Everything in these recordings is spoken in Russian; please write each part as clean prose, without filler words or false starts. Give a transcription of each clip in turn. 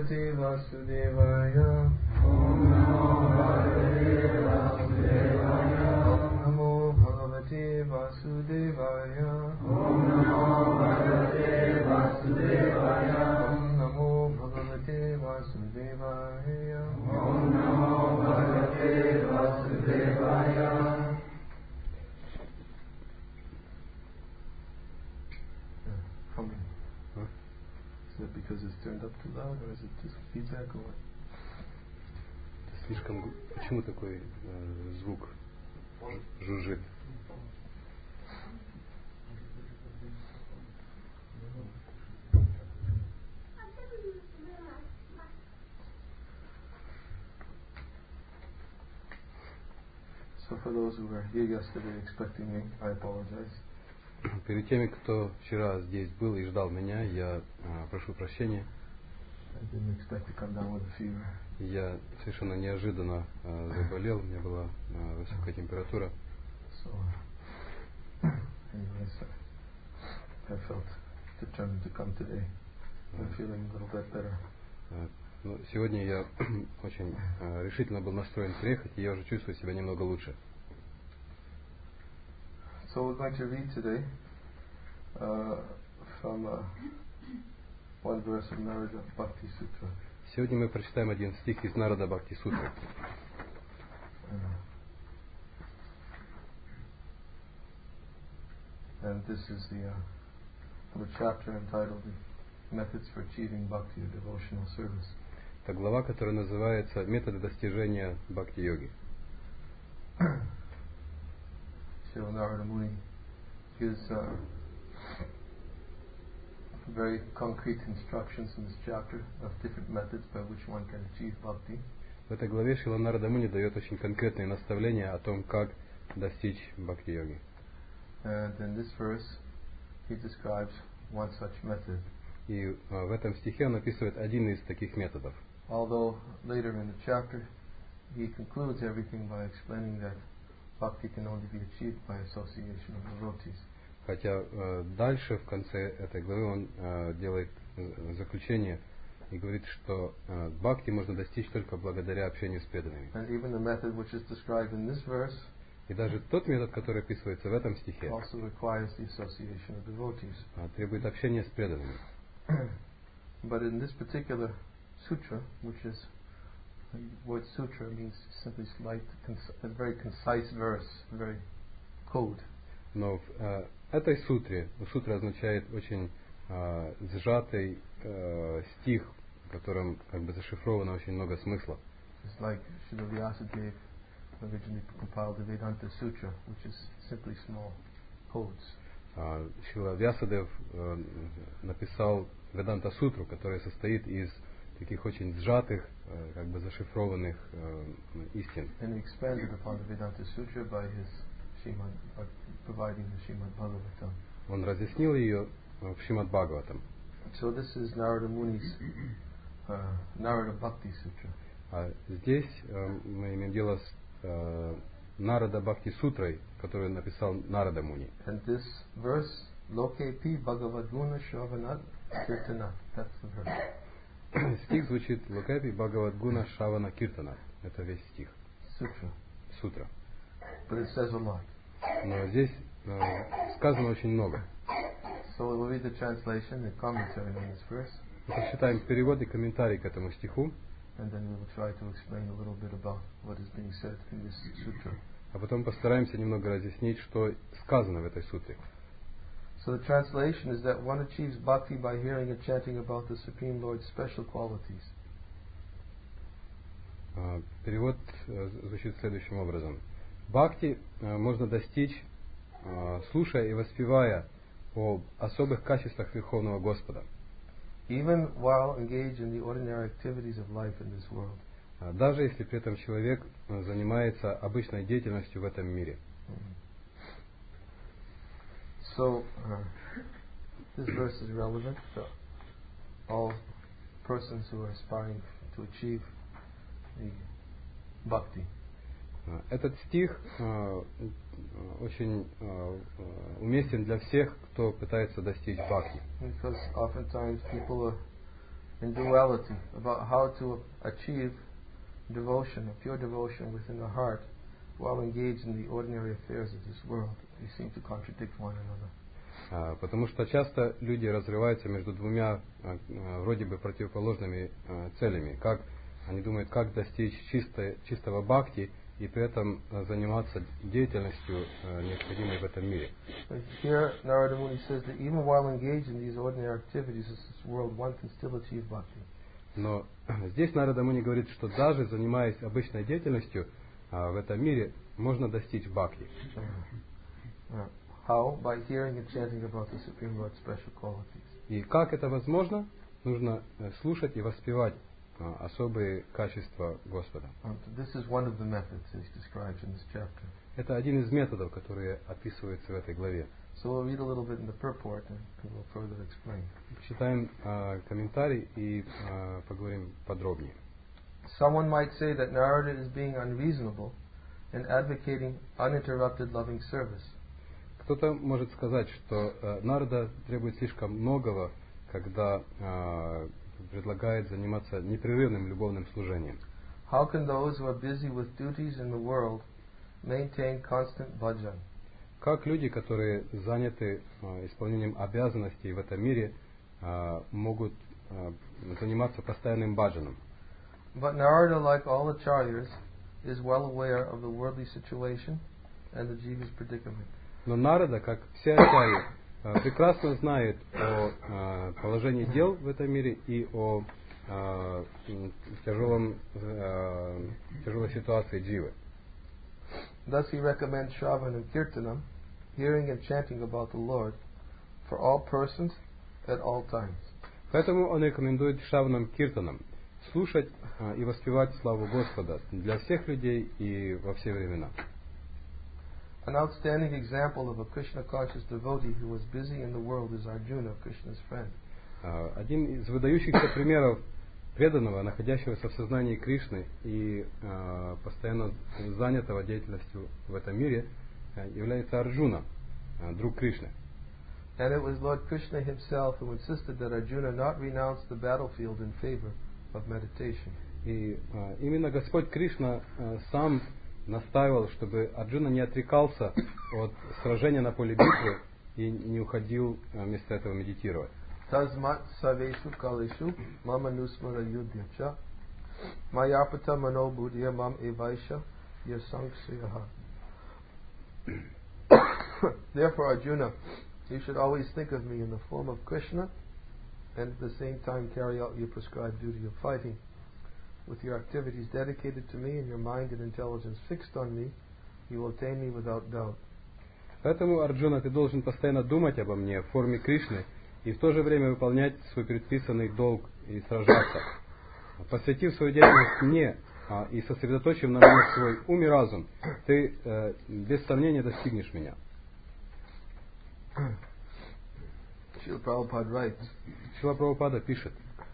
Bhagavate Vasudevaya. Om Namo Bhagavate Vasudevaya. Om Namo Bhagavate Vasudevaya. Om Namo Bhagavate Vasudevaya. Om Namo Bhagavate Vasudevaya. Om Namo Bhagavate Vasudevaya. Is that because it's turned up too loud, or is it just feedback, or what? Слишком... Почему такой звук жужжит? So for those who were here yesterday expecting me, I apologize. Перед теми, кто вчера здесь был и ждал меня, я прошу прощения. I didn't expect to come down with a fever. Я совершенно неожиданно заболел, у меня была высокая температура. So, anyways, I felt determined to come today. I'm feeling a little bit better. Но сегодня я очень решительно был настроен приехать, и я уже чувствую себя немного лучше. So we're going to read today from one verse of Narada Bhakti Sutra. Сегодня мы прочитаем один стих из Нарада Бхакти Сутры. And this is from a chapter entitled Methods for Achieving Bhakti or Devotional Service. Это глава, которая называется «Методы достижения бхакти-йоги». Srila Narada Muni gives very concrete instructions in this chapter of different methods by which one can achieve bhakti. В этой главе Шрила Нарада Муни дает очень конкретные наставления о том, как достичь бхакти-йоги. And in this verse he describes one such method. И в этом стихе он описывает один из таких методов. Although later in the chapter he concludes everything by explaining that bhakti can only be achieved by association of devotees. Хотя дальше, в конце этой главы, он делает заключение и говорит, что бхакти можно достичь только благодаря общению с преданными. And even the method which is described in this verse И даже тот метод, который описывается в этом стихе, also requires the association of devotees. Требует общения с преданными. But in this particular sutra, which is the word sutra means simply slight, a very concise verse, very code. Но в этой сутре, сутра означает очень сжатый стих, в котором как бы зашифровано очень много смысла. It's like Srila Vyasadeva originally compiled the Vedanta Sutra, which is simply small codes. Шрила Вьясадев написал Веданта Сутру, которая состоит из таких очень сжатых, как бы зашифрованных истин. And he expanded upon the Vedanta Sutra by his Srimad, providing the Srimad Bhagavatam. Он разъяснил ее в Шримад Бхагаватам. So this is Narada Muni's Narada Bhakti Sutra. А здесь мы имеем дело с Нарада Бхакти Сутрой, которую написал Нарада Муни. And this verse, Lokepi Bhagavad Guna Shravanat Kirtanat. That's the verse. Стих звучит Локапи Бхагавад Гуна Шравана Киртана. Это весь стих. Sutra. Сутра. But it says a lot. Но здесь сказано очень много. So we'll read the translation, the commentary on this verse. Мы прочитаем перевод и комментарий к этому стиху. And then we will try to explain a little bit about what is being said in this sutra. А потом постараемся немного разъяснить, что сказано в этой сутре. So the translation is that one achieves bhakti by hearing and chanting about the Supreme Lord's special qualities. Перевод звучит следующим образом. Бхакти можно достичь, слушая и воспевая о особых качествах Верховного Господа. Even while engaged in the ordinary activities of life in this world. Даже если при этом человек занимается обычной деятельностью в этом мире. So, this verse is relevant to all persons who are aspiring to achieve the bhakti. Этот стих очень уместен для всех, кто пытается достичь бхакти. Because oftentimes people are in duality, about how to achieve devotion, a pure devotion within the heart, while engaged in the ordinary affairs of this world. They seem to contradict one another. Потому что часто люди разрываются между двумя вроде бы противоположными целями. Как они думают, как достичь чистого бхакти и при этом заниматься деятельностью, необходимой в этом мире. Here, Narada Muni says that even while engaged in these ordinary activities of this world, one can still achieve bhakti. Но здесь Нарада Муни говорит, что даже занимаясь обычной деятельностью в этом мире, можно достичь бхакти. How? By hearing and chanting about the Supreme Lord's special qualities. И как это возможно? Нужно слушать и воспевать особые качества Господа. This is one of the methods he's described in this chapter. Это один из методов, которые описываются в этой главе. So we'll read a little bit in the purport and we'll further explain. Читаем комментарий и поговорим подробнее. Someone might say that Narada is being unreasonable and advocating uninterrupted loving service. Кто-то может сказать, что Нарада требует слишком многого, когда предлагает заниматься непрерывным любовным служением. How can those who are busy with duties in the world maintain constant bhajan? Как люди, которые заняты исполнением обязанностей в этом мире, могут заниматься постоянным баджаном? But Narada, like all acharyas, is well aware of the worldly situation and the jiva's predicament. Но Нарада, как все ачарьи, прекрасно знает о положении дел в этом мире и о тяжелой ситуации дживы. Thus he recommends Shravan and Kirtanam, hearing and chanting about the Lord, for all persons at all times. Поэтому он рекомендует Шраванам Киртанам слушать и воспевать славу Господа для всех людей и во все времена. An outstanding example of a Krishna-conscious devotee who was busy in the world is Arjuna, Krishna's friend. Один из выдающихся примеров преданного, находящегося в сознании Кришны и постоянно занятого деятельностью в этом мире, является Арджуна, друг Кришны. And it was Lord Krishna himself who insisted that Arjuna not renounce the battlefield in favor of meditation. И именно Господь Кришна сам настаивал, чтобы Арджуна не отрекался от сражения на поле битвы и не уходил вместо этого медитировать. Tasmat saveshu kaleshu mama nusmara yudhyacha mayapata mano buddhya mam evaisha yasangsyaha. Therefore, Arjuna, you should always think of me in the form of Krishna and at the same time carry out your prescribed duty of fighting. With your activities dedicated to me and your mind and intelligence fixed on me, you will attain me without doubt. Поэтому, Арджуна, ты должен постоянно думать обо мне в форме Кришны и в то же время выполнять свой предписанный долг и сражаться. Посвятив свою деятельность мне и сосредоточив на мне свой ум и разум, ты без сомнения достигнешь меня. Srila Prabhupada writes, Шрила Прабхупада пишет: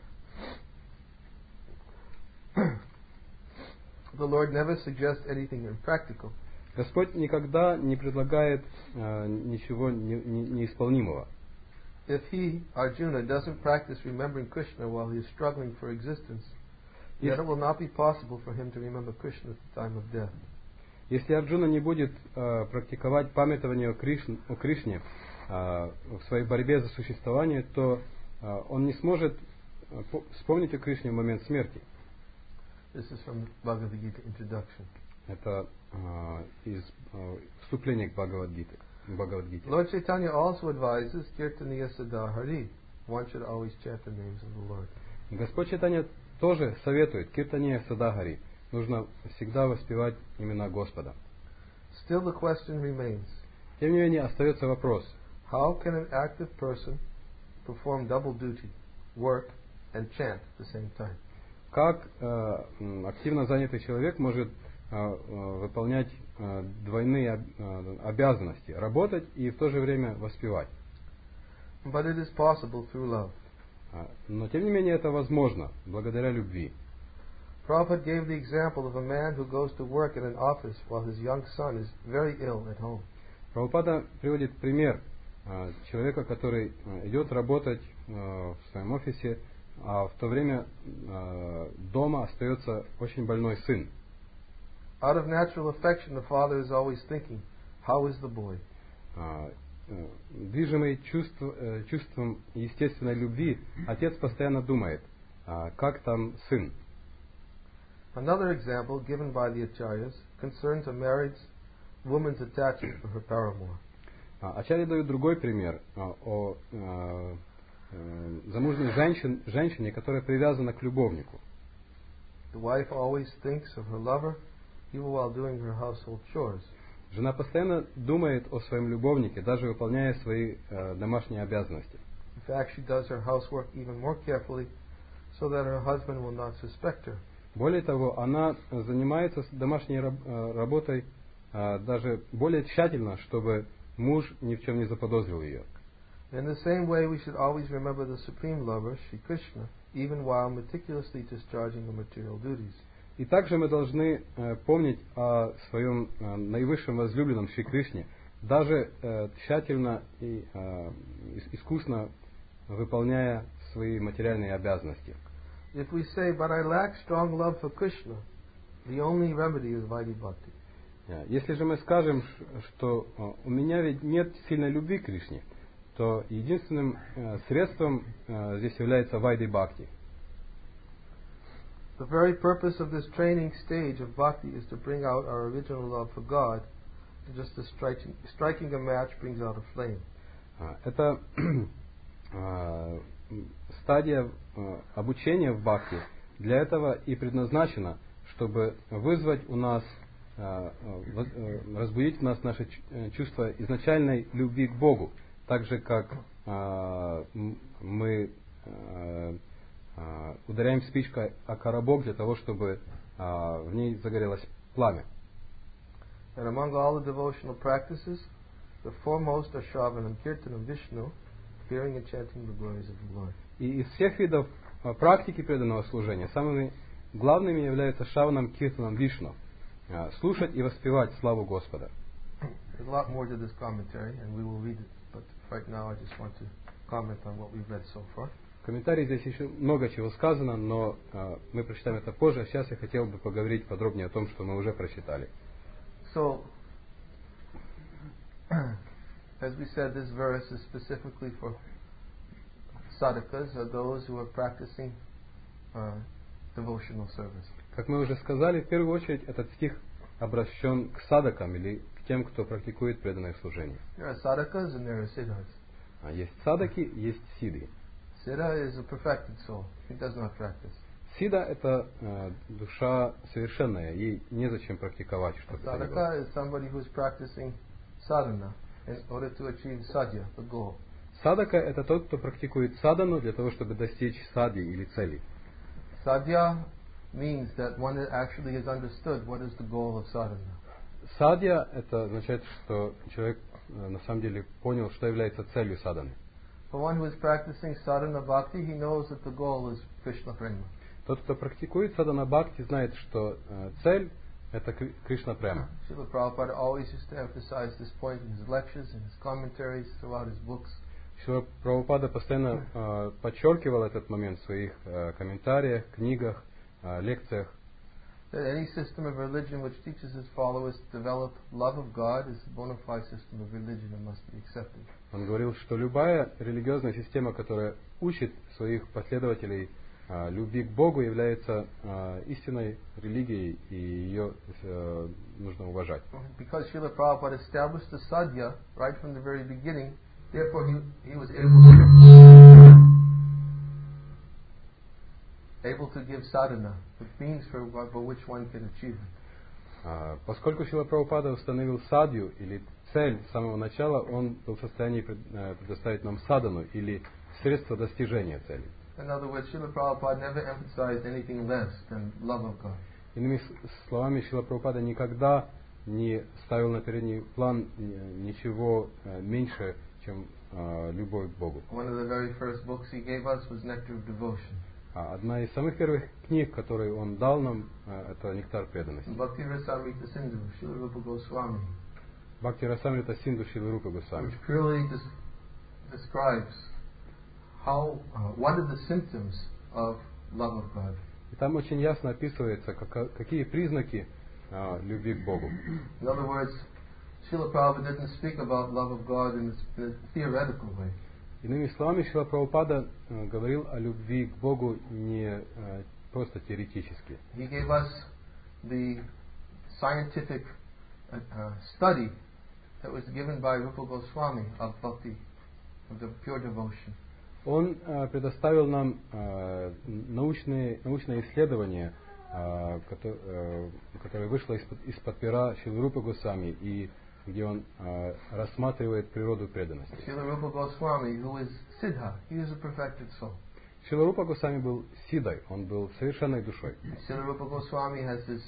the Lord never suggests anything impractical. Господь никогда не предлагает ничего неисполнимого. If he, Arjuna, doesn't practice remembering Krishna while he is struggling for existence, then it will not be possible for him to remember Krishna at the time of death. Если Арджуна не будет практиковать памятование о Кришне в своей борьбе за существование, то он не сможет вспомнить о Кришне в момент смерти. This is from Bhagavad Gita introduction. Это из вступления к Бхагавад-гите. Lord Chaitanya also advises Kirtaniya Sada Hari. One should always chant the names of the Lord. Господь Чайтанья тоже советует Киртания Садагари. Нужно всегда воспевать имена Господа. Still the question remains. Тем не менее, остается вопрос. How can an active person perform double duty, work and chant at the same time? Как активно занятый человек может выполнять двойные обязанности, работать и в то же время воспевать? But it is possible through love. Но тем не менее это возможно благодаря любви. Prabhupada gave the example of a man who goes to work in an office while his young son is very ill at home. Прабхупада приводит пример человека, который идет работать в своем офисе, а в то время дома остается очень больной сын. Out of natural affection, the father is always thinking, how is the boy? Движимый чувством естественной любви, отец постоянно думает, как там сын. Another example given by the Acharyas concerns a married woman's attachment for her paramour. Ачарья дают другой пример о замужней женщине, которая привязана к любовнику. The wife always thinks of her lover even while doing her household chores. Жена постоянно думает о своем любовнике, даже выполняя свои домашние обязанности. In fact, she does her housework even more carefully so that her husband will not suspect her. Более того, она занимается домашней работой даже более тщательно, чтобы муж ни в чем не заподозрил ее. In the same way, we should always remember the Supreme Lover, Shri Krishna, even while meticulously discharging the material duties. И также мы должны помнить о своем наивысшем возлюбленном Шри Кришне, даже тщательно и искусно выполняя свои материальные обязанности. If we say, but I lack strong love for Krishna, the only remedy is Vaidhi Bhakti. Если же мы скажем, что у меня ведь нет сильной любви к Кришне, то единственным средством здесь является Вайди Бхакти. The very purpose of this training stage of Bhakti is to bring out our original love for God, just as striking a match brings out a flame. Это стадия обучения в Бхакти для этого и предназначена, чтобы вызвать у нас, разбудить в нас наше чувство изначальной любви к Богу, так же как мы ударяем спичкой о коробок для того, чтобы в ней загорелось пламя. And among all the devotional practices, the foremost are Shravanam, Kirtanam, Vishnu, hearing and chanting the glories of the Lord. И из всех видов практики преданного служения самыми главными являются Шраванам, Киртанам, Вишну, слушать и воспевать славу Господа. There's a lot more to this commentary, and we will read it, but right now I just want to comment on what we've read so far. В комментарии здесь еще много чего сказано, но мы прочитаем это позже, а сейчас я хотел бы поговорить подробнее о том, что мы уже прочитали. So, as we said, this verse is specifically for sadhakas, or those who are practicing devotional service. Как мы уже сказали, в первую очередь этот стих обращен к садакам или к тем, кто практикует преданное служение. There are sadhakas and there are siddhas. Есть садаки, есть сидхи. Siddha is a perfected soul. He does not practice. Сида – это душа совершенная, ей незачем практиковать что-то. Sadhaka is somebody who is practicing sadhana in order to achieve sadhya, the goal. Садака – это тот, кто практикует садану для того, чтобы достичь садхи или цели. Sadhya means that one actually has understood what is the goal of sadhana. Садья – это означает, что человек на самом деле понял, что является целью саданы. For one who is practicing sadhana bhakti, he knows that the goal is Krishna prema. Тот, кто практикует садана бхакти, знает, что цель – это Кришна према. Srila Prabhupada always used to emphasize this point in his lectures and his commentaries throughout his books. Шрила Прабхупада постоянно подчеркивал этот момент в своих комментариях, книгах, лекциях. That any system of religion which teaches its followers to develop love of God is a bona fide system of religion and must be accepted. Он говорил, что любая религиозная система, которая учит своих последователей любви к Богу, является истинной религией, и ее нужно уважать. Because Srila Prabhupada established the sadhya right from the very beginning, therefore he was able to give sadhana, which means for which one can achieve it. Поскольку Шрила Прабхупада установил садью, или цель с самого начала, он был в состоянии предоставить нам садану, или средство достижения цели. In other words, Srila Prabhupada never emphasized anything less than love of God. Иными словами, Шрила Прабхупада никогда не ставил на передний план ничего меньше, чем любовь к Богу. One of the very first books he gave us was Nectar of Devotion. Одна из самых первых книг, которые он дал нам, это «Нектар преданности». Bhakti Rasamrita Sindhu, Srila Rupa Goswami. Бхакти Расамрита Синду Шрилы Рупы Госвами. Which clearly describes how what are the symptoms of love of God. И там очень ясно описывается, какие признаки любви к Богу. In other words, Srila Prabhupada didn't speak about love of God in a theoretical way. Иными словами, Шрила Прабхупада говорил о любви к Богу не просто теоретически. He gave us the scientific study that was given by Rupa Goswami of bhakti, of the pure devotion. Он предоставил нам научное исследование, которое вышло из-под пера Шрилы Рупы Госвами, и где он рассматривает природу преданности. Srila Rupa Goswami, who is Siddha, he is a perfected soul. Шрила Рупа Госвами был Сидой, он был совершенной душой. Srila Rupa Goswami has this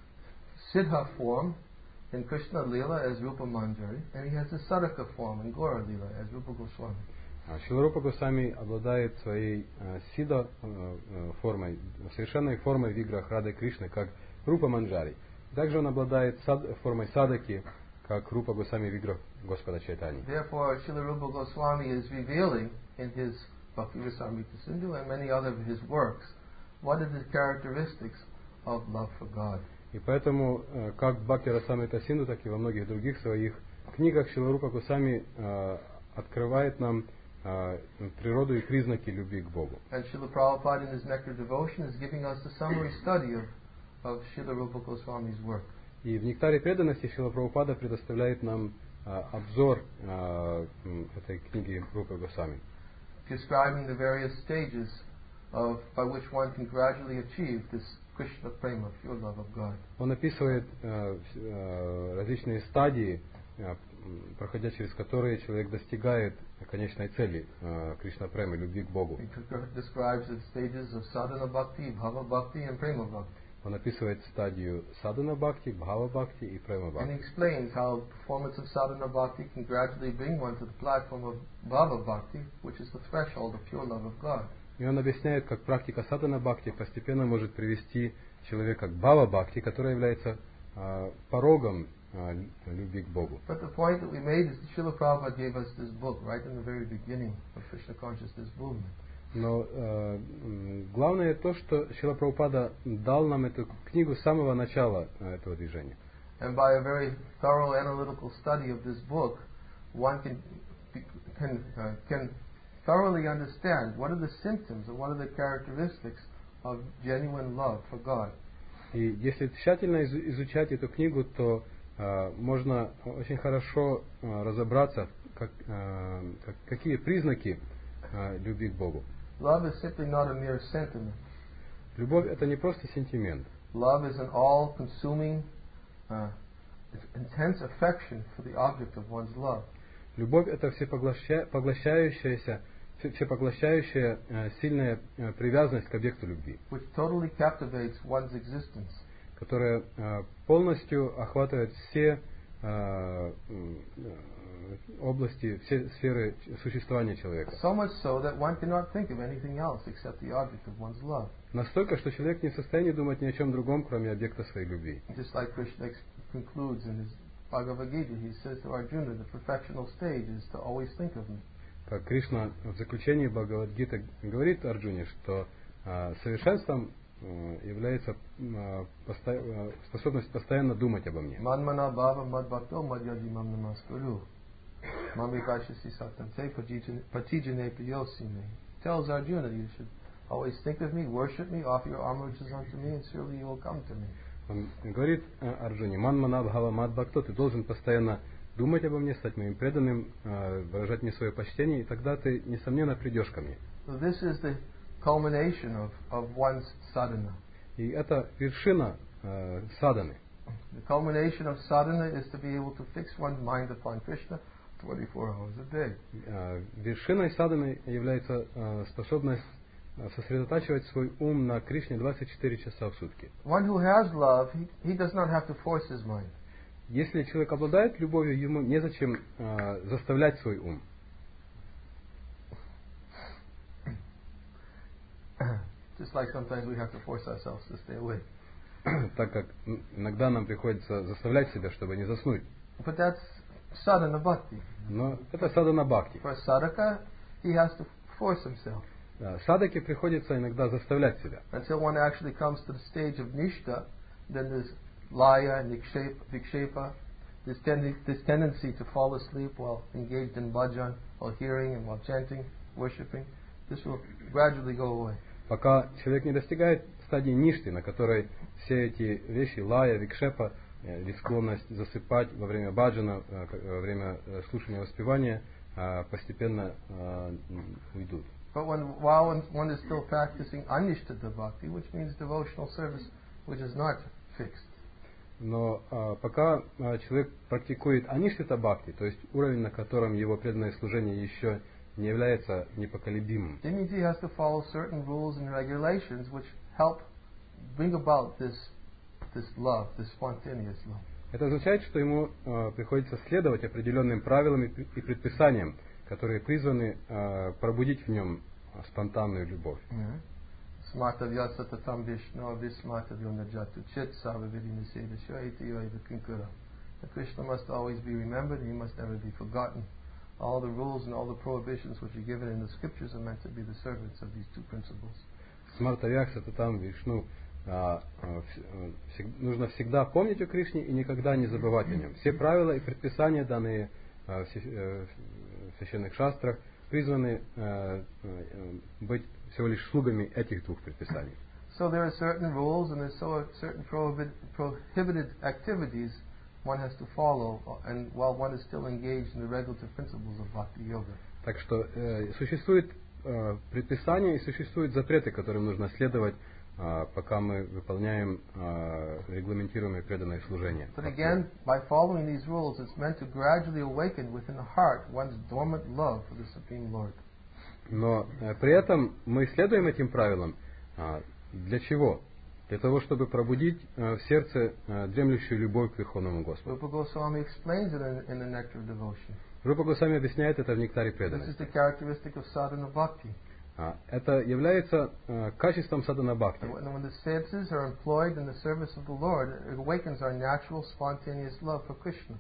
Siddha form in Krishna Lila as Rupa Manjari, and he has the Sadaka form in Gaura Lila as Rupa Goswami. Шрила Рупа Госвами обладает своей Сида формой, совершенной формой виграх Рады Кришны, как Рупа Манджари. Также он обладает формой Садаки, как Рупа Госвами виграх Господа Чайтани. Therefore, Srila Rupa Goswami is revealing in his Bhakti Rasamrita Sindhu and many other of his works what are the characteristics of love for God. И поэтому, как в Бхакти Расамрита Синду, так и во многих других своих книгах Шрила Рупа Госвами открывает нам природу и признаки любви к Богу. And Srila Prabhupada in his Nectar Devotion is giving us a summary study of Srila Rupa Goswami's work. И в Нектаре преданности Шрила Прабхупада предоставляет нам обзор этой книги Рупы Госвами, describing the various stages by which one can gradually achieve this Krishna prema, pure love of God. Он описывает различные стадии, проходя через которые человек достигает конечной цели Кришна премы, любви к Богу. He describes the stages of sadhana bhakti, bhava bhakti, and prema bhakti. Он описывает стадию садхана бхакти, бхава бхакти и према And he бхакти. explains how performance of sadhana bhakti can gradually bring one to the platform of bhava bhakti, which is the threshold of pure love of God. И он объясняет, как практика садхана бхакти постепенно может привести человека к бхава бхакти, которая является порогом любви к Богу. But the point that we made is that Srila Prabhupada gave us this book right in the very beginning of Krishna consciousness movement. Но главное то, что Шрила Прабхупада дал нам эту книгу с самого начала этого движения. And by a very thorough analytical study of this book, one can thoroughly understand what are the symptoms and what are the characteristics of genuine love for God. И если тщательно изучать эту книгу, то можно очень хорошо разобраться, какие признаки любви к Богу. Love is simply not a mere sentiment. Любовь — это не просто сентимент. Love is an all-consuming, intense affection for the object of one's love. Любовь — это всепоглощающая сильная привязанность к объекту любви, Which totally captivates one's existence. которая полностью охватывает все области, все сферы существования человека. So much so that one cannot think of anything else except the object of one's love. Настолько, что человек не в состоянии думать ни о чем другом, кроме объекта своей любви. Just like Krishna concludes in his Bhagavad Gita, he says to Arjuna, the perfectional stage is to always think of me. Как Кришна в заключении Бхагавад-гиты говорит Арджуне, что совершенством является способность постоянно думать обо мне. Manmana bhava madbhakto madhyajimam namaskuru. Mamikashasi satante patijane priyosime. Tells Arjuna, you should always think of me, worship me, offer your homages unto me, and surely you will come to me. Он говорит Арджуне: Манмана бхава мадбхакто, ты должен постоянно думать обо мне, стать моим преданным, выражать мне свое почтение, и тогда ты, несомненно, придешь ко мне. So this is the culmination of one's sadhana. И это вершина садханы. The culmination of sadhana is to be able to fix one's mind upon Krishna 24 hours a day. Вершиной садханы является способность сосредотачивать свой ум на Кришне 24 часа в сутки. One who has love, he does not have to force his mind. Если человек обладает любовью, ему незачем заставлять свой ум. Just like sometimes we have to force ourselves to stay awake. Так как иногда нам приходится заставлять себя, чтобы не заснуть. But that's sadhana bhakti. Но это садхана бхакти. For a sadhaka, he has to force himself. Садаке приходится иногда заставлять себя. Until one actually comes to the stage of nishta, then there's laya, vikshepa, this tendency to fall asleep while engaged in bhajan, while hearing and while chanting, worshipping. This will gradually go away. Пока человек не достигает стадии ништы, на которой все эти вещи, лая, викшепа, или склонность засыпать во время баджана, во время слушания воспевания, постепенно уйдут. But while one is still practicing anishtata bhakti, which means devotional service, which is not fixed. Но пока человек практикует аништита бхакти, то есть уровень, на котором его преданное служение еще не является непоколебимым, Devotee has to follow certain rules and regulations which help bring about this love, this spontaneous love. это означает, что ему приходится следовать определенным правилам и предписаниям, которые призваны пробудить в нем спонтанную любовь. Smartavya satatam vishnu vismatavyo najatu chit savavidi niseda shaityo eva kinkara. Krishna must always be remembered and he must never be forgotten. All the rules and all the prohibitions which are given in the scriptures are meant to be the servants of these two principles. Смартавьях сататам вишну. Нужно всегда помнить о Кришне и никогда не забывать о нем. Все правила и предписания, данные в священных шастрах, призваны быть всего лишь слугами этих двух предписаний. So there are certain rules and there's certain prohibited activities one has to follow, and while one is still engaged in the regulative principles of bhakti yoga. Так что существуют предписания и существуют запреты, которым нужно следовать, пока мы выполняем регламентируемое преданное служение. But again, by following these rules, it's meant to gradually awaken within the heart one's dormant love for the Supreme Lord. Но при этом мы следуем этим правилам. Для чего? Для того, чтобы пробудить в сердце дремлющую любовь к Верховному Господу. Rupa Goswami explains it in the Nectar of Devotion. Рупа Госвами объясняет это в Нектаре This is преданности. the characteristic of sadhana bhakti. Это является качеством садхана бхакти. And when the senses are employed in the service of the Lord, it awakens our natural, spontaneous love for Krishna.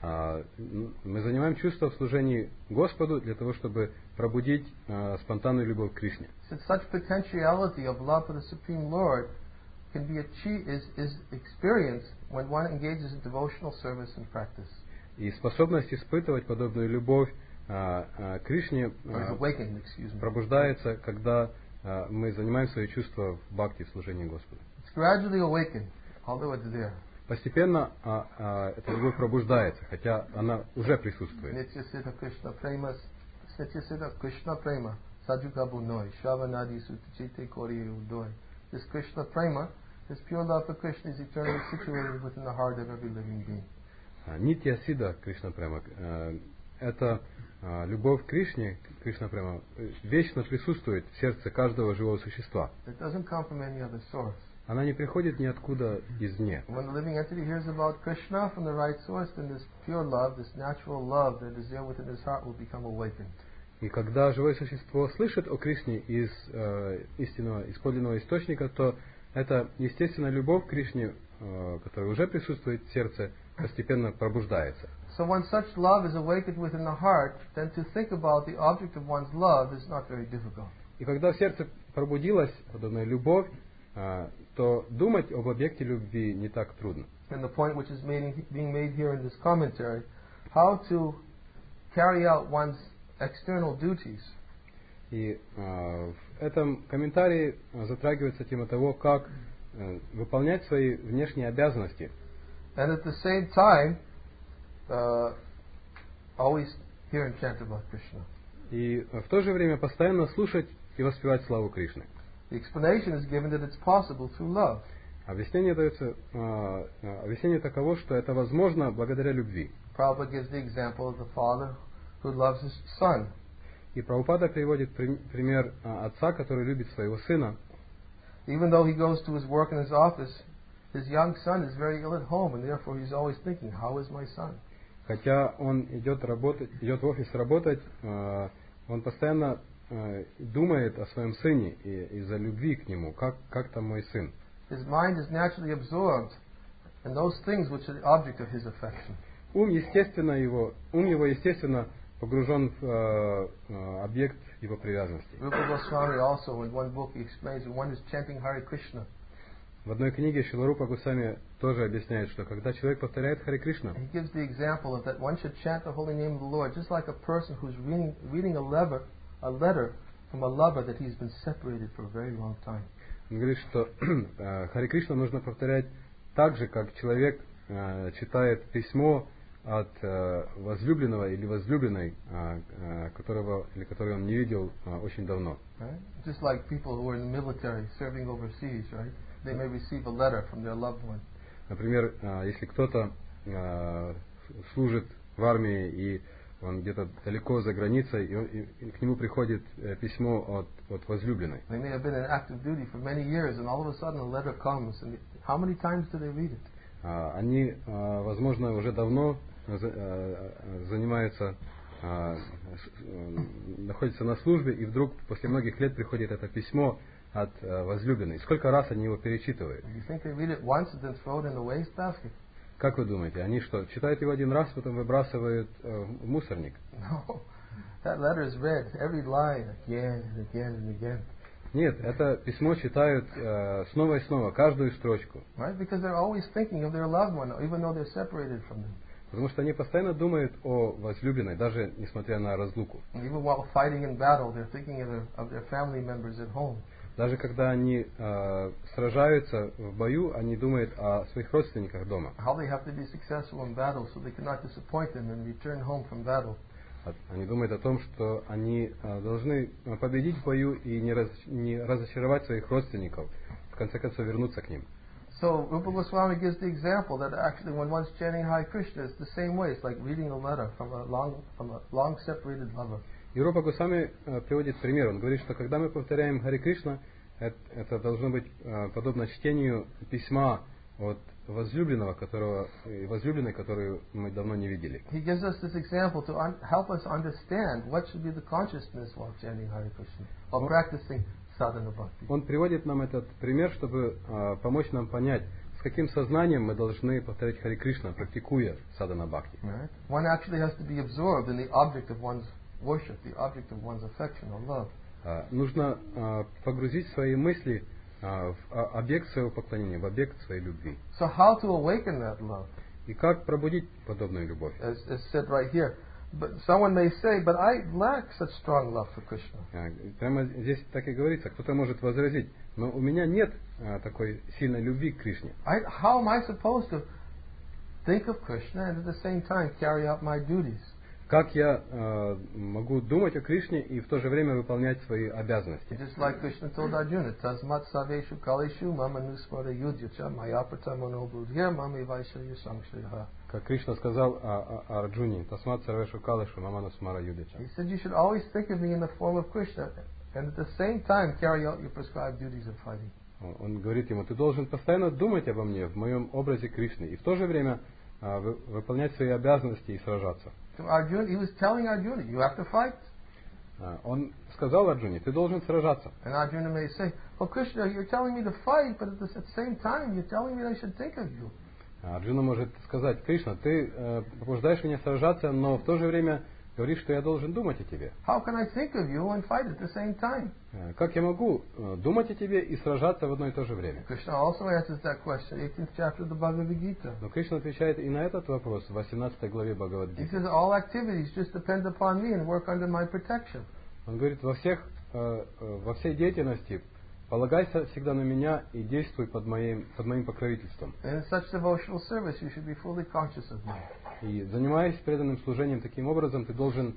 Мы занимаем чувство в служении Господу для того, чтобы пробудить спонтанную любовь к Кришне. Since such potentiality of love for the Supreme Lord can be achieved, is experienced when one engages in devotional service and practice. И способность испытывать подобную любовь к Кришне пробуждается, когда мы занимаем свои чувства в бхакти, в служении Господу. It's gradually awakened, although it's there. Постепенно эта любовь пробуждается, хотя она уже присутствует. Nitya Siddha Krishna Prema, Nitya Siddha Krishna Prema, Sajukabu Noi, Shavanadi Sutachite Kori Udoi. This Krishna Prema, this pure love for Krishna is eternally situated within the heart of every living being. Нитья Сидха Кришна Према, это любовь к Кришне, Кришна Према, вечно присутствует в сердце каждого живого существа. It doesn't come from any other source. Она не приходит ниоткуда извне. When the living entity hears about Krishna from the right source, then this pure love, this natural love that is there within his heart will become awakened. И когда живое существо слышит о Кришне из истинного, из подлинного источника, то эта естественная любовь к Кришне, которая уже присутствует в сердце, постепенно пробуждается. So when such love is awakened within the heart, then to think about the object of one's love is not very difficult. И когда в сердце пробудилась подобная любовь, то думать об объекте любви не так трудно. And the point which is being made here in this commentary, how to carry out one's external duties. И в этом комментарии затрагивается тема того, как выполнять свои внешние обязанности. And at the same time, always hear and chant about Krishna. И в то же время постоянно слушать и воспевать славу Кришны. The explanation is given that it's possible through love. Объяснение дается, объяснение таково, что это возможно благодаря любви. Prabhupada gives the example of the father who loves his son. И Прабхупада приводит пример отца, который любит своего сына. Even though he goes to his work in his office, his young son is very ill at home, and therefore he's always thinking, "How is my son?" Хотя он идет в офис работать, он постоянно думает о своем сыне и из-за любви к нему, как там мой сын. His mind is naturally absorbed in those things which are the object of his affection. Ум его естественно погружен в объект его привязанности. Rupa Goswami also, in one book, he explains when one is chanting Hare Krishna, В одной книге Шрила Рупа Госвами тоже объясняет, что когда человек повторяет Харе Кришна, he gives the example of that one should chant the holy name of the Lord, just like a person who's reading a letter from a lover that he's been separated for a very long time. он говорит, что Харе Кришна нужно повторять так же, как человек читает письмо от возлюбленного или возлюбленной, которую он не видел очень давно. Right? Just like people who are in the military serving overseas, right? They may receive a letter from their loved one. Например, если кто-то служит в армии и он где-то далеко за границей, и к нему приходит письмо от возлюбленной. They may have been in active duty for many years, and all of a sudden a letter comes. And how many times do they read it? Они, возможно, уже давно занимаются, находятся на службе, и вдруг после многих лет приходит это письмо от возлюбленной. Сколько раз они его перечитывают? You think they read it once and then throw it in the waste basket? Как вы думаете, они что, читают его один раз, потом выбрасывают в мусорник? No. That letter is read, every line, again and again and again. Нет, это письмо читают снова и снова, каждую строчку. Right? Because they're always thinking of their loved one, even though they're separated from them. Потому что они постоянно думают о возлюбленной, даже несмотря на разлуку. And even while fighting in battle, they're thinking of their family members at home. Даже когда они сражаются в бою, они думают о своих родственниках дома. How they have to be successful in battle so they cannot disappoint them and return home from battle. Они думают о том, что они должны победить в бою и не разочаровать своих родственников, в конце концов вернуться к ним. So Rupa Goswami gives the example that actually when one's chanting Hare Krishna, it's the same way. It's like reading a letter from a long separated lover. И Рупа Госвами приводит пример. Он говорит, что когда мы повторяем Харе Кришна, это должно быть подобно чтению письма от возлюбленного, возлюбленной, которую мы давно не видели. He gives us this example to help us understand what should be the consciousness while chanting Hare Krishna, while practicing sadhana bhakti. Он приводит нам этот пример, чтобы помочь нам понять, с каким сознанием мы должны повторять Харе Кришна, практикуя садхана бхакти. Right? One actually has to be absorbed in the object of one's worship, the object of one's affection or love. Нужно погрузить свои мысли в объект своего поклонения, в объект своей любви. So how to awaken that love? И как пробудить подобную любовь? As said right here. But someone may say, but I lack such strong love for Krishna. Прямо здесь так и говорится. Кто-то может возразить, но у меня нет такой сильной любви к Кришне. How am I supposed to think of Krishna and at the same time carry out my duties? Как я могу думать о Кришне и в то же время выполнять свои обязанности? Just like Krishna told Arjuna, Tasmat Saveshu Kaleshu Mama Nusmara Yudhyacha Mayapata Manobudhya Mami Vaishya Samshriha. Как Кришна сказал Арджуне, Тасмат Сарвешу Калешу Мамана Смара Юдича. He said you should always think of me in the form of Krishna and at the same time carry out your prescribed duties of fighting. Он говорит ему, ты должен постоянно думать обо мне в моем образе Кришны и в то же время выполнять свои обязанности и сражаться. So Arjuna, he was telling Arjuna, you have to fight. Он сказал Арджуне, ты должен сражаться. And Arjuna may say, well Krishna, you're telling me to fight, but at the same time you're telling me that I should think of you. Арджуна может сказать, Кришна, ты побуждаешь меня сражаться, но в то же время говоришь, что я должен думать о тебе. How can I think of you and fight at the same time? Как я могу думать о тебе и сражаться в одно и то же время? Krishna also answers that question, 18th chapter of the Bhagavad Gita. Но Кришна отвечает и на этот вопрос в 18 главе He Бхагавад-гиты. says, all activities just depend upon me and work under my protection. Он говорит, во всей деятельности полагайся всегда на меня и действуй под моим покровительством. And in such devotional service, you should be fully conscious of me. И занимаясь преданным служением таким образом, ты должен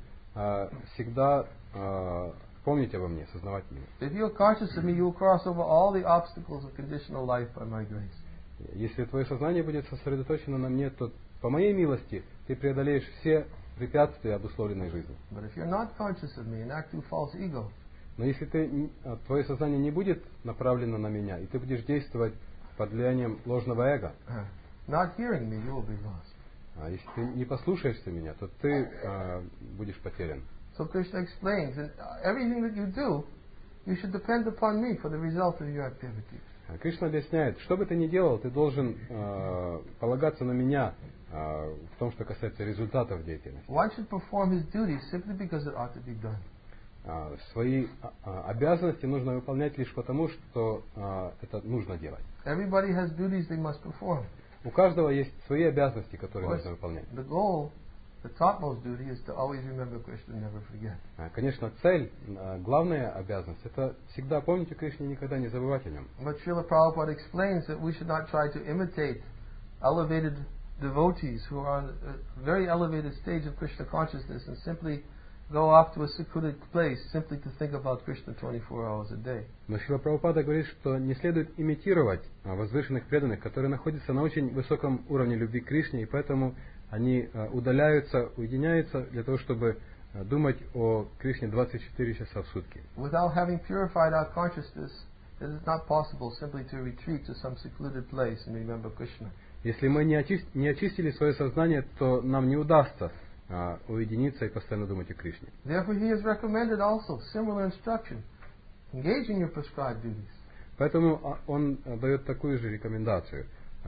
всегда помнить обо мне, сознавать меня. If you're conscious of me, you will cross over all the obstacles of conditional life by my grace. Если твое сознание будет сосредоточено на мне, то по моей милости ты преодолеешь все препятствия обусловленной жизни. But if you're not conscious of me and act through false ego, Но если твое сознание не будет направлено на меня, и ты будешь действовать под влиянием ложного эго, not hearing me, you will be lost. Если ты не послушаешься меня, то ты будешь потерян. So Krishna explains, and everything that you do, you should depend upon me for the result of your activities. Кришна объясняет, что бы ты ни делал, ты должен полагаться на меня в том, что касается результатов деятельности. One should perform his duties simply because it ought to be done. Свои обязанности нужно выполнять лишь потому, что это нужно делать. Everybody has duties they must perform. У каждого есть свои обязанности, которые Of course, нужно выполнять. the goal, the topmost duty, is to always remember Krishna and never forget. Конечно, цель, главная обязанность, это всегда помнить о Кришне и никогда не забывать о нем. But Srila Prabhupada explains that we should not try to imitate elevated devotees who are on a very elevated stage of Krishna consciousness and simply go off to a secluded place simply to think about Krishna 24 hours a day. Но Шрила Прабхупада говорит, что не следует имитировать возвышенных преданных, которые находятся на очень высоком уровне любви к Кришне, и поэтому они удаляются, уединяются для того, чтобы думать о Кришне 24 часа в сутки. Without having purified our consciousness, it is not possible simply to retreat to some secluded place and remember Krishna. Если мы не очистили свое сознание, то нам не удастся уединиться и постоянно думать о Кришне. Therefore, he has recommended also similar instruction. Engage in your prescribed duties. Поэтому он дает такую же рекомендацию.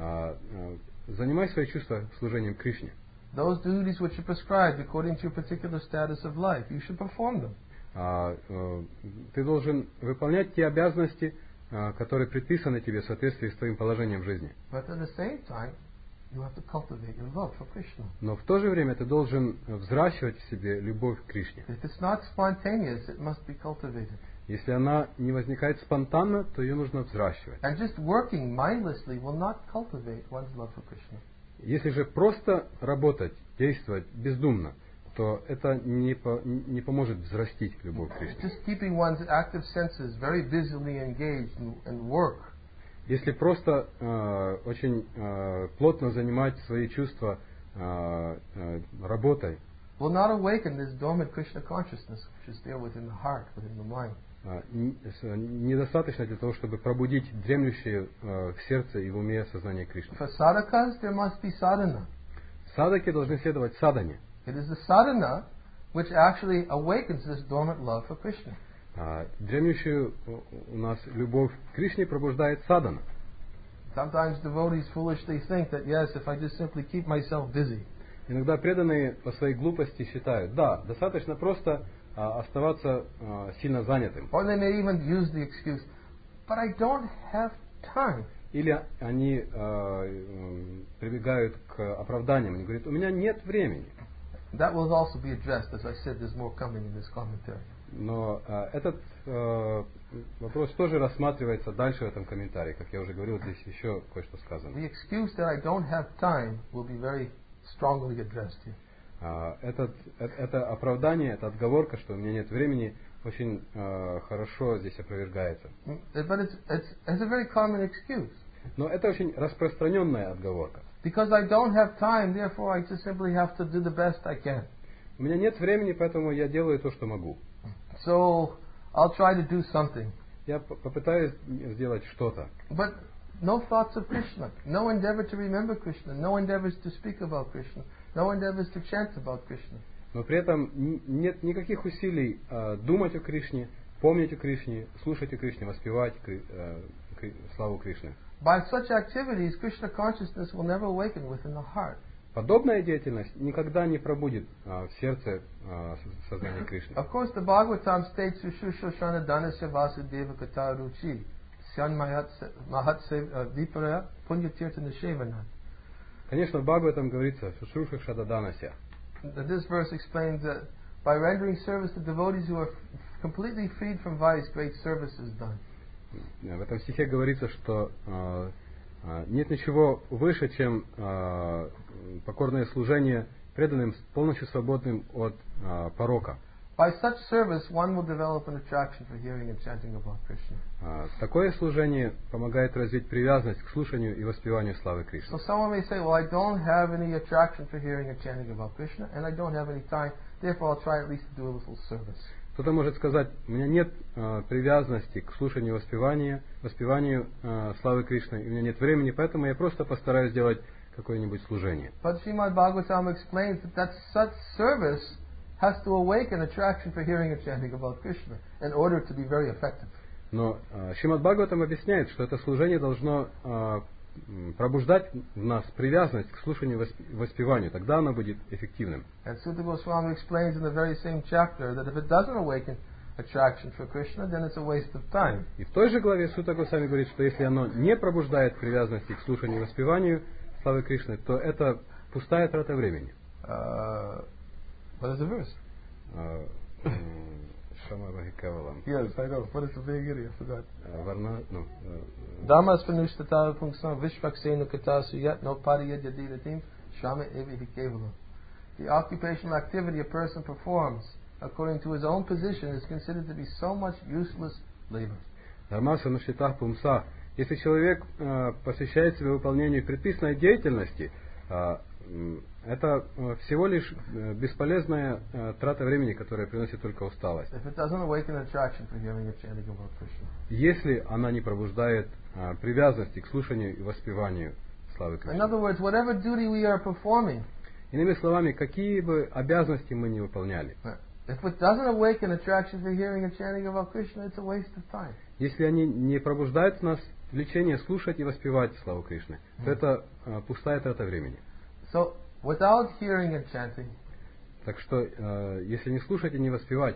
Занимай свои чувства служением Кришне. Those duties which are prescribed according to your particular status of life, you should perform them. Ты должен выполнять те обязанности, которые предписаны тебе в соответствии с твоим положением в жизни. But at the same time, you have to cultivate your love for Krishna. Но в то же время ты должен взращивать в себе любовь к Кришне. If it's not spontaneous, it must be cultivated. Если она не возникает спонтанно, то ее нужно взращивать. And just working mindlessly will not cultivate one's love for Krishna. Если же просто работать, действовать бездумно, то это не поможет взрастить любовь к Кришне. Just keeping one's active senses very busily engaged in work. Если просто очень плотно занимать свои чувства работой, will not awaken this dormant Krishna consciousness which is there within the heart, within the mind. Недостаточно для того, чтобы пробудить дремлющее в сердце и в уме сознание Кришны. For sadhakas, there must be sadhana. Садаки должны следовать садане. It is the sadhana which actually awakens this dormant love for Krishna. Дремлющую у нас любовь к Кришне пробуждает садана. Sometimes devotees foolishly think that yes, if I just simply keep myself busy. Иногда преданные по своей глупости считают, да, достаточно просто оставаться сильно занятым. Or they may even use the excuse, but I don't have time. Или они прибегают к оправданиям, они говорят, у меня нет времени. That will also be addressed, as I said, there's more coming in this commentary. Но этот вопрос тоже рассматривается дальше в этом комментарии. Как я уже говорил, здесь еще кое-что сказано. The excuse that I don't have time will be very strongly addressed here. Это оправдание, эта отговорка, что у меня нет времени, очень хорошо здесь опровергается. But it's a very common excuse. Но это очень распространенная отговорка. Because I don't have time, therefore I just simply have to do the best I can. У меня нет времени, поэтому я делаю то, что могу. So I'll try to do something. Я попытаюсь сделать что-то. But no thoughts of Krishna, no endeavor to remember Krishna, no endeavors to speak about Krishna, no endeavors to chant about Krishna. Но при этом нет никаких усилий думать о Кришне, помнить о Кришне, слушать о Кришне, воспевать славу Кришны. By such activities, Krishna consciousness will never awaken within the heart. Подобная деятельность никогда не пробудит в сердце сознание Кришны. Of course, the Bhagavatam states, Shushushana Dhanasya Vasudeva Kata Ruchi Syan Mahat Viparaya Punyatirtha Nishevana. Конечно, в Бхагаватам говорится Шушруша Шададанася. This verse explains that by rendering service to devotees who are completely freed from vice, great service is done. В этом стихе говорится, что нет ничего выше, чем покорное служение преданным, полностью свободным от порока. By such service, one will develop an attraction for hearing and chanting about Krishna. Такое служение помогает развить привязанность к слушанию и воспеванию славы Кришны. So someone may say, well, I don't have any attraction for hearing and chanting about Krishna, and I don't have any time, therefore I'll try at least to do a little service. Кто-то может сказать, у меня нет привязанности к слушанию и воспеванию славы Кришны, и у меня нет времени, поэтому я просто постараюсь сделать какое-нибудь служение. But Srimad Bhagavatam explains that such service has to awaken attraction for hearing and chanting about Krishna in order to be very effective. Но Шримад Бхагаватам объясняет, что это служение должно пробуждать в нас привязанность к слушанию и воспеванию. Тогда оно будет эффективным. And Sutta Goswami explains in the very same chapter that if it doesn't awaken attraction for Krishna, then it's a waste of time. И в той же главе Сутта Госвами говорит, что если оно не пробуждает привязанности к слушанию и воспеванию славы Кришны, то это пустая трата времени. What is the verse? Yes, I know. What is the big idiot? I forgot. Dhammas Panushtata Pungsam Vishvaksenu Katasu Yat No Pariyad Yadiratim Shama Evi Kevala. The occupational activity a person performs according to his own position is considered to be so much useless labor. Дхармаса Нушитах Пумса. Если человек посвящает себя выполнению предписанной деятельности, это всего лишь бесполезная трата времени, которая приносит только усталость. Если она не пробуждает привязанности к слушанию и воспеванию славы Кришны. Иными словами, какие бы обязанности мы ни выполняли, если они не пробуждают в нас влечение слушать и воспевать славу Кришны, то это пустая трата времени. So, without hearing and chanting, так что, если не слушать и не воспевать,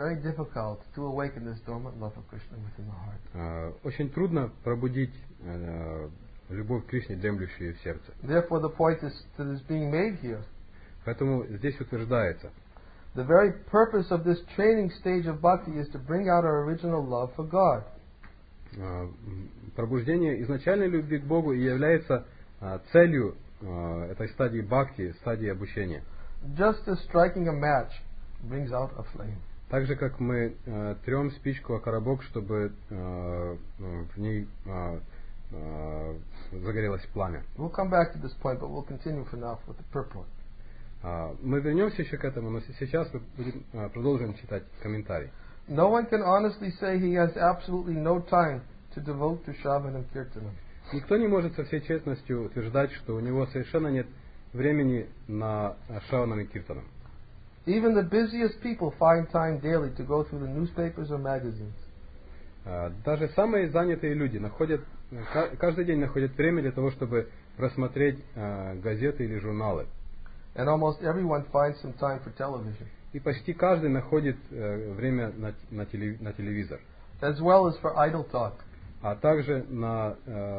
очень трудно пробудить любовь к Кришне, дремлющую в сердце. Therefore, the point that is being made here, поэтому здесь утверждается, the very purpose of this training stage of bhakti is to bring out our original love for God. Пробуждение изначальной любви к Богу и является целью этой стадии бхакти, стадии обучения. Just as striking a match brings out a flame. Так же, как мы трем спичку о коробок, чтобы в ней загорелось пламя. We'll come back to this point, but we'll continue for now with the purport. Мы вернемся еще к этому, но сейчас мы продолжим читать комментарий. No one can honestly say he has absolutely no time to devote to Shravanam Kirtanam. Никто не может со всей честностью утверждать, что у него совершенно нет времени на Шраванам и Киртанам. Even the busiest people find time daily to go through the newspapers or magazines. Даже самые занятые люди каждый день находят время для того, чтобы просмотреть газеты или журналы. And almost everyone finds some time for television. И почти каждый находит время на телевизор. As well as for idle talk. А также на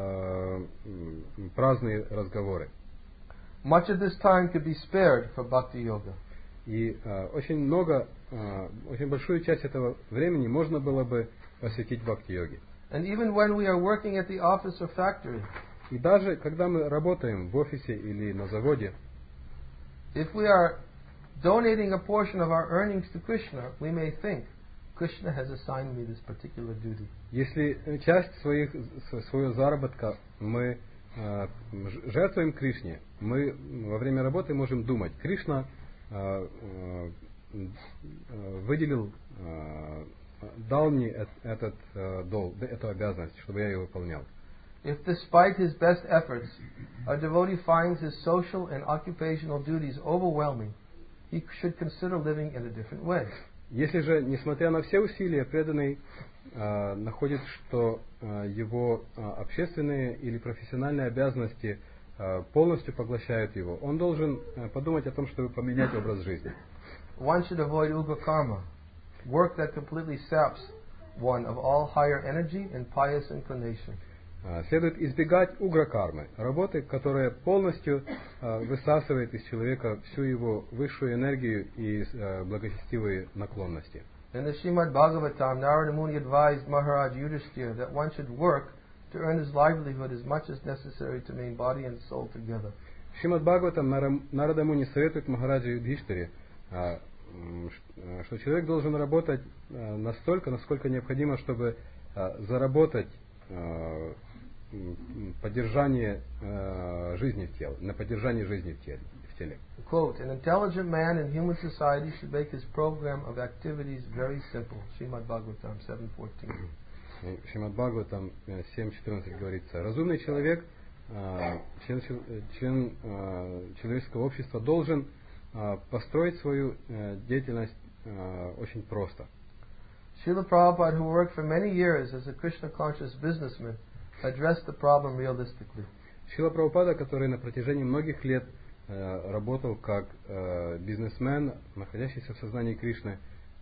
праздные разговоры. Much of this time could be spared for bhakti yoga. И очень большую часть этого времени можно было бы посвятить бхакти-йоге. And even when we are working at the office or factory, и даже когда мы работаем в офисе или на заводе, if we are donating a portion of our earnings to Krishna, we may think Krishna has assigned me this particular duty. Если часть своего заработка мы жертвуем Кришне, мы во время работы можем думать, Кришна выделил, дал мне этот долг, эту обязанность, чтобы я ее выполнял. If despite his best efforts, a devotee finds his social and occupational duties overwhelming, he should consider living in a different way. Если же, несмотря на все усилия, преданный находит, что его общественные или профессиональные обязанности полностью поглощают его, он должен подумать о том, чтобы поменять образ жизни. One should avoid ugra karma, work that completely saps one of all higher energy and pious inclination. Следует избегать угра-кармы, работы, которая полностью высасывает из человека всю его высшую энергию и благочестивые наклонности. In the Srimad Bhagavatam, Narada Muni advised Maharaj Yudhishthira that one should work to earn his livelihood as much as necessary to maintain body and soul together. В Шримад Бхагаватам Нарада Муни советует Махараджа Юдхиштире, что человек должен работать настолько, насколько необходимо, чтобы заработать поддержание жизни в теле, на поддержание жизни в теле. Quote, an intelligent man in human society should make his program of activities very simple. Srimad Bhagavatam 7:14. Шримад Бхагаватам 7:14 говорится, разумный человек, член человеческого общества должен построить свою деятельность очень просто. Srila Prabhupada, who worked for many years as a Krishna-conscious businessman, addressed the problem realistically. Шрила Прабхупада, который на протяжении многих лет работал как бизнесмен, находящийся в сознании Кришны,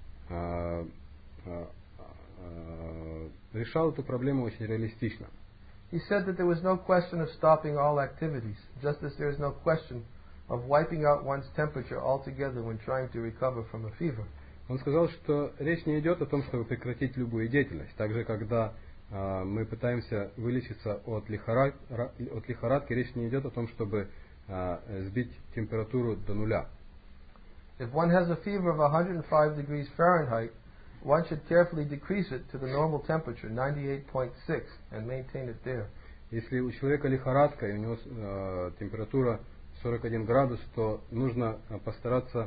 решал эту проблему очень реалистично. He said that there was no question of stopping all activities, just as there is no question of wiping out one's temperature altogether when trying to recover from a fever. Он сказал, что речь не идет о том, чтобы прекратить любую деятельность. Также, когда мы пытаемся вылечиться от лихорадки, речь не идет о том, чтобы сбить температуру до нуля. If one has a fever of 105 degrees Fahrenheit, one should carefully decrease it to the normal temperature, 98.6, and maintain it there. Если у человека лихорадка и у него температура 41 градус, то нужно постараться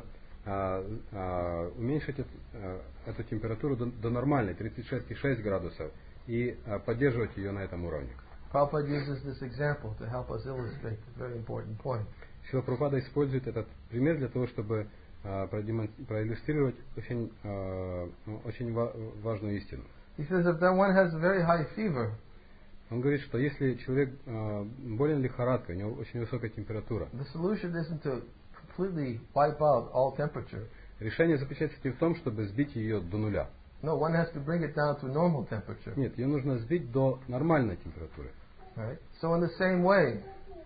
уменьшить эту температуру до нормальной, 36,6 градусов, и поддерживать ее на этом уровне. Prabhupada uses this example to help us illustrate a very important point. Шрила Прабхупада использует этот пример для того, чтобы проиллюстрировать очень важную истину. He says if one has a very high fever, Он говорит, что если человек болен лихорадкой, у него очень высокая температура, the solution isn't to completely wipe out all temperature. решение заключается не в том, чтобы сбить ее до нуля. No, one has to bring it down to normal temperature. Нет, ее нужно сбить до нормальной температуры. Right? So in the same way,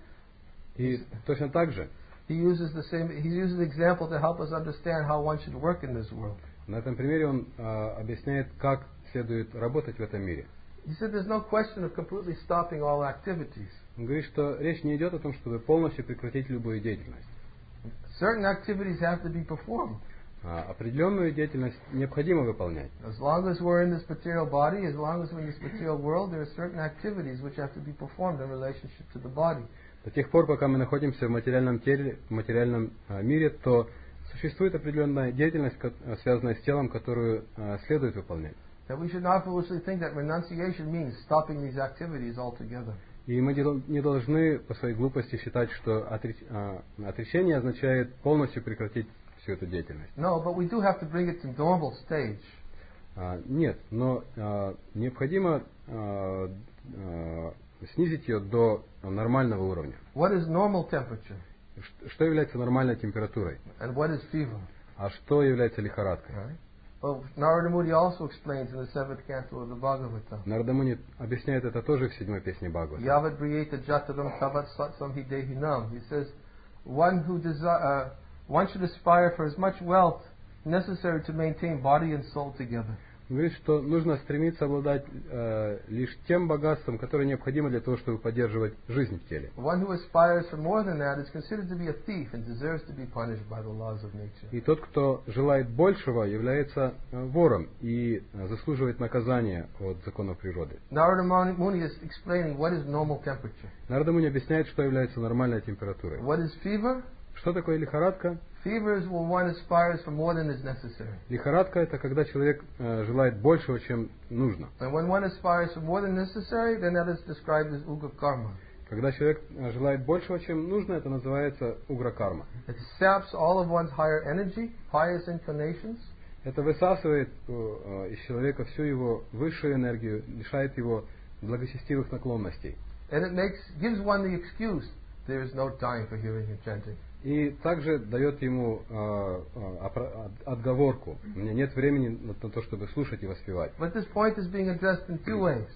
И точно так же, he uses the example to help us understand how one should work in this world. на этом примере он объясняет, как следует работать в этом мире. He said there's no question of completely stopping all activities. Он говорит, что речь не идет о том, чтобы полностью прекратить любую деятельность. Certain activities have to be performed. Определенную деятельность необходимо выполнять. As long as we're in this material body, as long as we're in this material world, there are certain activities which have to be performed in relationship to the body. До тех пор, пока мы находимся в материальном теле, в материальном мире, то существует определенная деятельность, связанная с телом, которую следует выполнять. That we should not foolishly think that renunciation means stopping these activities altogether. И мы не должны по своей глупости считать, что отречение означает полностью прекратить всю эту деятельность. No, but we do have to bring it to normal stage. Нет, но необходимо снизить ее до нормального уровня. What is normal temperature? Что является нормальной температурой? And what is fever? А что является лихорадкой? Right? Well, Narada Muni also explains in the 7th canto of the Bhagavatam. Нарада Муни объясняет это тоже в 7-й песне Бхагавата. Yavat briyeta jataram tavat satsam hidehinam. He says, one should aspire for as much wealth necessary to maintain body and soul together. Он говорит, что нужно стремиться обладать лишь тем богатством, которое необходимо для того, чтобы поддерживать жизнь в теле. One who aspires for more than that is considered to be a thief and deserves to be punished by the laws of nature. И тот, кто желает большего, является вором и заслуживает наказания от законов природы. Narada Muni is explaining what is normal temperature. Нарада Муни объясняет, что является нормальной температурой. What is fever? Что такое лихорадка? Fever is when one aspires for more than is necessary. Лихорадка — это когда человек желает большего, чем нужно. And when one aspires for more than necessary, then that is described as ugra karma. Когда человек желает большего, чем нужно, это называется угра-карма. It saps all of one's higher energy, pious inclinations. Это высасывает из человека всю его высшую энергию, лишает его благочестивых наклонностей. And it gives one the excuse, there is no time for hearing and chanting. И также дает ему отговорку. У меня нет времени на то, чтобы слушать и воспевать. But this point is being addressed in two ways.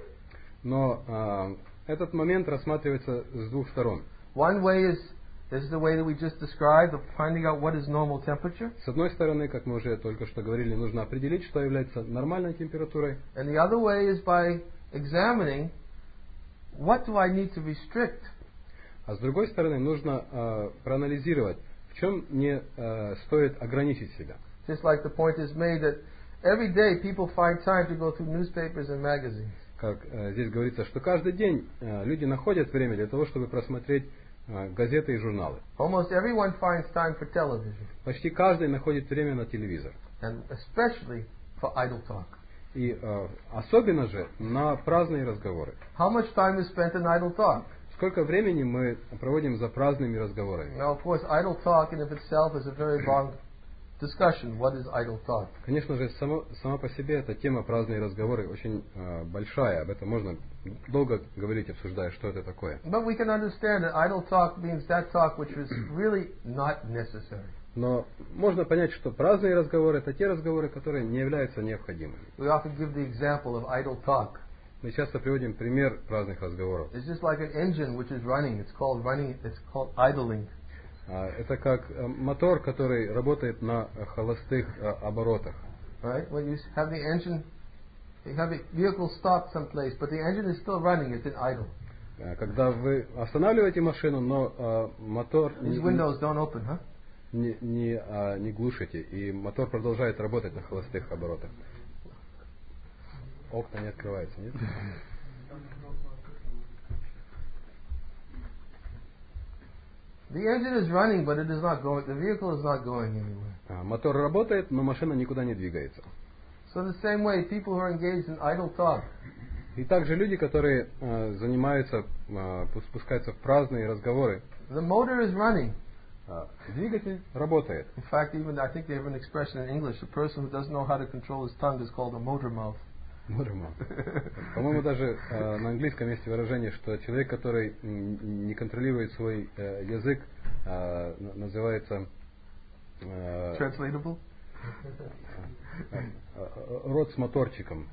Но этот момент рассматривается с двух сторон. One way is the way that we just described, of finding out what is normal temperature. С одной стороны, как мы уже только что говорили, нужно определить, что является нормальной температурой. And the other way is by examining what do I need to restrict. А с другой стороны, нужно проанализировать, в чем мне стоит ограничить себя. Just like the point is made that every day people find time to go through newspapers and magazines. Как здесь говорится, что каждый день люди находят время для того, чтобы просмотреть газеты и журналы. Almost everyone finds time for television. Почти каждый находит время на телевизор. And especially for idle talk. И особенно же на праздные разговоры. How much time is spent in idle talk? Сколько времени мы проводим за праздными разговорами? Now, of course, idle talk in of itself is a very wrong discussion. What is idle talk? Конечно же, сама по себе эта тема праздные разговоры очень большая. Об этом можно долго говорить, обсуждая, что это такое. But we can understand that idle talk means that talk which is really not necessary. Но можно понять, что праздные разговоры — это те разговоры, которые не являются необходимыми. We often give the example of idle talk. Мы часто приводим пример праздных разговоров. It's just like an engine which is running. It's called idling. Это как мотор, который работает на холостых оборотах. Right? When you have the engine, you have a vehicle stopped someplace, but the engine is still running. It's in idle. Когда вы останавливаете машину, но мотор These windows don't open, huh? не глушите, и мотор продолжает работать на холостых оборотах. Окна не открываются, нет? The engine is running, but it is not going. The vehicle is not going anywhere. Мотор работает, но машина никуда не двигается. So the same way, people who are engaged in idle talk. И также люди, которые занимаются, спускаются в праздные разговоры, The motor is running. двигатель работает. In fact, even I think they have an expression in English: a person who doesn't know how to control his tongue is called a motor mouth. По-моему, даже на английском есть выражение, что человек, который не контролирует свой язык, называется Translatable? рот с моторчиком.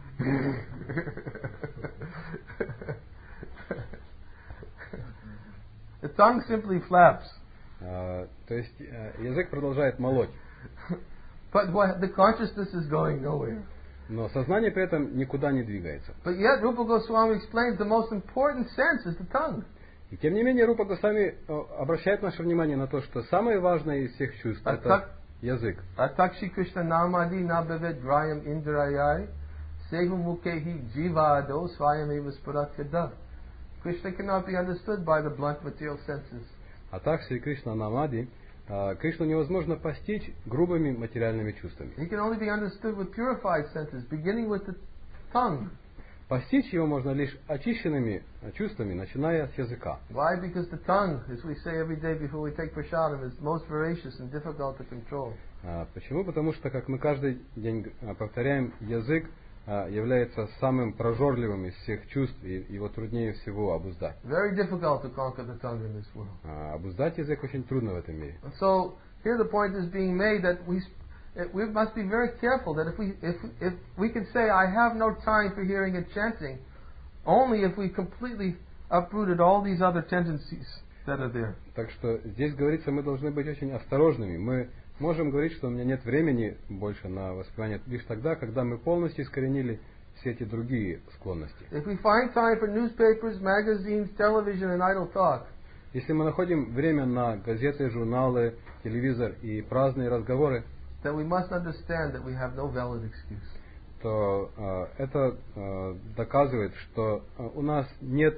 The tongue simply flaps. То есть язык продолжает молоть. But the consciousness is going nowhere. Но сознание при этом никуда не двигается. But yet, Rupa Goswami explains the most important sense is the tongue. И тем не менее, Рупа Госвами обращает наше внимание на то, что самое важное из всех чувств — это язык. Atakshi Krishna Namadi Nabhavet Grayam Indrayai Sehu Mukhehi Jivado Swayameva Spuratyada. Krishna cannot be understood by the blunt material senses. Атакши Кришна Намади, Кришну невозможно постичь грубыми материальными чувствами. He can only be understood with purified senses, beginning with the tongue. Постичь его можно лишь очищенными чувствами, начиная с языка. Why? Because the tongue, as we say every day before we take prasadam, is most voracious and difficult to control. Почему? Потому что, как мы каждый день повторяем, язык является самым прожорливым из всех чувств, и его труднее всего обуздать. Very difficult to conquer the tongue in this world. Обуздать язык очень трудно в этом мире. So here the point is being made that we must be very careful that if we can say I have no time for hearing and chanting, only if we completely uprooted all these other tendencies that are there. Так что здесь говорится, мы должны быть очень осторожными. Мы можем говорить, что у меня нет времени больше на воспевание лишь тогда, когда мы полностью искоренили все эти другие склонности. If we find time for newspapers, magazines, television, and idle talk, если мы находим время на газеты, журналы, телевизор и праздные разговоры, then we must understand that we have no valid excuse. то это доказывает, что у нас нет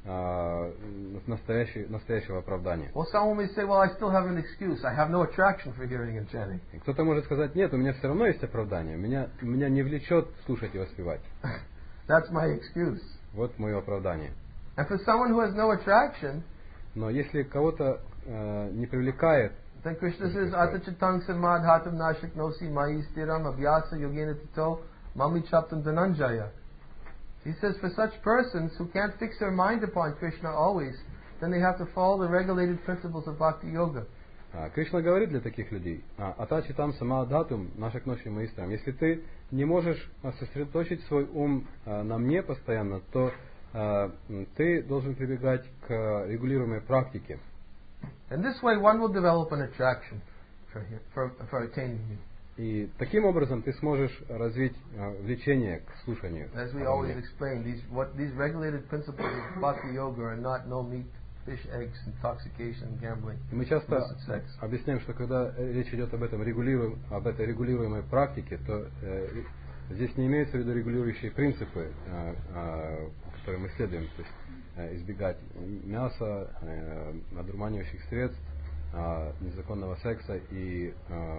настоящего оправдания. Well, someone may say, well, I still have an excuse. I have no attraction for hearing and chanting. Кто-то может сказать, нет, у меня все равно есть оправдание. Меня не влечет слушать и воспевать. That's my excuse. Вот мое оправдание. And for someone who has no attraction, но если кого-то не привлекает, then Krishna says, Atachatang samadhatam nashik nosi mai stiram abhyasa yogena tito mami chaptam dhananjaya. He says, for such persons who can't fix their mind upon Krishna always, then they have to follow the regulated principles of Bhakti Yoga. Кришна говорит для таких людей, атачи там самадхатум нашак ноши маистрам. Если ты не можешь сосредоточить свой ум на мне постоянно, то ты должен прибегать к регулируемой практике. And this way one will develop an attraction for attaining me. И таким образом ты сможешь развить влечение к слушанию. As we always explain, these regulated principles of Bhakti Yoga are not no meat, fish, eggs, intoxication, gambling. Мы часто объясняем, что когда речь идет об этой регулируемой практике, то здесь не имеются в виду регулирующие принципы, которые мы следуем, то есть избегать мяса, одурманивающих средств, незаконного секса и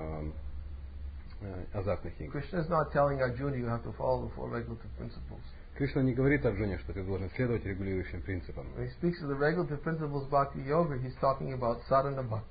азартных игр. Krishna is not telling Arjuna you have to follow the four regulative principles. Кришна не говорит Арджуне, что ты должен следовать регулирующим принципам. When he speaks of the regulative principles of Bhakti Yoga, he's talking about sadhana bhakti.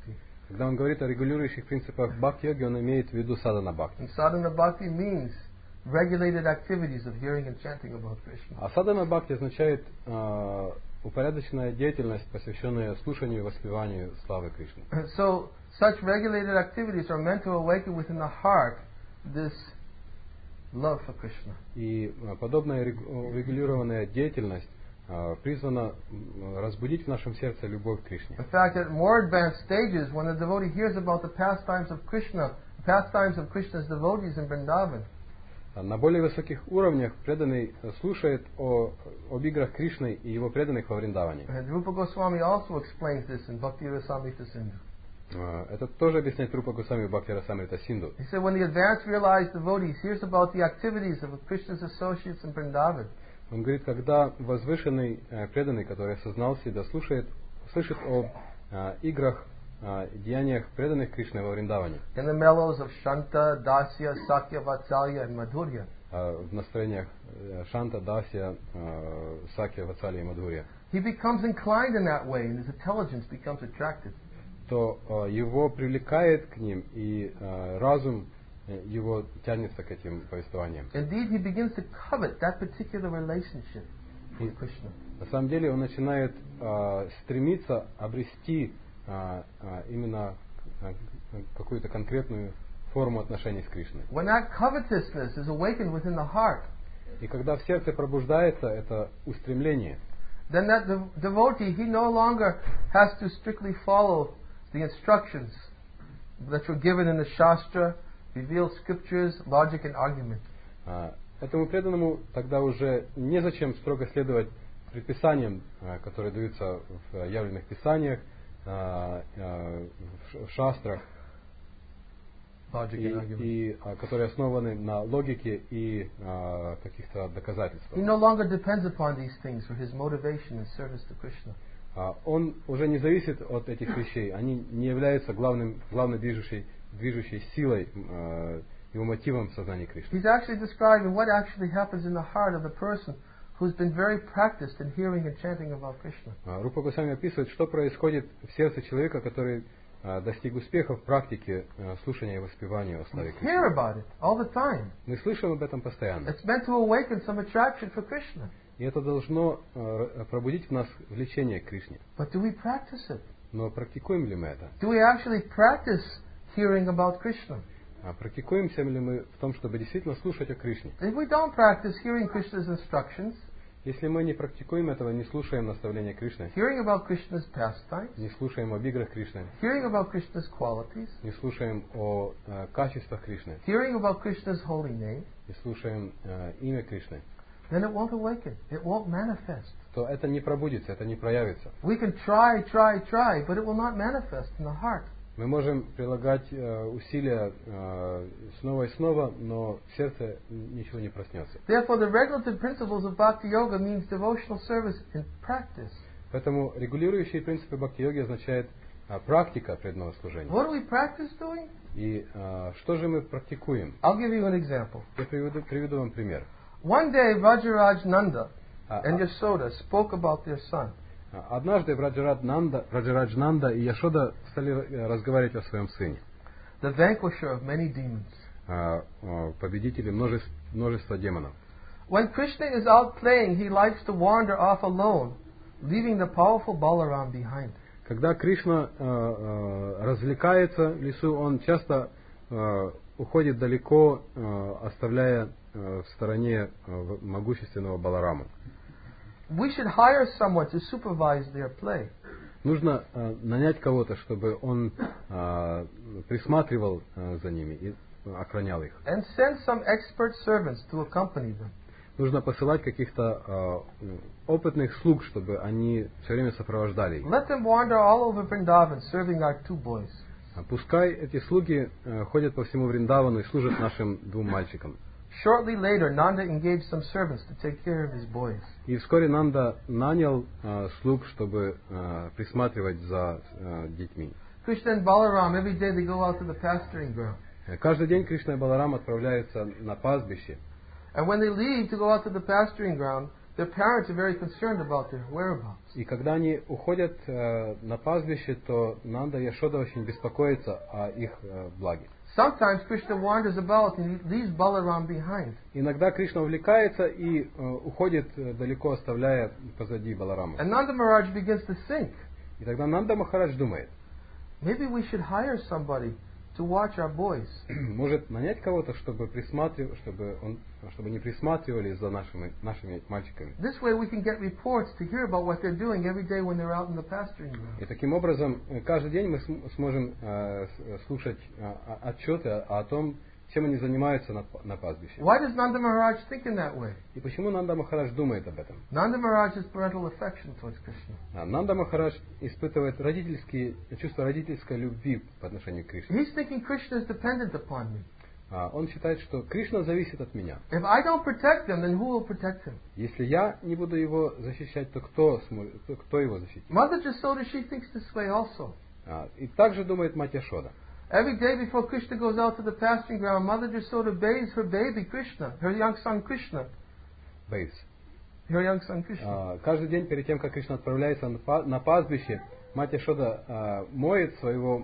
Когда он говорит о регулирующих принципах бхакти-йоги, он имеет в виду садхана бхакти. And sadhana bhakti means regulated activities of hearing and chanting about Krishna. А садхана бхакти означает упорядоченная деятельность, посвященная слушанию и воспеванию славы Кришны. And so, such regulated activities are meant to awaken within the heart this love for Krishna. И подобная регулированная деятельность призвана разбудить в нашем сердце любовь к Кришне. In fact, at more advanced stages, when the devotee hears about the pastimes of Krishna, pastimes of Krishna's devotees in Vrindavan, На более высоких уровнях преданный слушает об играх Кришны и его преданных во Вриндаване. and Rupa Goswami also explains this in Bhakti Rasamrita Sindhu. Это тоже объясняет Рупа Госвами в Бхакти Расамрита Синду. He said when the advanced realized devotee hears about the activities of Krishna's associates in Vrindavan, Он говорит, когда возвышенный преданный, который осознал себя, слышит о играх, деяниях преданных Кришны во Вриндаване, in the mellows of Shanta, Dasya, Sakya, Vatsalya, and Madhurya, в настроениях Шанта, Дасья, Сакья, Ватсалия и Мадхурья, he becomes inclined in that way and his intelligence becomes attracted. то его привлекает к ним, и разум его тянется к этим повествованиям. Indeed, he begins to covet that particular relationship with Krishna. На самом деле он начинает стремиться обрести именно какую-то конкретную форму отношений с Кришной. When that covetousness is awakened within the heart, И когда в сердце пробуждается это устремление, then that devotee, he no longer has to strictly follow the instructions that were given in the Shastra, revealed scriptures, logic and argument. этому преданному тогда уже незачем строго следовать предписаниям, которые даются в явленных писаниях, в шастрах, Logic and argument. и которые основаны на логике и каких-то доказательствах. He no longer depends upon these things for his motivation and service to Krishna. Он уже не зависит от этих вещей, они не являются главной движущей силой, его мотивом в сознании Кришны. He's actually describing what actually happens in the heart of the person who's been very practiced in hearing and chanting about Krishna. Рупа Госвами описывает, что происходит в сердце человека, который достиг успеха в практике слушания и воспевания о We славе hear Кришны. about it all the time. Мы слышим об этом постоянно. It's meant to awaken some attraction for Krishna. И это должно пробудить в нас влечение к Кришне. But do we practice it? Но практикуем ли мы это? Do we actually practice hearing about Krishna? Практикуемся ли мы в том, чтобы действительно слушать о Кришне? If we don't practice hearing Krishna's instructions, Если мы не практикуем этого, не слушаем наставления Кришны, hearing about Krishna's pastimes, не слушаем об играх Кришны, hearing about Krishna's qualities, не слушаем о качествах Кришны, hearing about Krishna's holy name, не слушаем имя Кришны, then it won't awaken. It won't manifest. то это не пробудится, это не проявится. We can try, but it will not manifest in the heart. Мы можем прилагать усилия снова и снова, но в сердце ничего не проснется. Therefore, the regulative principles of Bhakti Yoga means devotional service in practice. Поэтому регулирующие принципы бхакти-йоги означает практика преданного служения. What do we practice doing? И что же мы практикуем? I'll give you an example. Я приведу вам пример. One day, Vajraraj Nanda and Yasoda spoke about their son. Однажды Враджарадж Нанда и Яшода стали разговаривать о своем сыне, The vanquisher of many demons. победителе множества демонов. When Krishna is out playing, he likes to wander off alone, leaving the powerful Balaram behind. Когда Кришна развлекается в лесу, он часто уходит далеко, оставляя в стороне могущественного Балараму. We should hire someone to supervise their play. Нужно нанять кого-то, чтобы он присматривал за ними и охранял их. And send some expert servants to accompany them. Нужно посылать каких-то опытных слуг, чтобы они все время сопровождали их. Let them wander all over Vrindavan, serving our two boys. Пускай эти слуги ходят по всему Вриндавану и служат нашим двум мальчикам. Shortly later, Nanda engaged some servants to take care of his boys. И вскоре Нанда нанял слуг, чтобы присматривать за детьми. Krishna and Balaram, every day they go out to the pasturing ground. Каждый день Кришна и Баларам отправляются на пастбище. And when they leave to go out to the pasturing ground, their parents are very concerned about their whereabouts. И когда они уходят на пастбище, то Нанда и Яшода очень беспокоятся о их благе. Sometimes Krishna wanders about and he leaves Balaram behind. Иногда Кришна увлекается и уходит далеко, оставляя позади Баларама. And Nanda Maharaj begins to think, И тогда Нанда Махарадж думает, maybe we should hire somebody to watch our boys. может нанять кого-то, чтобы не присматривали за нашими мальчиками. This way we can get reports to hear about what they're doing every day when they're out in the pasturing ground. И таким образом каждый день мы сможем слушать отчеты о том, чем они занимаются на пастбище. Why does Nanda Maharaj think in that way? И почему Нанда Махарадж думает об этом? Nanda Maharaj has parental affection towards Krishna. Нанда Махарадж испытывает чувство родительской любви по отношению к Кришне. He's thinking Krishna is dependent upon me. Он считает, что Кришна зависит от меня. If I don't protect him, then who will protect him? Если я не буду его защищать, то кто его защитит? Mother Jasoda, she thinks this way also. И также думает мать Яшода. Every day before Krishna goes out to the pasturing ground, Mother Jasoda bathes her baby Krishna, her young son Krishna. Бейс. Her young son Krishna. Каждый день перед тем, как Кришна отправляется на пастбище, мать Яшода моет своего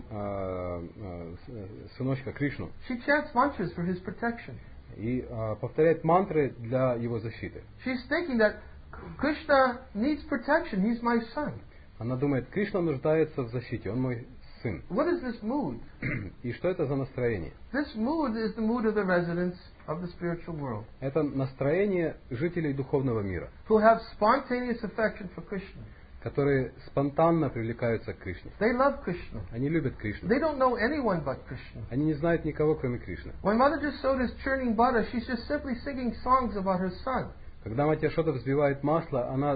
сыночка Кришну She chants mantras for his protection. и повторяет мантры для его защиты. She's thinking that Krishna needs protection. He's my son. Она думает, Кришна нуждается в защите, он мой сын. What is this mood? И что это за настроение? This mood is the mood of the residents of the spiritual world, Это настроение жителей духовного мира, who have spontaneous affection for Krishna. которые спонтанно привлекаются к Кришне. They love Krishna. Они любят Кришну. They don't know anyone but Krishna. Они не знают никого, кроме Кришны. When Mother Jasoda is churning butter, she's just simply singing songs about her son. Когда мать Яшода взбивает масло, она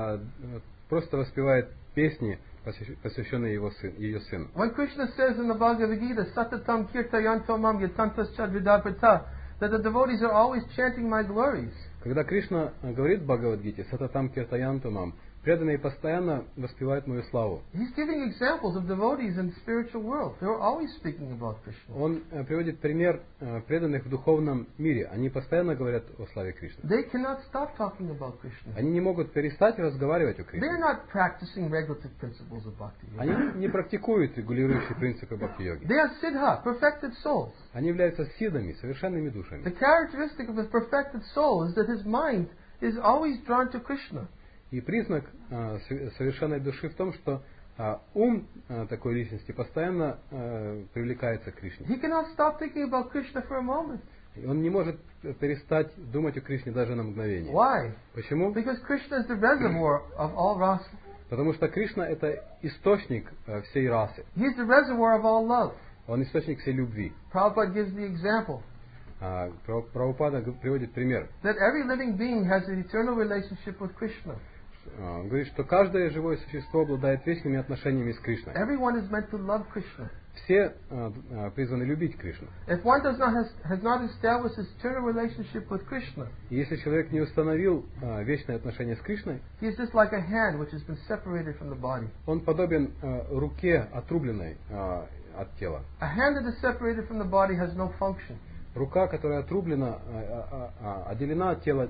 просто воспевает песни, посвященные ее сыну. When Krishna says in the Bhagavad Gita, Satatam Kirtayantomam Yatantas Chadvidapata, that the devotees are always chanting my glories. Когда Кришна говорит в Бхагавад-гите «Сататам киртаянтумам», преданные постоянно воспевают мою славу. He's giving examples of devotees in the spiritual world. They're always speaking about Krishna. Он приводит пример преданных в духовном мире. Они постоянно говорят о славе Кришны. They cannot stop talking about Krishna. Они не могут перестать разговаривать о Кришне. They're not practicing regulative principles of bhakti. Они не практикуют регулирующие принципы бхакти-йоги. They are siddha, perfected souls. Они являются сидами, совершенными душами. The characteristic of a perfected soul is that his mind is always drawn to Krishna. И признак совершенной души в том, что ум такой личности постоянно привлекается к Кришне. He cannot stop thinking about Krishna for a moment. И он не может перестать думать о Кришне даже на мгновение. Why? Почему? Because Krishna is the reservoir of all rasa. Потому что Кришна это источник всей расы. He is the reservoir of all love. Он источник всей любви. Prabhupada gives the example Прабхупада приводит пример. that every living being has an eternal relationship with Krishna. Он говорит, что каждое живое существо обладает вечными отношениями с Кришной. Everyone is meant to love Krishna. Все призваны любить Кришну. If one has not established his eternal relationship with Krishna, И если человек не установил вечные отношения с Кришной, he is just like a hand which has been separated from the body. он подобен руке, отрубленной от тела. A hand that is separated from the body has no function. Рука, которая отрублена, отделена от тела,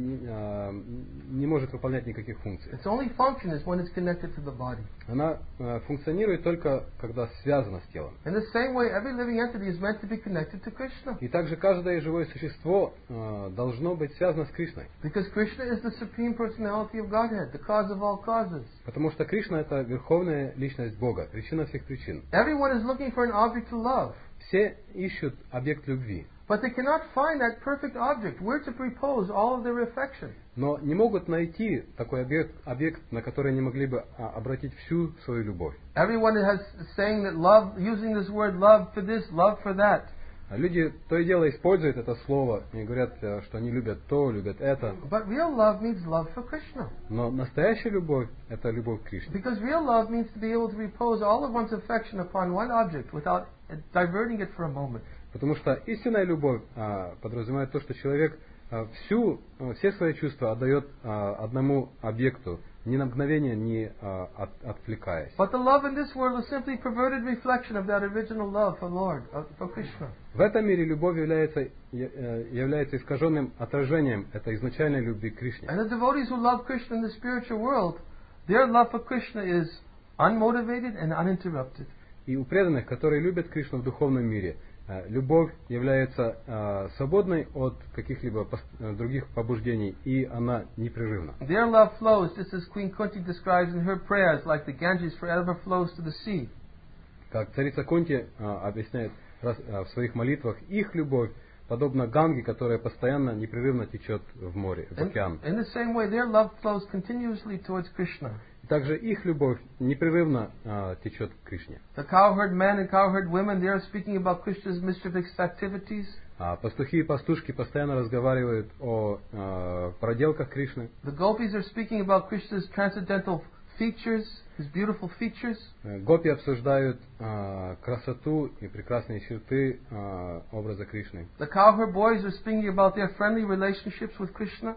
не может выполнять никаких функций. Its only function is when it's connected to the body. Она функционирует только, когда связана с телом. In the same way, every living entity is meant to be connected to Krishna. И также каждое живое существо должно быть связано с Кришной. Because Krishna is the supreme personality of Godhead, the cause of all causes. Потому что Кришна это верховная личность Бога, причина всех причин. Everyone is looking for an object to love. Все ищут объект любви. But they cannot find that perfect object where to repose all of their affection. Но не могут найти такой объект, на который они могли бы обратить всю свою любовь. Everyone has saying that love, using this word love for this, love for that. Люди то и дело используют это слово и говорят, что они любят то, любят это. But real love means love for Krishna. Но настоящая любовь – это любовь к Кришне. Because real love means to be able to repose all of one's affection upon one object without diverting it for a moment. Потому что истинная любовь подразумевает то, что человек все свои чувства отдает одному объекту ни на мгновение не отвлекаясь. But the love in this world is simply perverted reflection of that original love for Lord, for Krishna. В этом мире любовь является искаженным отражением этой изначальной любви к Кришне. And the devotees who love Krishna in the spiritual world, their love for Krishna is unmotivated and uninterrupted. И у преданных, которые любят Кришну в духовном мире, любовь является свободной от каких-либо других побуждений, и она непрерывна. Their love flows, just as Queen Kunti describes in her prayers, like the Ganges forever flows to the sea. Как царица Кунти объясняет в своих молитвах, их любовь подобна Ганге, которая постоянно, непрерывно течет в море, в океан. In the same way, their love flows continuously towards Krishna. Также их любовь непрерывно течет к Кришне. The cowherd men and cowherd women, they are speaking about Krishna's mischievous activities. Пастухи и пастушки постоянно разговаривают о проделках Кришны. The gopis are speaking about Krishna's transcendental features, his beautiful features. Гопи обсуждают красоту и прекрасные черты образа Кришны. The cowherd boys are speaking about their friendly relationships with Krishna.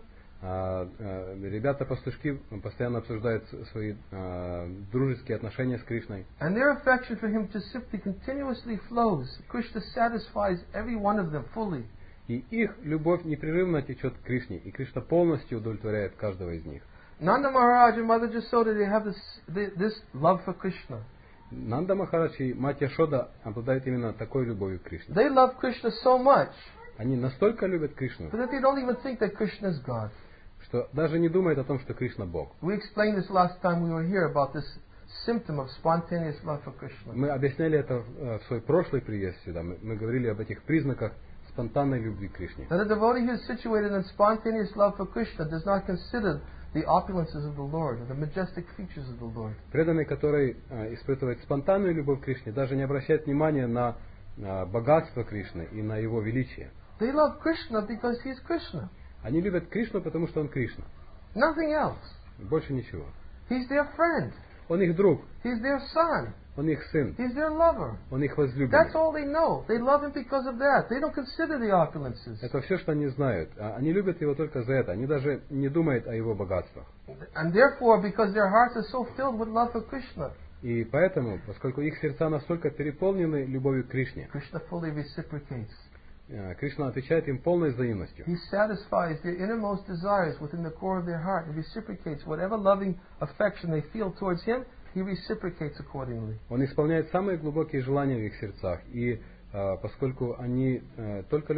Ребята-пастушки постоянно обсуждают свои дружеские отношения с Кришной. And their affection for him just simply continuously flows. Krishna satisfies every one of them fully. И их любовь непрерывно течет к Кришне, и Кришна полностью удовлетворяет каждого из них. Nanda Maharaj and Mother Jasoda, they have this love for Krishna. Нанда Махарадж и мать Яшода обладают именно такой любовью к Кришне. They love Krishna so much Они настолько любят Кришну, that they don't even think that Krishna is God. что даже не думают о том, что Кришна Бог. We explained this last time we were here about this symptom of spontaneous love for Krishna. Мы объясняли это в свой прошлый приезд сюда. Мы говорили об этих признаках спонтанной любви к Кришне. That a devotee who is situated in spontaneous love for Krishna does not consider the opulences of the Lord, or the majestic features of the Lord. Преданный, который испытывает спонтанную любовь к Кришне, даже не обращает внимания на богатство Кришны и на его величие. They love Krishna because he is Krishna. Они любят Кришну, потому что он Кришна. Nothing else. Больше ничего. He's their friend. Он их друг, He's their son. он их сын, He's their lover. он их возлюбленный. That's all they know. They love him because of that. They don't consider the opulences. Это все, что они знают. Они любят его только за это. Они даже не думают о его богатствах. And therefore, because their hearts are so filled with love for Krishna, И поэтому, поскольку их сердца настолько переполнены любовью к Кришне, Krishna fully reciprocates. Кришна отвечает им полной взаимностью. He satisfies their innermost desires within the core of their heart and reciprocates whatever loving affection they feel towards him. He reciprocates accordingly. Он исполняет самые глубокие желания в их сердцах. И поскольку они только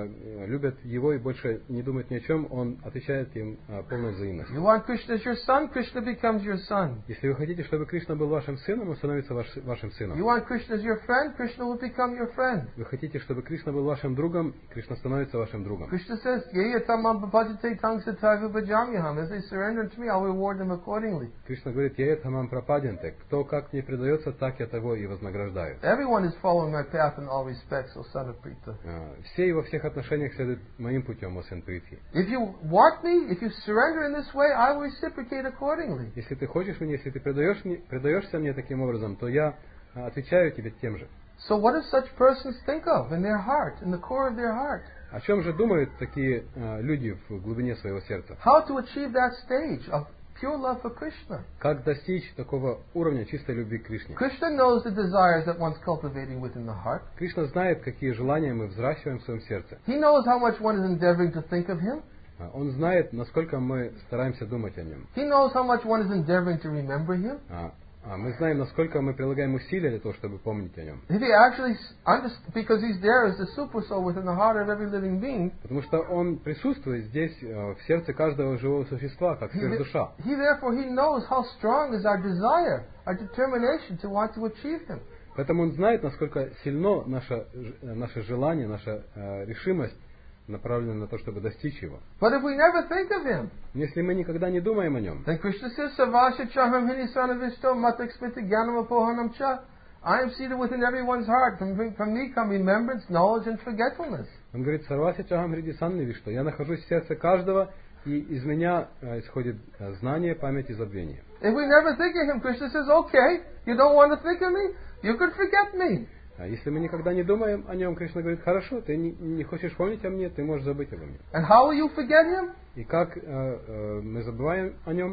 любят его и больше не думают ни о чем, он отвечает им полной взаимностью. You want Krishna as your son? Krishna becomes your son. Если вы хотите, чтобы Кришна был вашим сыном, он становится вашим сыном. You want Krishna as your friend? Krishna will become your friend. Вы хотите, чтобы Кришна был вашим другом, Кришна становится вашим другом. Krishna says, "Ye yatamam bhajate tangsatavu bhajamyaham." As they surrender to me, I'll reward them accordingly. Кришна говорит: «Я тамам прападенте». Кто как мне предается, так я того и вознаграждаю. Everyone is following my path in all respects, O son of Pritha. Все и во всех отношениях следуют моим путем, о сын Притхи. If you want me, if you surrender in this way, I will reciprocate accordingly. Если ты хочешь меня, если ты предаешься мне таким образом, то я отвечаю тебе тем же. So what do such persons think of in their heart, in the core of their heart? О чем же думают такие люди в глубине своего сердца? How to achieve that stage of pure love for Krishna? Как достичь такого уровня чистой любви к Кришне? Krishna knows the desires that one's cultivating within the heart. Кришна знает, какие желания мы взращиваем в своем сердце. He knows how much one is endeavoring to think of him. Он знает, насколько мы стараемся думать о нем. He knows how much one is endeavoring to remember him. Мы знаем, насколько мы прилагаем усилия для того, чтобы помнить о нем. If he actually because he's there as the super soul within the heart of every living being. Потому что он присутствует здесь в сердце каждого живого существа, как сверхдуша. Therefore he knows how strong is our desire, our determination to want to achieve him. Поэтому он знает, насколько сильно наше желание, наша решимость направлена на то, чтобы достичь его. But if we never think of him, если мы никогда не думаем о нем, then Krishna says, "Savasya chaham hinisanavisto matakspita gyanam apohanam cha." I am seated within everyone's heart. From me come remembrance, knowledge, and forgetfulness. Он говорит: "Сарвася чахам хриди санниви, что я нахожусь в сердце каждого, и из меня исходит знание, память и забвение." If we never think of him, Krishna says, "Okay, you don't want to think of me? You could forget me." Если мы никогда не думаем о нем, Кришна говорит: "Хорошо, ты не хочешь помнить о мне, ты можешь забыть обо мне." And how will you forget him? И как мы забываем о нем?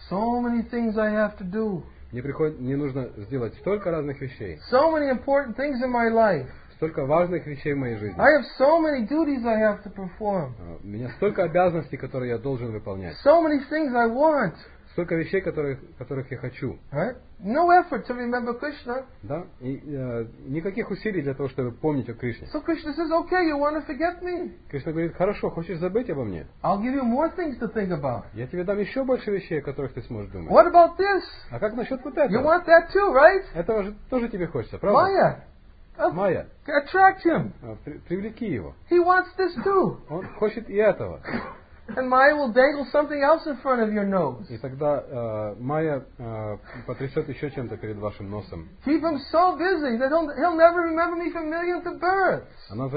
So many things I have to do. Мне нужно сделать столько разных вещей, So many important things in my life. столько важных вещей в моей жизни. I have so many duties I have to perform. У меня столько обязанностей, которые я должен выполнять. So many things I want. Столько вещей, которых я хочу. Right? No effort to remember Krishna. Да? И никаких усилий для того, чтобы помнить о Кришне. So Krishna says, okay, you want to forget me? Кришна говорит, хорошо, хочешь забыть обо мне? I'll give you more things to think about. Я тебе дам еще больше вещей, о которых ты сможешь думать. What about this? А как насчет вот You этого? want that too, right? Этого же тоже тебе хочется, правда? Maya. Майя, Attract him. привлеки его. He wants this too. Он хочет и этого. And Maya will dangle something else in front of your nose. И тогда Майя потрясет еще чем-то перед вашим носом. Keep him so busy that he'll never remember me from millions of births. Она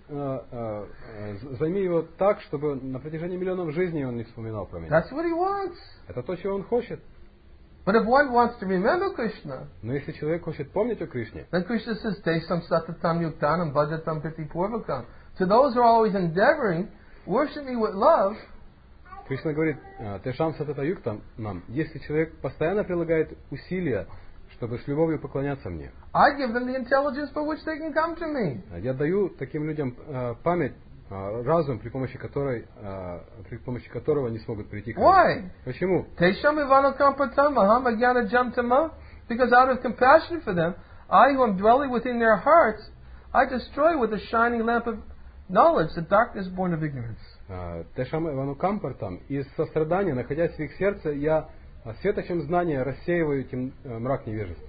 займи его так, чтобы на протяжении миллионов жизней он не вспоминал про меня. That's what he wants. Это то, чего он хочет. But if one wants to remember Krishna, Но если человек хочет помнить о Кришне, then Krishna says, Tesam satatam yuktanam bhajatam priti purvakam. To those who are always endeavoring, worship me with love. Кришна говорит, Тешам сатата юктам нам, если человек постоянно прилагает усилия, чтобы с любовью поклоняться мне, I give them the intelligence by which they can come to me. я даю таким людям память, разум, при помощи которого они смогут прийти к Why? мне. Почему? Tesham ivanakampratam aham agyana jamtama. Because out of compassion for them, I who am dwelling within their hearts, I destroy with a shining lamp of knowledge the darkness born of ignorance. Тешам Иванукампартам, из сострадания, находясь в их сердце, я светочем знания рассеиваю мрак невежества.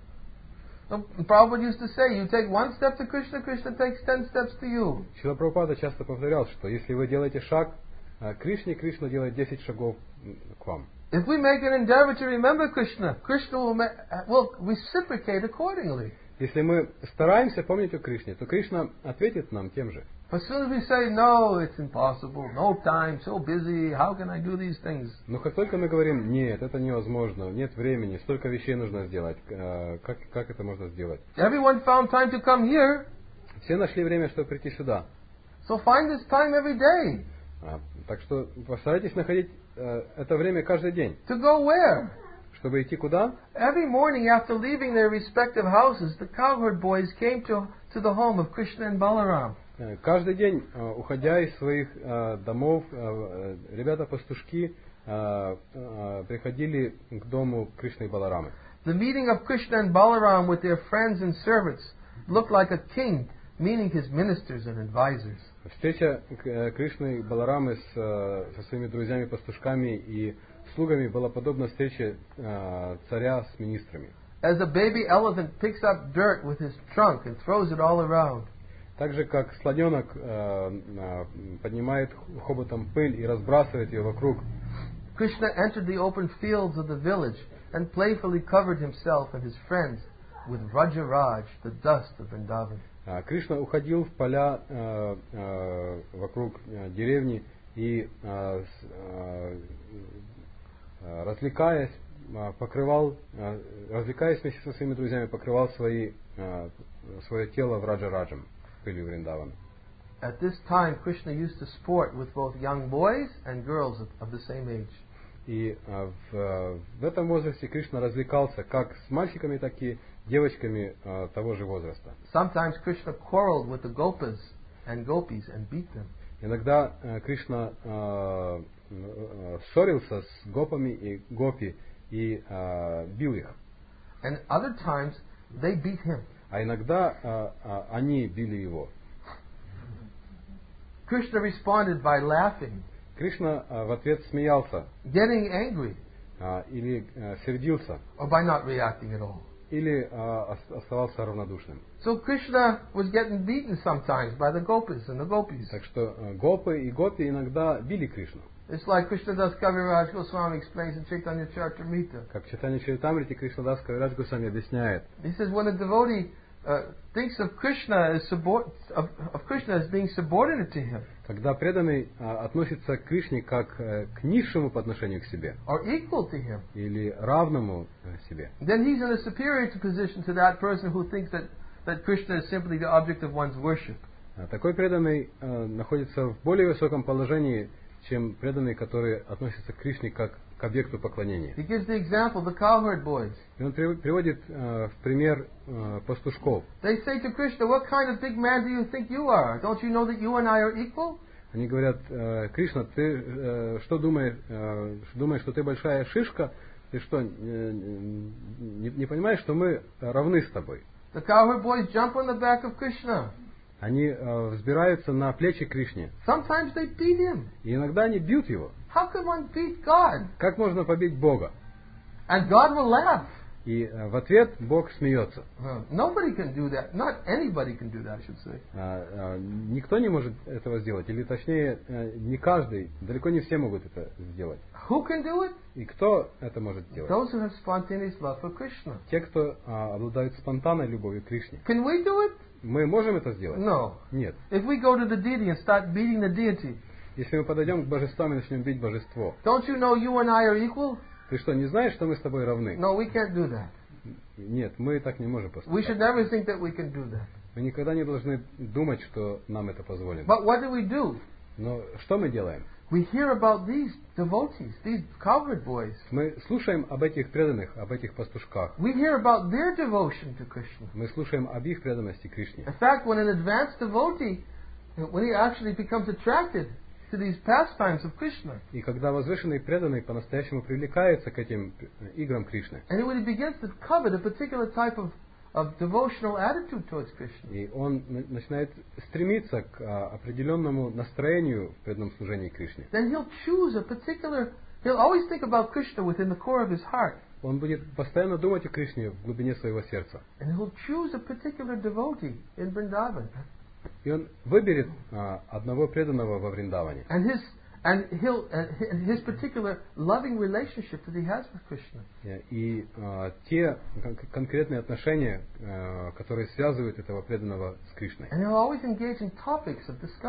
So Prabhupada used to say, you take one step to Krishna, Krishna takes 10 steps to you. Шрила Прабхупада часто повторял, что если вы делаете шаг к Кришне, Кришна делает 10 шагов к вам. If we make an endeavor to remember Krishna, Krishna will reciprocate accordingly. Если мы стараемся помнить о Кришне, то Кришна ответит нам тем же. As soon as we say, no, it's impossible, no time, so busy, how can I do these things? Но как только мы говорим, нет, это невозможно, нет времени, столько вещей нужно сделать, как это можно сделать? Everyone found time to come here, Все нашли время, чтобы прийти сюда. so find this time every day. Так что постарайтесь находить это время каждый день. To go where? Чтобы идти куда? Every morning after leaving their respective houses, the cowherd boys came to the home of Krishna and Balaram. Каждый день, уходя из своих домов, ребята-пастушки приходили к дому Кришны и Баларамы. The meeting of Krishna and Balaram with their friends and servants looked like a king meeting his ministers and advisors. Встреча Кришны и Баларамы со своими друзьями-пастушками и слугами была подобна встрече царя с министрами. As a baby elephant picks up dirt with his trunk and throws it all around. Так же, как слоненок поднимает хоботом пыль и разбрасывает ее вокруг. Krishna entered the open fields of the village and playfully covered himself and his friends with Rajaraj, the dust of Vrindavan. Кришна уходил в поля вокруг деревни и, развлекаясь вместе со своими друзьями, покрывал свое тело в Раджараджем, пылью Вриндавана. At this time, Krishna used to sport with both young boys and girls of the same age. И в этом возрасте Кришна развлекался как с мальчиками, так и девочками того же возраста. Sometimes Krishna quarreled with the gopas and gopis and beat them. Иногда Кришна ссорился с гопами и гопи и бил их. And other times, they beat him. А иногда они били его. Krishna responded by laughing, Кришна в ответ смеялся getting angry, или сердился, or by not reacting at all. или оставался равнодушным. So Krishna was getting beaten sometimes by the gopas and the gopis. Так что гопы и гопи иногда били Кришну. It's like Krishnadass Kaviraj Goswami explains in Chaitanya Charitamrita. Как в Чайтанья Чаритамрите Кришнадас Кавирадж Госвами объясняет. He says when a devotee thinks of Krishna as being subordinate to him, Когда преданный относится к Кришне как к низшему по отношению к себе, or equal to him, или равному себе, then he's in a superior position to that person who thinks that Krishna is simply the object of one's worship. такой преданный находится в более высоком положении, чем преданные, которые относятся к Кришне как к объекту поклонения. He gives the example, the cowherd boys. И он приводит в пример пастушков. They say to Krishna, what kind of big man do you think you are? Don't you know that you and I are equal? Они говорят: Кришна, ты что думаешь, что ты большая шишка? Ты что, не понимаешь, что мы равны с тобой? The cowherd boys jump on the back of Krishna. Они взбираются на плечи Кришне. Sometimes they beat him. И иногда они бьют его. How can one beat God? Как можно побить Бога? And God will laugh. И в ответ Бог смеется. Nobody can do that. Not anybody can do that, I should say. Никто не может этого сделать. Или точнее, не каждый, далеко не все могут это сделать. Who can do it? И кто это может сделать? Those who have spontaneous love for Krishna. Те, кто обладают спонтанной любовью к Кришне. Can we do it? Мы можем это сделать? No. Нет. If we go to the deity and start beating the deity, Если мы подойдем к божествам и начнем бить божество, don't you know you and I are equal? ты что, не знаешь, что мы с тобой равны? No, we can't do that. Нет, мы так не можем We поступать. should never think that we can do that. Мы никогда не должны думать, что нам это позволено. But what do we do? Но что мы делаем? We hear about these devotees, these cowherd boys. Мы слушаем об этих преданных, об этих пастушках. We hear about their devotion to Krishna. Мы слушаем об их преданности Кришне. In fact, when an advanced devotee, when he actually becomes attracted to these pastimes of Krishna, И когда возвышенный преданный по-настоящему привлекается к этим играм Кришны, and when he begins to covet a particular type of devotional attitude towards Krishna, и он начинает стремиться к определенному настроению в преданном служении Кришне, then he'll always think about Krishna within the core of his heart. он будет постоянно думать о Кришне в глубине своего сердца. And he'll choose a particular devotee in Vrindavan. И он выберет одного преданного во Вриндаване. And his particular loving relationship that he has with Krishna. И те конкретные отношения, которые связывают этого преданного с Кришной. And he'll always engage in topics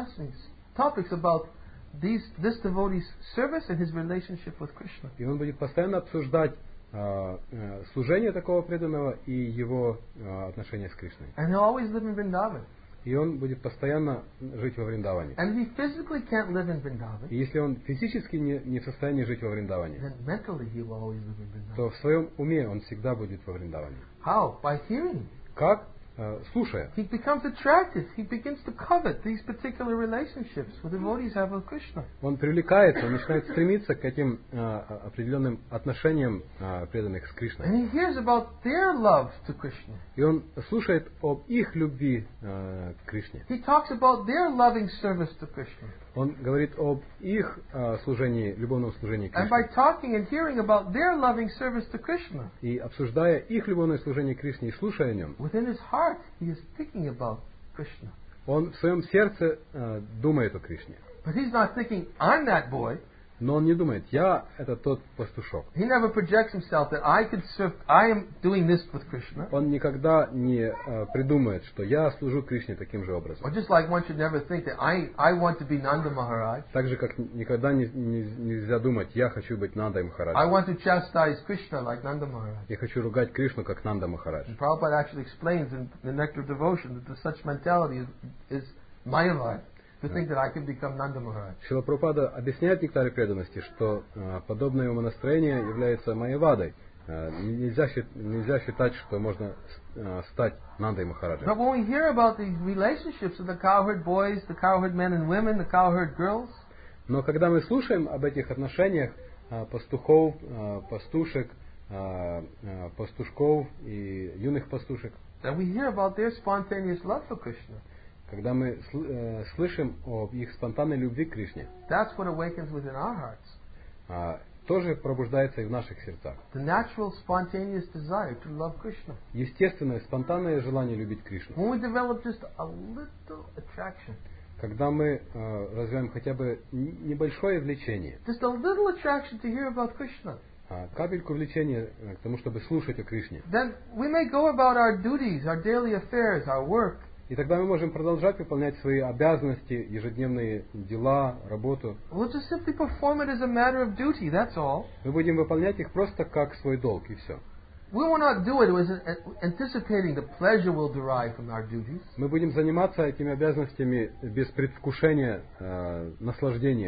about this devotee's service and his relationship with Krishna. И он будет постоянно обсуждать служение такого преданного и его отношения с Кришной. And he'll always live in Vrindavan. И он будет постоянно жить во Вриндаване. And if he physically can't live in Vrindavan, И если он физически не в состоянии жить во Вриндаване, then mentally he will always live in Vrindavan. то в своем уме он всегда будет во Вриндаване. How? By hearing. Как? Слушая. He becomes attracted. He begins to covet these particular relationships with devotees have with Krishna. Он привлекается, он начинает стремиться к этим определенным отношениям преданных с Кришной. And he hears about their love to Krishna. И он слушает об их любви к Кришне. He talks about their loving service to Krishna. Он говорит об их служении, любовном служении And by Кришне. talking and hearing about their loving service to Krishna, И обсуждая их любовное служение Кришне и слушая о нем, within his heart he is thinking about Krishna. он в своем сердце думает о Кришне. But he's not thinking, I'm that boy. Но он не думает: я это тот пастушок. He never projects himself that I am doing this with Krishna. Он никогда не придумает, что я служу Кришне таким же образом. Or just like one should never think that I want to be Nanda Maharaj. Так же, как никогда нельзя думать: я хочу быть Нандой I Махараджем. want to chastise Krishna like Nanda Maharaj. Я хочу ругать Кришну, как Нанда Махарадж. And Prabhupada actually explains in the Nectar of Devotion that such mentality is Mayavad. To think that I can become Nanda Maharaj. Шрила Прабхупада объясняет в Нектаре преданности, что подобное умонастроение является майявадой. Нельзя считать, что можно стать Нандой Махараджем. But when we hear about the relationships of the cowherd boys, the cowherd men and women, the cowherd girls, Но когда мы слушаем об этих отношениях пастухов, пастушек, пастушков и юных пастушек, then we hear about their spontaneous love for Krishna. когда мы слышим об их спонтанной любви к Кришне, That's what awakens within our hearts. тоже пробуждается и в наших сердцах. The natural spontaneous desire to love Krishna. Естественное, спонтанное желание любить Кришну. When we develop just a little attraction, Когда мы развиваем хотя бы небольшое влечение, just a little attraction to hear about Krishna, капельку влечения к тому, чтобы слушать о Кришне, then we may go about our duties, our daily affairs, our work, и тогда мы можем продолжать выполнять свои обязанности, ежедневные дела, работу. we'll just simply perform it as a matter of duty, that's all. Мы будем выполнять их просто как свой долг, и все. We will not do it anticipating the pleasure we'll derive from our duties. Мы будем заниматься этими обязанностями без предвкушения наслаждения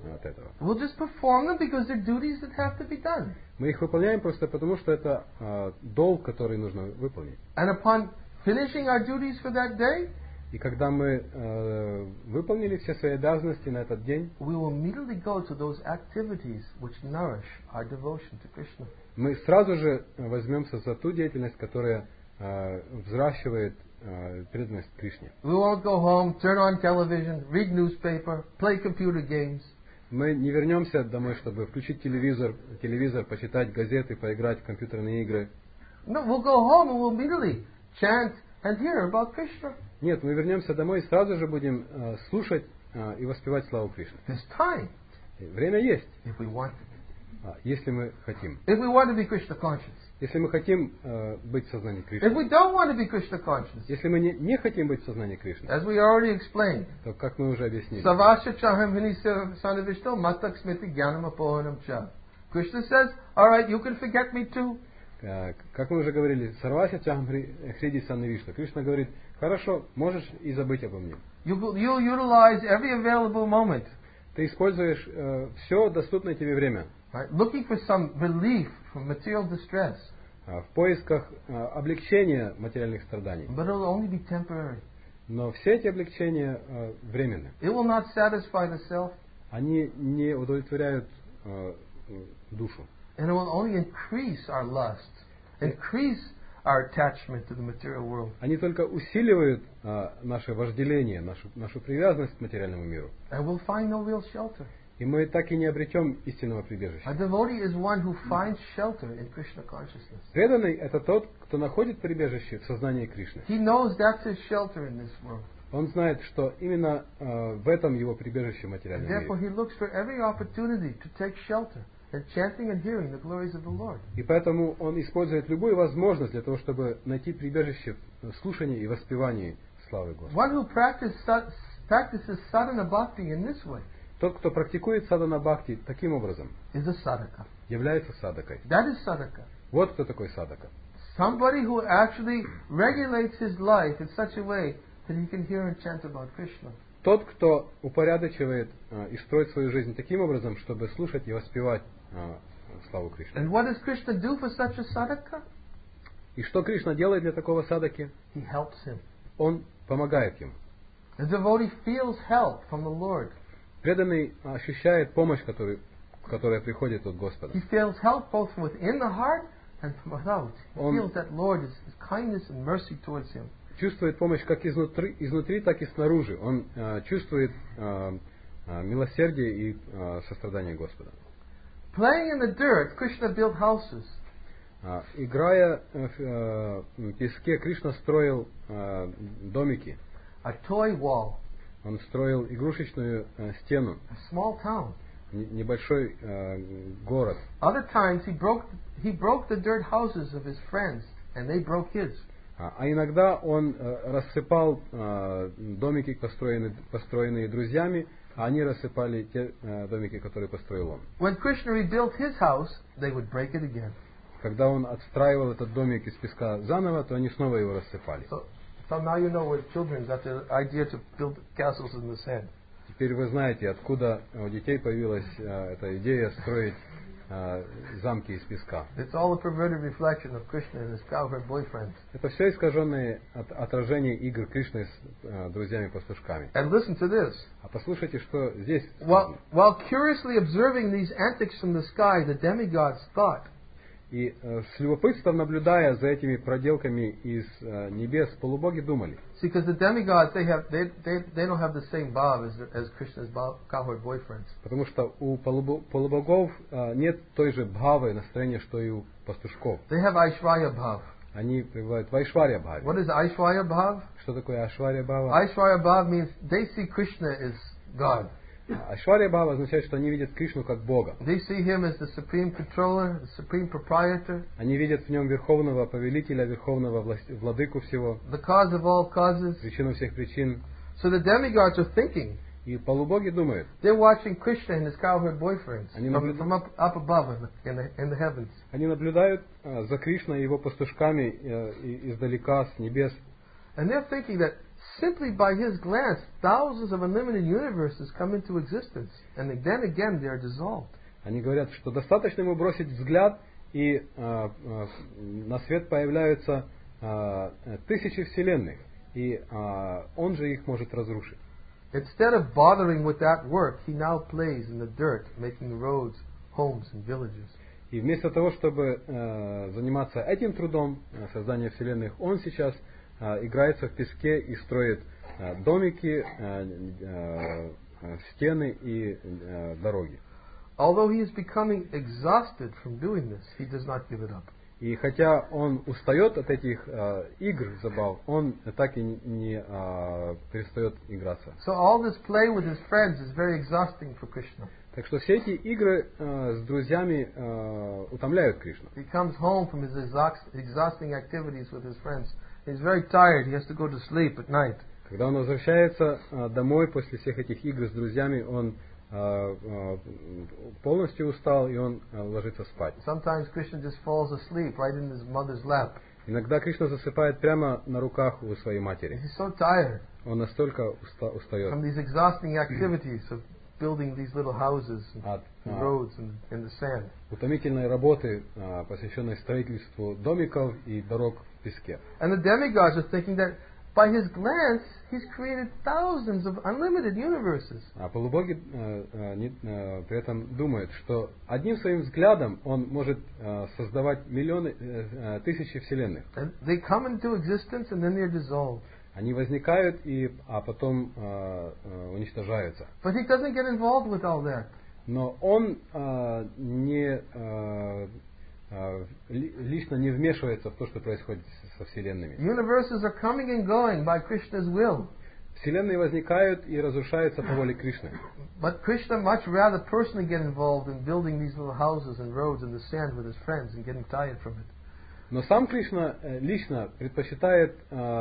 от этого. We'll just perform them because they're duties that have to be done. Мы их выполняем просто потому, что это долг, который нужно выполнить. And upon finishing our duties for that day, И когда мы выполнили все свои обязанности на этот день, we will immediately go to those activities which nourish our devotion to Krishna. мы сразу же возьмемся за ту деятельность, которая взращивает преданность Кришне. We won't go home, turn on television, read newspaper, play computer games. Мы не вернемся домой, чтобы включить телевизор, почитать газеты, поиграть в компьютерные игры. No, we'll go home and we'll immediately chant and hear about Krishna. Нет, мы вернемся домой и сразу же будем слушать и воспевать славу Кришны. There's time Время есть, if we want если мы хотим. to. If we want to be Krishna conscious. Если мы хотим быть в сознании If Кришны. we don't want to be Krishna conscious, Если мы не хотим быть в сознании Кришны, as we already explained, то, как мы уже объяснили, Savasya chaham hinisa sanavishto matak smiti jnanam apohanam cha. Krishna says, alright, you can forget me too. как мы уже говорили, Сарвася Тягам Хриди Саннавишна. Кришна говорит, хорошо, можешь и забыть обо мне. You utilize every available moment, Ты используешь все доступное тебе время right, looking for some relief from material distress, в поисках облегчения материальных страданий. but it will only be temporary. Но все эти облегчения временны. It will not satisfy the self, Они не удовлетворяют душу. and it will only increase our lust, increase our attachment to the material world. Они только усиливают наше вожделение, нашу привязанность к материальному миру. And we'll find no real shelter. И мы так и не обретем истинного прибежища. A devotee is one who finds shelter in Krishna consciousness. Преданный — это тот, кто находит прибежище в сознании Кришны. He knows that's his shelter in this world. Он знает, что именно в этом его прибежище в And материальном therefore мире. he looks for every opportunity to take shelter in chanting and hearing the glories of the Lord. И поэтому он использует любую возможность для того, чтобы найти прибежище в слушании и воспевании славы Господа. One who practices sadhana bhakti in this way Тот, кто практикует садхана бхакти таким образом, is a sadhaka. является садакой. That is sadhaka. Вот кто такой садака. Somebody who actually regulates his life in such a way that he can hear and chant about Krishna. Тот, кто упорядочивает и строит свою жизнь таким образом, чтобы слушать и воспевать славу Кришны. And what does Krishna do for such a sadhaka? И что Кришна делает для такого садаки? He helps him. Он помогает ему. The devotee feels help from the Lord. Преданный ощущает помощь, которая приходит от Господа. He feels help both within the heart and from without. He Он- feels that Lord is kindness and mercy towards him. Чувствует помощь как изнутри, так и снаружи. Он чувствует милосердие и сострадание Господа. Playing in the dirt, Krishna built houses. Играя в песке, Кришна строил домики. A toy wall, Он строил игрушечную стену, a small town. небольшой город. Other times he broke the dirt houses of his friends, and they broke his. А иногда он рассыпал домики, построенные друзьями, а они рассыпали те домики, которые построил он. When Krishna rebuilt his house, they would break it again. Когда он отстраивал этот домик из песка заново, то они снова его рассыпали. So now you know where children got the idea to build castles in the sand. Теперь вы знаете, откуда у детей появилась эта идея строить замки из песка. It's all a perverted reflection of Krishna and his cowherd boyfriends. Это все искаженные отражения игр Кришны с друзьями-пастушками. And listen to this. А послушайте, что здесь While сказано. curiously observing these antics from the sky, the demigods thought, И с любопытством наблюдая за этими проделками из небес, полубоги думали. see, because the demigods they don't have the same bhav as Krishna's cowherd boyfriends. Потому что у полубогов нет той же бхавы, настроения, что и у пастушков. They have Aishwarya bhav. Они пребывают в Айшварья бхаве. What is Aishwarya bhav? Что такое Айшварья бхава? Aishwarya bhav means they see Krishna as God. Айшварья бхава означает, что они видят Кришну как Бога. They see him as the supreme controller, the supreme proprietor, Они видят в нем верховного повелителя, верховного владыку всего, the cause of all causes. причину всех причин. So the demigods are thinking, И полубоги думают, they're watching Krishna and his cowherd boyfriends Они from up above in the heavens. они наблюдают за Кришной и его пастушками издалека, с небес. And they're thinking that simply by his glance, thousands of unlimited universes come into existence, and then again they are dissolved. Они говорят, что достаточно ему бросить взгляд, и на свет появляются тысячи вселенных, и он же их может разрушить. Instead of bothering with that work, he now plays in the dirt, making roads, homes, and villages. И вместо того, чтобы заниматься этим трудом, создания вселенных, он сейчас играется в песке и строит домики, стены и дороги. Although he is becoming exhausted from doing this, he does not give it up. И хотя он устает от этих игр, забав, он так и не перестает играться. So all this play with his friends is very exhausting for Krishna. Так что все эти игры с друзьями утомляют Кришну. He comes home from his exhausting activities with his friends. He's very tired. He has to go to sleep at night. Когда он возвращается домой после всех этих игр с друзьями, он полностью устал, и он ложится спать. Sometimes Krishna just falls asleep right in his mother's lap. Иногда Кришна засыпает прямо на руках у своей матери. He's so tired Он настолько from устает these exhausting activities of building these little houses от and roads and in the sand. утомительной работы, посвященной строительству домиков и дорог в песке. And the demigods are thinking that by his glance, he's created thousands of unlimited universes. А полубоги при этом думают, что одним своим взглядом он может создавать миллионы, тысячи вселенных. And they come into existence and then they're dissolved. Они возникают, а потом уничтожаются. But he doesn't get involved with all that. Но он лично не вмешивается в то, что происходит со вселенными. Universes are coming and going by Krishna's will. Вселенные возникают и разрушаются по воле Кришны. But Krishna much rather personally get involved in building these little houses and roads in the sand with his friends and getting tired from it. Но сам Кришна лично предпочитает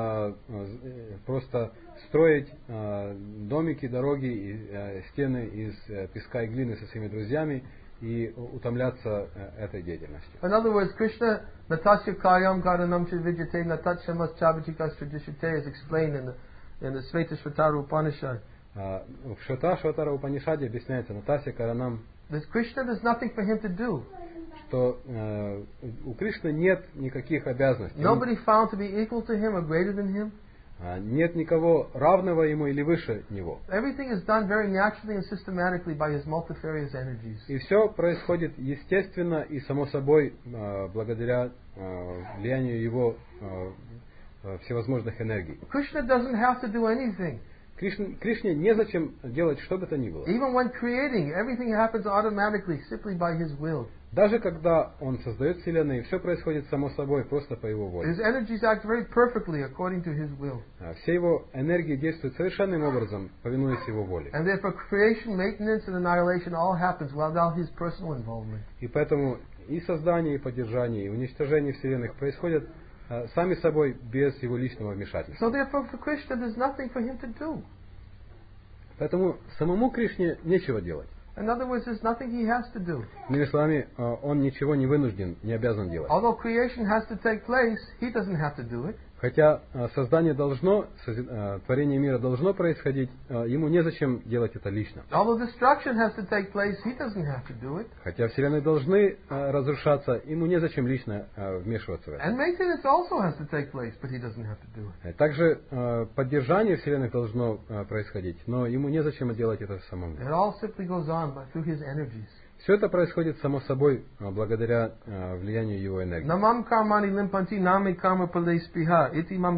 просто строить домики, дороги и стены из песка и глины со своими друзьями и утомляться этой деятельностью. In other words, Krishna, Natasya Kayam Karanam Chivijate Natachyamas Chabachikas Tradishite is explained in the Svetashvatara Upanishad. В Шватара Упанишаде объясняется Натасья Каранам, That Krishna, there's nothing for him to do. что у Кришны нет никаких обязанностей. Nobody found to be equal to him or greater than him. Нет никого равного ему или выше него. Everything is done very naturally and systematically by his multifarious energies. И все происходит естественно и само собой благодаря влиянию его всевозможных энергий. Krishna doesn't have to do anything. Кришне незачем делать что бы то ни было. Even when creating, everything happens automatically, simply by his will. Даже когда он создает вселенную, все происходит само собой, просто по его воле. His energies act very perfectly according to his will. Все его энергии действуют совершенным образом, повинуясь его воле. And therefore creation, maintenance and annihilation all happens without his personal involvement. И поэтому и создание, и поддержание, и уничтожение вселенных происходят сами собой, без его личного вмешательства. So therefore for Krishna there's nothing for him to do. Поэтому самому Кришне нечего делать. In other words, there's nothing he has to do. Иными словами, он ничего не вынужден, не обязан делать. Although creation has to take place, he doesn't have to do it. Хотя создание творение мира должно происходить, ему незачем делать это лично. Although destruction has to take place, he doesn't have to do it. Хотя вселенные должны разрушаться, ему незачем лично вмешиваться в это. And maintenance also has to take place, but he doesn't have to do it. Также поддержание вселенных должно происходить, но ему незачем делать это самому. It all simply goes on through his energies. Все это происходит само собой благодаря влиянию его энергии. Namam karmani limpanti nami karma palespiha iti mam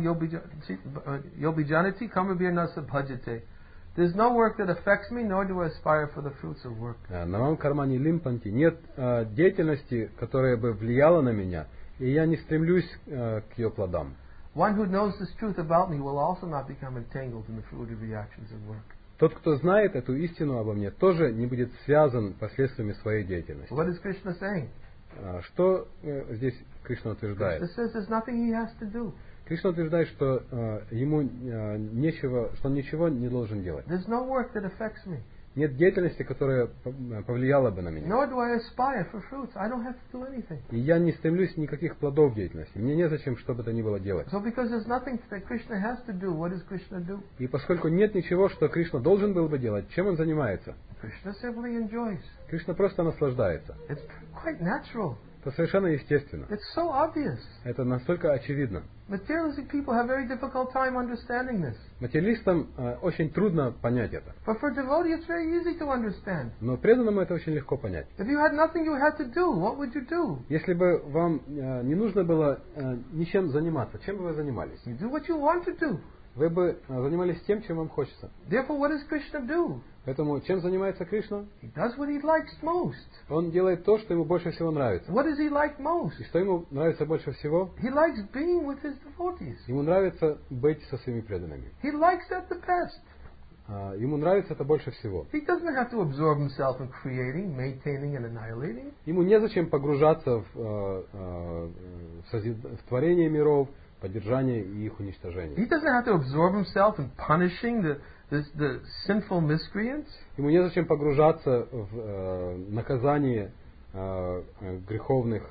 yobijanati karma birnasa bhajate. There's no work that affects me, nor do I aspire for the fruits of work. Намам кармани лимпанти. Нет деятельности, которая бы влияла на меня, и я не стремлюсь к ее плодам. One who knows this truth about me will also not become entangled in the fruitive reactions of work. Тот, кто знает эту истину обо мне, тоже не будет связан последствиями своей деятельности. What is Krishna saying? Что здесь Кришна утверждает? Krishna says there's nothing he has to do. Кришна утверждает, что ему нечего, что он ничего не должен делать. There's no work that affects me. нет деятельности, которая повлияла бы на меня. Nor do I aspire for fruits. I don't have to do anything. И я не стремлюсь никаких плодов деятельности. Мне незачем что бы то ни было делать. So because there's nothing that Krishna has to do, what does Krishna do? И поскольку нет ничего, что Кришна должен был бы делать, чем он занимается? Krishna simply enjoys. Кришна просто наслаждается. It's quite natural. Это совершенно естественно. It's so obvious. Это настолько очевидно. Materialistic people have very difficult time understanding this. Материалистам очень трудно понять это. But for devotee, it's very easy to understand. Но преданному это очень легко понять. If you had nothing you had to do, what would you do? Если бы вам не нужно было ничем заниматься, чем бы вы занимались? You do what you want to do. Вы бы занимались тем, чем вам хочется. Therefore, what does Krishna do? Поэтому чем занимается Кришна? He does what he likes most. Он делает то, что ему больше всего нравится. What does he like most? И что ему нравится больше всего? He likes being with his devotees. Ему нравится быть со своими преданными. He likes that the best. Ему нравится это больше всего. He doesn't have to absorb himself in creating, maintaining, and annihilating. Ему незачем погружаться в творение миров, поддержание и их уничтожение. He doesn't have to absorb himself in punishing the sinful miscreants. Ему незачем погружаться в наказание греховных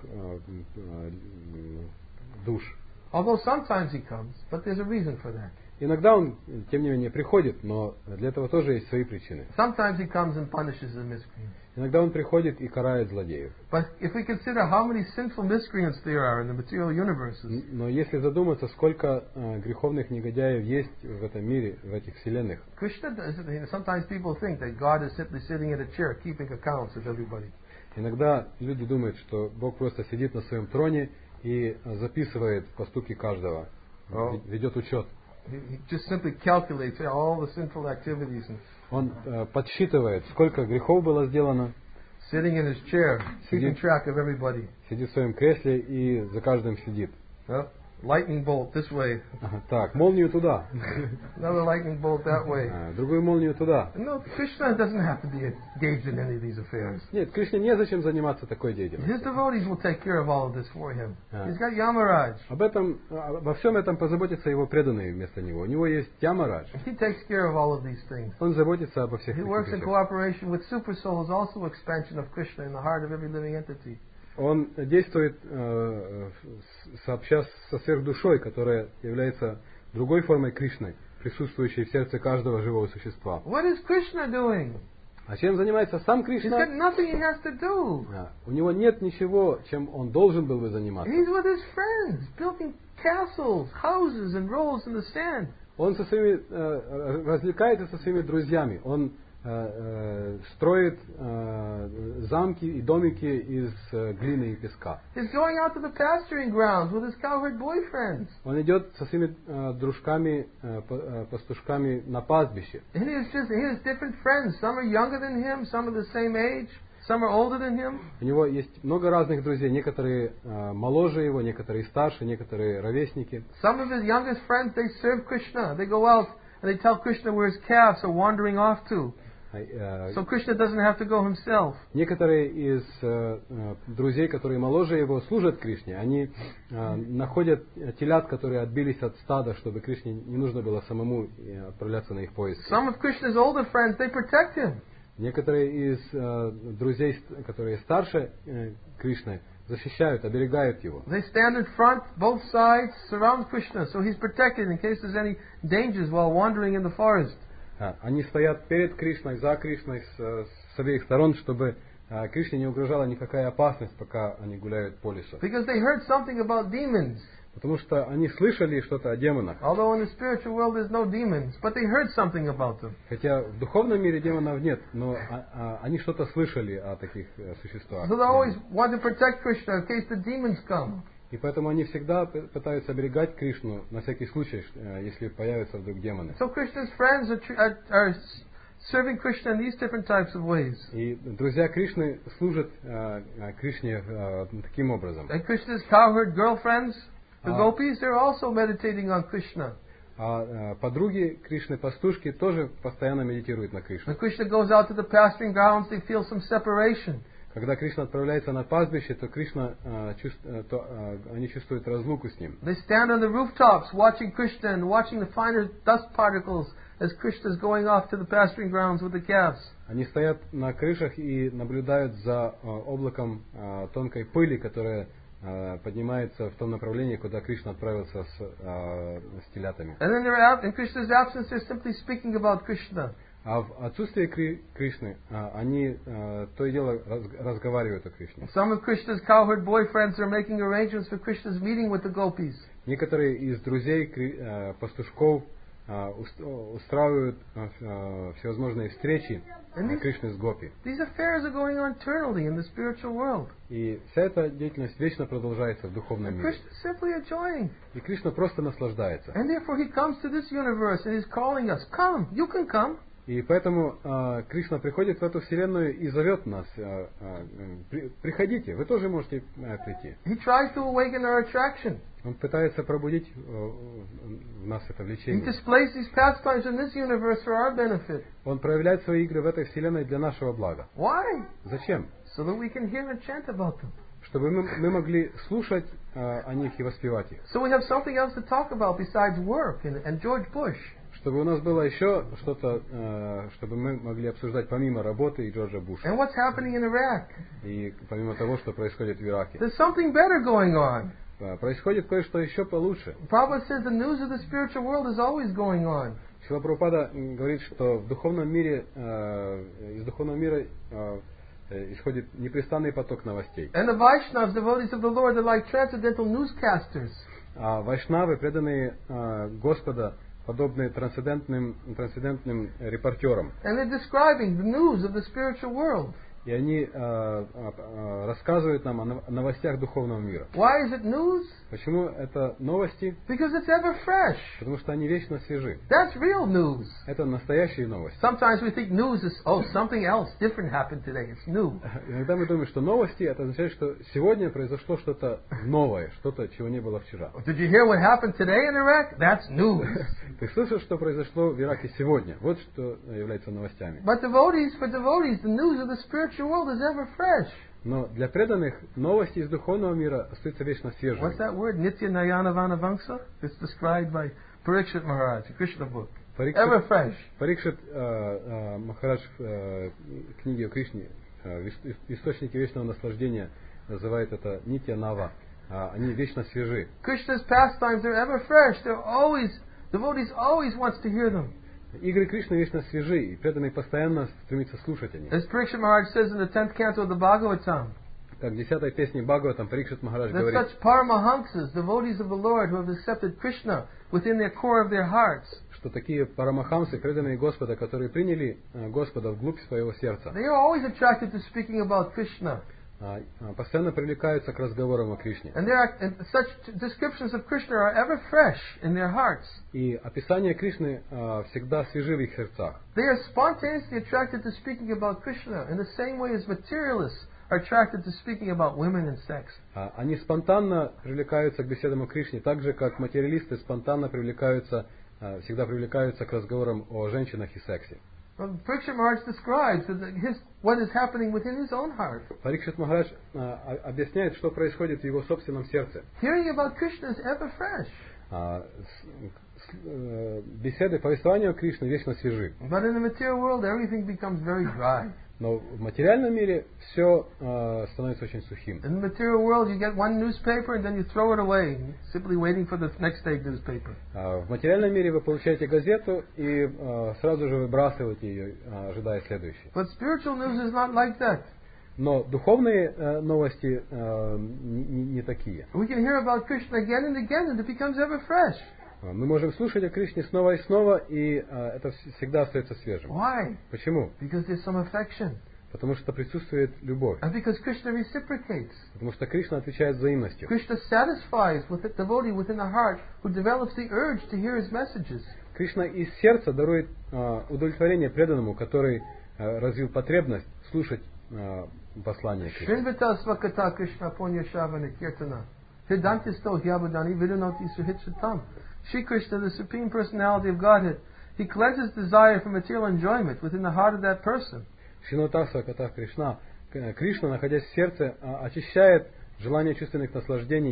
душ. Although sometimes he comes, but there's a reason for that. Иногда он, тем не менее, приходит, но для этого тоже есть свои причины. Sometimes he comes and punishes the miscreants. Иногда он приходит и карает злодеев. But if we consider how many sinful miscreants there are in the material universes, Но если задуматься, сколько греховных негодяев есть в этом мире, в этих вселенных, Krishna does. Sometimes people think that God is simply sitting in a chair keeping accounts of everybody. иногда люди думают, что Бог просто сидит на своем троне и записывает поступки каждого, ведет учет. He just simply calculates all the sinful activities and Он подсчитывает, сколько грехов было сделано, sitting in his chair, keeping track of everybody. сидит в своем кресле и за каждым следит. Lightning bolt this way, Так, молнию туда, another lightning bolt that way. другую молнию туда. No, Krishna doesn't have to be engaged in any of these affairs. Нет, Кришне незачем заниматься такой His деятельностью. devotees will take care of all of this for him. He's got Yamaraj. Обо всем этом позаботятся его преданные вместо него. У него есть Ямарадж. He takes care of all of these things. Он заботится обо всех He этих works in вещах. cooperation with super souls, also expansion of Krishna in the heart of every living entity. Он действует сообща со сверхдушой, которая является другой формой Кришны, присутствующей в сердце каждого живого существа. What is Krishna doing? А чем занимается сам He's got Кришна? nothing he has to do. У него нет ничего, чем он должен был бы заниматься. He's with his friends, building castles, houses, and rolls in the sand. Он развлекается со своими друзьями. Он строит замки и домики из глины и песка. He's going out to the pasturing grounds with his cowherd boyfriends. Он идет со своими дружками, пастушками на пастбище. And he has different friends. Some are younger than him, some are the same age, some are older than him. У него есть много разных друзей. Некоторые моложе его, некоторые старше, некоторые ровесники. Some of his youngest friends, they serve Krishna. They go out and they tell Krishna where his calves are wandering off to. So Krishna doesn't have to go himself. Некоторые из друзей, которые моложе его, служат Кришне. Они находят телят, которые отбились от стада, чтобы Кришне не нужно было самому отправляться на их поиски. Some of Krishna's older friends, they protect him. Некоторые из друзей, которые старше Кришны, защищают, оберегают его. They stand in front, both sides, surround Krishna, so he's protected in case there's any dangers while wandering in the forest. Они стоят перед Кришной, за Кришной с обеих сторон, чтобы Кришне не угрожала никакая опасность, пока они гуляют по лесу. Because they heard something about demons. Потому что они слышали что-то о демонах. Although in the spiritual world there's no demons, but they heard something about them. Хотя в духовном мире демонов нет, но они что-то слышали о таких существах. So they always want to protect Krishna in case the demons come. И поэтому они всегда пытаются оберегать Кришну на всякий случай, если появятся вдруг демоны. So Krishna's friends are serving Krishna in these different types of ways. И друзья Кришны служат Кришне таким образом. And Krishna's cowherd girlfriends, the gopis, they're also meditating on Krishna. А подруги Кришны, пастушки, тоже постоянно медитируют на Кришну. When Krishna goes out to the pasturing grounds, they feel some separation. Когда Кришна отправляется на пастбище, то они чувствуют разлуку с ним. They stand on the rooftops watching Krishna and watching the finer dust particles as Krishna is going off to the pasturing grounds with the calves. Они стоят на крышах и наблюдают за облаком тонкой пыли, которая поднимается в том направлении, куда Кришна отправился с телятами. And then in Krishna's absence, they're simply speaking about Krishna. А в отсутствие Кришны они то и дело разговаривают о Кришне. Some of Krishna's cowherd boyfriends are making arrangements for Krishna's meeting with the gopis. Некоторые из друзей пастушков устраивают всевозможные встречи Кришны с гопи. These affairs are going on eternally in the spiritual world. И вся эта деятельность вечно продолжается в духовном And мире. Krishna is simply enjoying. И Кришна просто наслаждается. And therefore he comes to this universe and is calling us, come, you can come. И поэтому Кришна приходит в эту вселенную и зовет нас, приходите, вы тоже можете прийти. He tries to awaken our attraction. Он пытается пробудить в нас это He влечение. displays these pastimes in this universe for our benefit. Он проявляет свои игры в этой вселенной для нашего блага. Why? Зачем? So that we can hear and chant about them. Чтобы мы могли слушать о них и воспевать их. So we have something else to talk about besides work and George Bush. Чтобы у нас было еще что-то, чтобы мы могли обсуждать помимо работы и Джорджа Буша. And what's happening in Iraq? И помимо того, что происходит в Ираке. There's something better going on. Происходит кое-что еще получше. Prabhupada says the news of the spiritual world is always going on. Шрила Прабхупада говорит, что в духовном мире, из духовного мира исходит непрестанный поток новостей. And the Vaishnavas, devotees of the Lord, are like transcendental newscasters. А вайшнавы, преданные Господа, подобные трансцендентным репортерам. And they're describing the news of the spiritual world. И они рассказывают нам о новостях духовного мира. Why is it news? Почему это новости? Because it's ever fresh. Потому что они вечно свежи. That's real news. Это настоящие новости. Sometimes we think news is, something else different happened today. It's new. Иногда мы думаем, что новости, это означает, что сегодня произошло что-то новое, что-то, чего не было вчера. Did you hear what happened today in Iraq? That's news. Ты слышал, что произошло в Ираке сегодня? Вот что является новостями. But for devotees, the news of the spiritual world is ever fresh. Но для преданных новости из духовного мира остаются вечно свежими. What's that word? Nitya Nayana Vanavamsa? It's described by Parikshit Maharaj, a Krishna book. Ever fresh. Парикшит Махарадж в книге о Кришне, в источнике вечного наслаждения, называет это Нитья Нава. Они вечно свежи. Krishna's pastimes are ever fresh. Devotees always wants to hear them. Игры Кришны вечно свежи, и преданные постоянно стремятся слушать о них. As Parikshit Maharaj says in the 10th canto of the Bhagavatam, как в 10-й песне Бхагаватам Парикшит Махарадж that говорит, such Paramahamsas, devotees of the Lord who have accepted Krishna within the core of their hearts, что такие парамахамсы, преданные Господа, которые приняли Господа вглубь своего сердца, they are always attracted to speaking about Krishna. постоянно привлекаются к разговорам о Кришне. And such descriptions of Krishna are ever fresh in their hearts. И описания Кришны всегда свежи в их сердцах. They are spontaneously attracted to speaking about Krishna in the same way as materialists are attracted to speaking about women and sex. Они спонтанно привлекаются к беседам о Кришне, так же как материалисты спонтанно всегда привлекаются к разговорам о женщинах и сексе. Parikshit Maharaj describes what is happening within his own heart. Парикшит Махарадж объясняет, что происходит в его собственном сердце. Hearing about Krishna is ever fresh. Беседы, повествования о Кришне вечно свежи. But in the material world, everything becomes very dry. Но в материальном мире все становится очень сухим. In the material world, you get one newspaper and then you throw it away, simply waiting for the next day newspaper. В материальном мире вы получаете газету и сразу же выбрасываете ее, ожидая следующей. But spiritual news is not like that. Но духовные новости не такие. We can hear about Krishna again and again, and it becomes ever fresh. Мы можем слушать о Кришне снова и снова, и это всегда остается свежим. Why? Почему? Because there's some affection. Потому что присутствует любовь. And because Krishna reciprocates. Потому что Кришна отвечает взаимностью. Krishna satisfies with the devotee within the heart who develops the urge to hear his messages. Кришна из сердца дарует удовлетворение преданному, который развил потребность слушать послание Кришны. Shrinvata svakata Krishna punya shavana kirtana. Hidantisto hyabadani vidunoti suhitsatam. Shri Krishna, the Supreme Personality of Godhead, He cleanses desire for material enjoyment within the heart of that person. Шинотаса Ката Кришна, Кришна, находясь в сердце, очищает желание чувственных наслаждений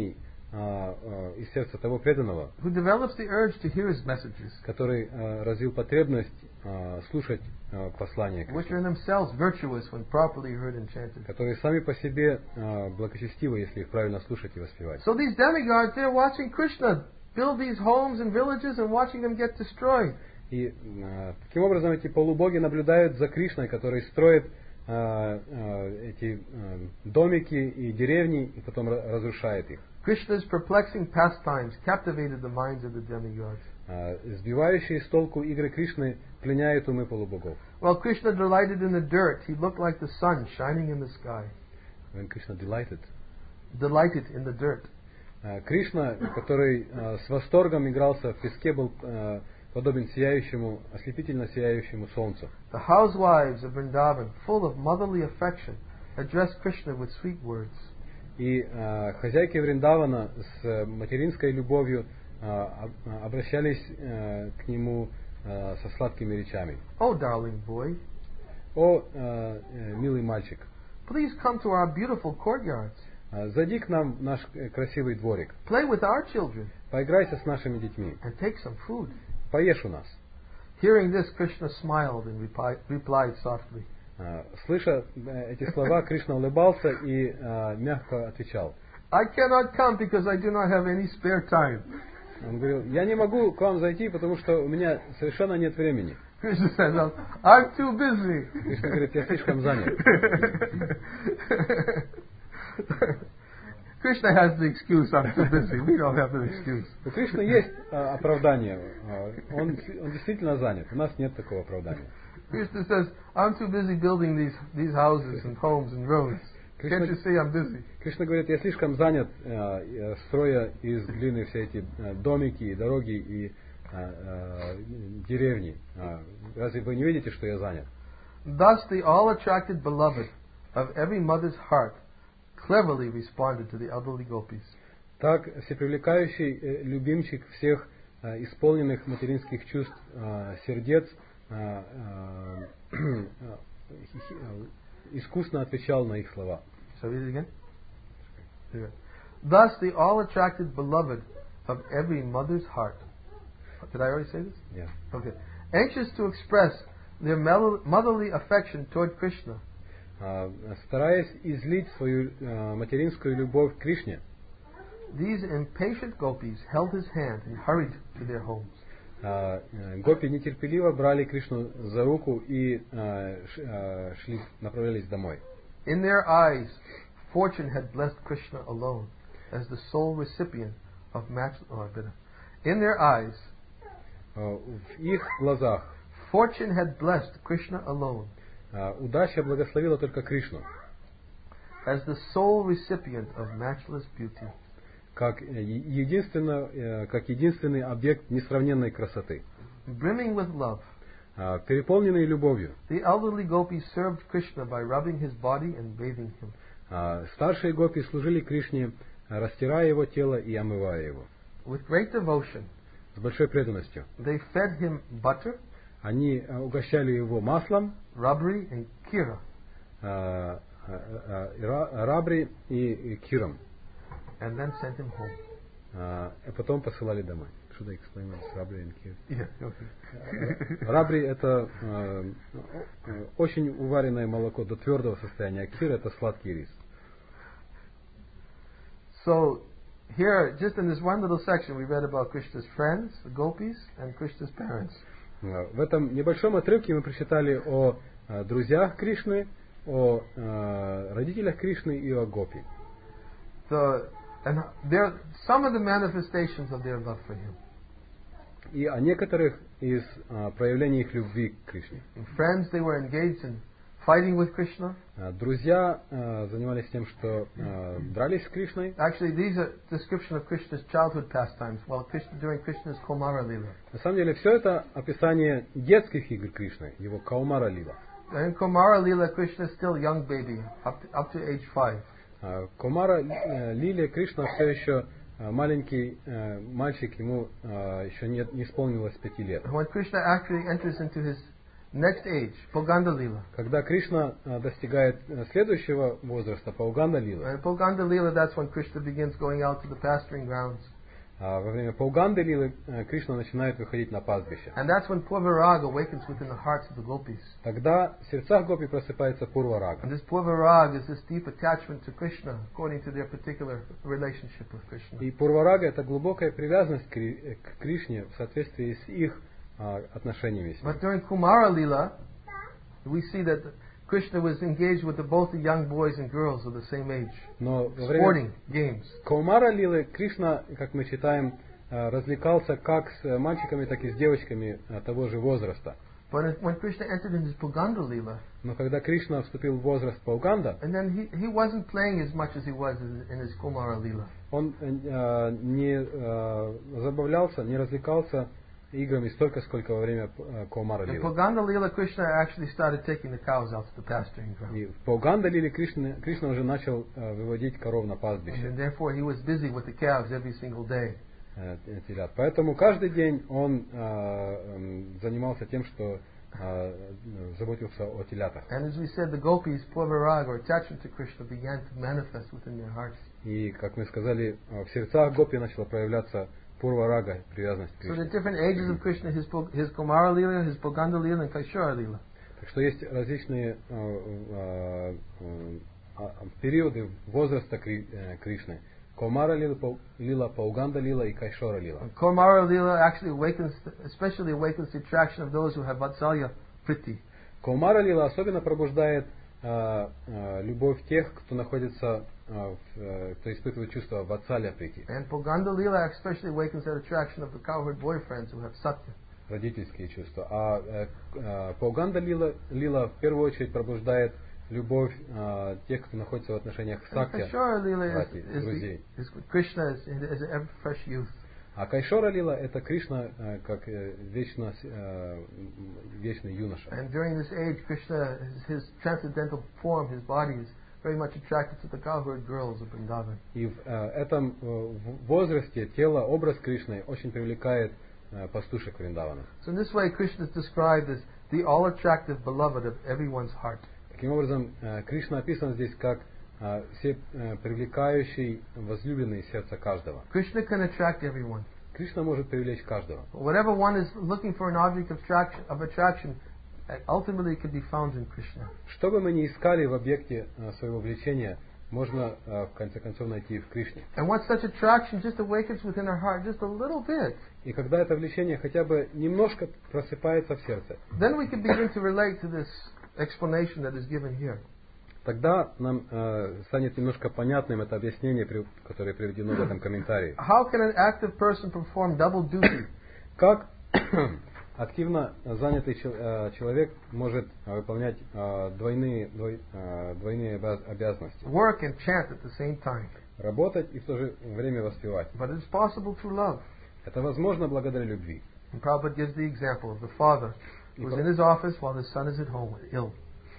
из сердца того преданного, who develops the urge to hear his messages, который развил потребность слушать послания which Кришны, are in themselves virtuous when properly heard and chanted. которые сами по себе благочестивы, если их правильно слушать и воспевать. So these demigods, they're watching Krishna build these homes and villages and watching them get destroyed. И таким образом эти полубоги наблюдают за Кришной, который строит эти домики и деревни и потом разрушает их. Krishna's perplexing pastimes captivated the minds of the demigods. Сбивающие с толку игры Кришны пленяют умы полубогов. While Krishna delighted in the dirt, he looked like the sun shining in the sky. When Krishna delighted in the dirt. Кришна, который с восторгом игрался в песке, был подобен сияющему, ослепительно сияющему солнцу. The housewives of Vrindavan, full of motherly affection, addressed Krishna with sweet words. И хозяйки Вриндавана с материнской любовью обращались к нему со сладкими речами. Oh, darling boy, О, милый мальчик, please come to our beautiful courtyards. зайди к нам в наш красивый дворик, Play with our children поиграйся с нашими детьми, and take some food. поешь у нас. Hearing this, Krishna smiled and replied softly. Слыша эти слова, Кришна улыбался и мягко отвечал. I cannot come because I do not have any spare time. Он говорил, я не могу к вам зайти, потому что у меня совершенно нет времени. Krishna says, I'm too busy. Кришна говорит, я слишком занят. Krishna has the excuse, I'm too busy. We don't have an excuse. У Кришны есть оправдание. Он действительно занят. У нас нет такого оправдания. Krishna says, I'm too busy building these houses and homes and roads. Can't you see I'm busy? Кришна говорит, я слишком занят, строя из глины все эти домики, и дороги и деревни. Разве вы не видите, что я занят? Thus the all-attracted beloved of every mother's heart cleverly responded to the elderly gopis. Так всепривлекающий любимчик всех исполненных материнских чувств сердец искусно отвечал на их слова. Shall I read it again? Yeah. Thus the all-attracted beloved of every mother's heart. Did I already say this? Yeah. Okay. Anxious to express their motherly affection toward Krishna, стараясь излить свою материнскую любовь к Кришне, these impatient gopis held his hand and hurried to their homes. Гопи нетерпеливо брали Кришну за руку и направлялись домой. In their eyes, fortune had blessed Krishna alone as the sole recipient of In their eyes, в их глазах fortune had blessed Krishna alone удача благословила только Кришну as the sole recipient of matchless beauty. Как единственный объект несравненной красоты. Brimming with love, переполненный любовью. the elderly gopis served Krishna by rubbing his body and bathing him. Старшие гопи служили Кришне, растирая его тело и омывая его. With great devotion, с большой преданностью. They fed him butter, они угощали его маслом, rabri and kira, рабри и киром, and then sent him home. А потом посылали домой. Should I explain this? Rabri and kir? Yeah, okay. Рабри это очень уваренное молоко до твердого состояния, а кир это сладкий рис. So here, just in this one little section, we read about Krishna's friends, the gopis, and Krishna's parents. В этом небольшом отрывке мы прочитали о друзьях Кришны, о родителях Кришны и о гопи. And there are some of the manifestations of their love for him. И о некоторых из проявлений их любви к Кришне. Friends, they were engaged in fighting with Krishna. Друзья занимались тем, что дрались с Кришной. Actually, these are description of Krishna's childhood pastimes during Krishna's Kaumara Lila. На самом деле, все это описание детских игр Кришны, его Каумара Лила. In Kaumara Lila, Krishna is still a young baby, up to age 5. Каумара Лиле Кришна все еще маленький мальчик, ему еще не исполнилось 5 лет. When Krishna actually enters into his Next age, Poganda Lila. Когда Кришна достигает следующего возраста, Пауганда Лилы, And Poganda Lila, that's when Krishna begins going out to the pasturing grounds. во время Пауганды Лилы Кришна начинает выходить на пастбище. And that's when Purvarag awakens within the hearts of the gopis. Тогда в сердцах гопи просыпается Пурварага. And this Purvarag is this deep attachment to Krishna according to their particular relationship with Krishna. И Пурварага — это глубокая привязанность к Кришне в соответствии с их отношениями с ним. But during Kumara Lila, we see that Krishna was engaged with both the young boys and girls of the same age. Но во время Sporting games. Каумара Лилы Кришна, как мы читаем, развлекался как с мальчиками, так и с девочками того же возраста. But when Krishna entered in his Puganda Lila, Но когда Кришна вступил в возраст Пауганда, and then he wasn't playing as much as he was in his Kumara Lila. он не забавлялся, не развлекался играми столько, сколько во время Каумара In Лилы. Puganda Lila, Krishna actually started taking the cows out to the pasturing ground. И в Пауганда Лиле Кришна уже начал выводить коров на пастбище. And therefore he was busy with the calves every single day. Телят. Поэтому каждый день он занимался тем, что заботился о телятах. And as we said, the gopis, Purvarag, or attachment to Krishna, began to manifest within their hearts. И, как мы сказали, в сердцах гопи начала проявляться Пурварага, привязанность к So the Кришне. different ages of Krishna, his Kumara Lila, his Puganda Lila, and Kaishara Lila. Так что есть различные периоды возраста Кришны. Каумара Лила, Пауганда Лила и Кайшора Лила. And Kumara Lila actually especially awakens the attraction of those who have Vatsalya Priti. Каумара Лила особенно пробуждает любовь тех, кто находится, кто испытывает чувство ватсалия прити. And Puganda Lila especially awakens that attraction of the cowherd boyfriends who have Satya. Родительские чувства. А Пауганда Лила в первую очередь пробуждает любовь тех, кто находится в отношениях с Сакти, Kaishara Lila братьев, друзей. is Krishna is an ever fresh youth. А Кайшора Лила — это Кришна как вечный юноша. And during this age, Krishna, his transcendental form, his body is very much attracted to the cowherd girls of Vrindavan. И в этом возрасте тело, образ Кришны очень привлекает пастушек Вриндавана. So in this way, Krishna is described as the all-attractive beloved of everyone's heart. Таким образом, Кришна описан здесь как все привлекающий, возлюбленный сердца каждого. Krishna can attract everyone. Кришна может привлечь каждого. Whatever one is looking for an object of attraction, ultimately can be found in Krishna. Что бы мы ни искали в объекте своего влечения, можно в конце концов найти в Кришне. And once such attraction just awakens within our heart, just a little bit, И когда это влечение хотя бы немножко просыпается в сердце, then we can begin to relate to this explanation that is given here. тогда нам станет немножко понятным это объяснение, которое приведено в этом комментарии. How can an active person perform double duty? Как активно занятый человек может выполнять двойные обязанности. Work and chant at the same time. Работать и в то же время воспевать. But it's possible through love. Это возможно благодаря любви. And Prabhupada gives the example of the father who's in his office while his son is at home ill.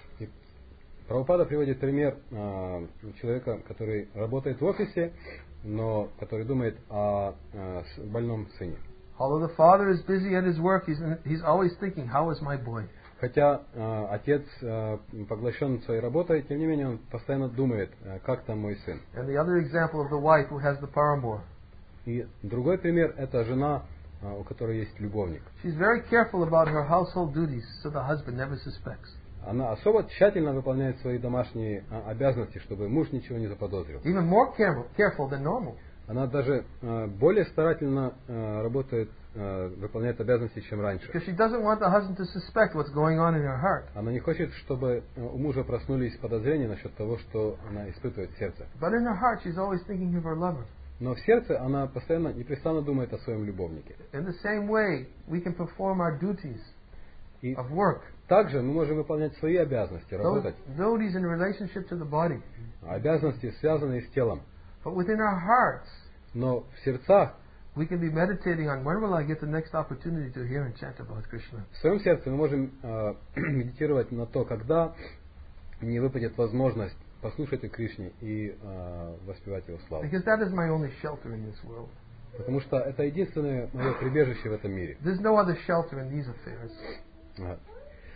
Прабхупада приводит пример человека, который работает в офисе, но который думает о больном сыне. Although the father is busy at his work, he's always thinking, how is my boy? Хотя отец поглощен своей работой, тем не менее он постоянно думает, как там мой сын. And the other example of the wife who has the parambor. И другой пример — это жена, у которой есть любовник. She's very careful about her household duties, so the husband never suspects. Она особо тщательно выполняет свои домашние обязанности, чтобы муж ничего не заподозрил. Even more careful than normal. Она даже более старательно работает, выполняет обязанности, чем раньше. Because she doesn't want the husband to suspect what's going on in her heart. Она не хочет, чтобы у мужа проснулись подозрения насчет того, что она испытывает в сердце. But in her heart, she's always thinking of her lover. Но в сердце она постоянно, непрестанно думает о своем любовнике. In the same way, we can perform our duties И of work. также мы можем выполнять свои обязанности, Those работать. duties in relationship to the body. Обязанности, связанные с телом. But within our hearts, Но в сердцах, we can be meditating on when will I get the next opportunity to hear and chant about Krishna. в своем сердце мы можем медитировать на то, когда мне выпадет возможность послушать о Кришне и воспевать его славу. Because that is my only shelter in this world. Потому что это единственное мое прибежище в этом мире. There's no other shelter in these affairs.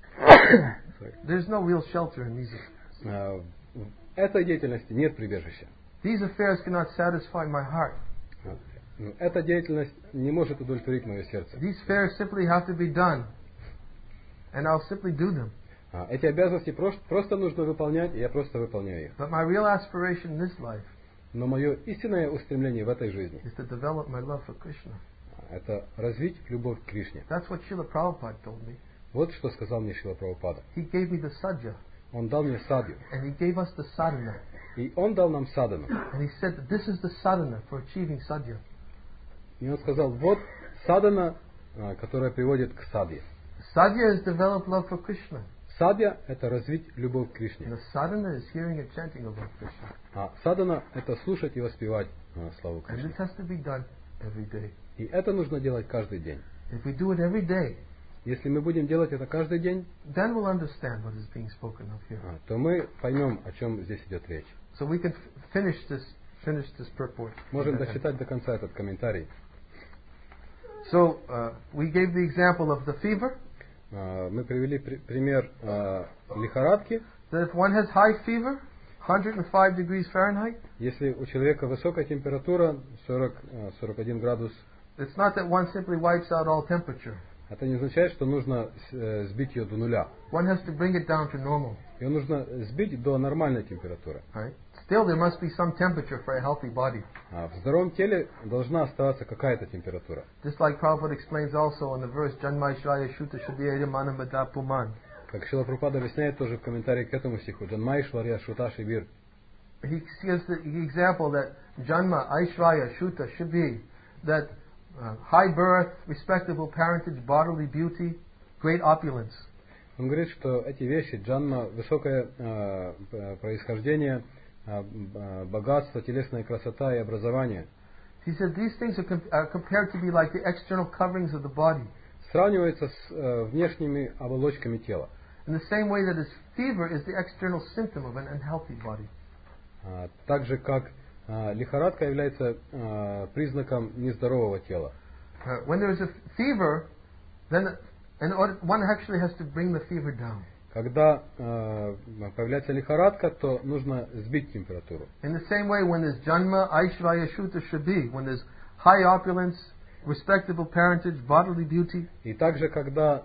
There's no real shelter in these. В этой деятельности нет прибежища. These affairs cannot satisfy my heart. Эта деятельность не может удовлетворить мое сердце. These affairs simply have to be done, and I'll simply do them. Эти обязанности просто нужно выполнять, и я просто выполняю их. But my real aspiration in this life Но мое истинное устремление в этой жизни is to develop my love for Krishna. это развить любовь к Кришне. That's what Srila Prabhupada told me. Вот что сказал мне Шрила Прабхупада. He gave me the sadhya, Он дал мне садью. and he gave us the sadhana. И он дал нам садану. And he said that this is the sadhana for achieving sadhya. И он сказал, вот садана, которая приводит к садье. Sadhya is develop love for Krishna. Садья – это развить любовь к And Кришне. the sadhana is hearing and chanting of Lord Krishna. А садана – это слушать и воспевать славу And Кришне. this has to be done every day. И это нужно делать каждый день. If we do it every day, Если мы будем делать это каждый день, then we'll understand what is being spoken of here. то мы поймем, о чем здесь идет речь. So we can finish this purport. Можем дочитать до конца этот комментарий. So we gave the example of the fever. Мы привели пример лихорадки. That if one has high fever, 105 degrees Fahrenheit, Если у человека высокая температура, 40-41 градус, it's not that one simply wipes out all temperature. это не означает, что нужно сбить ее до нуля. One has to bring it down to normal. Ее нужно сбить до нормальной температуры. Right? Still, there must be some temperature for a healthy body. В здоровом теле должна оставаться какая-то температура. Just like Prabhupada explains also in the verse Janmaishraya Shuta Shudhya Manamada Puman. Как Шрила Прабхупада объясняет тоже в комментарии к этому стиху. Джанмайшварья Шута Шибир. He gives the example that Janma, Aishwarya, Shuta should be that high birth, respectable parentage, bodily beauty, great opulence. Он говорит, что эти вещи, джанма, высокое происхождение, богатство, телесная красота и образование, He said these things are compared to be like the external coverings of the body. сравниваются с внешними оболочками тела. In the same way that his fever is the external symptom of an unhealthy body. Так же, как лихорадка является признаком нездорового тела. When there is a fever, then one actually has to bring the fever down. Когда появляется лихорадка, то нужно сбить температуру. In the same way, when there's Janma, Aishwarya, Shuta, Shabi, when there's high opulence, respectable parentage, bodily beauty, И также, когда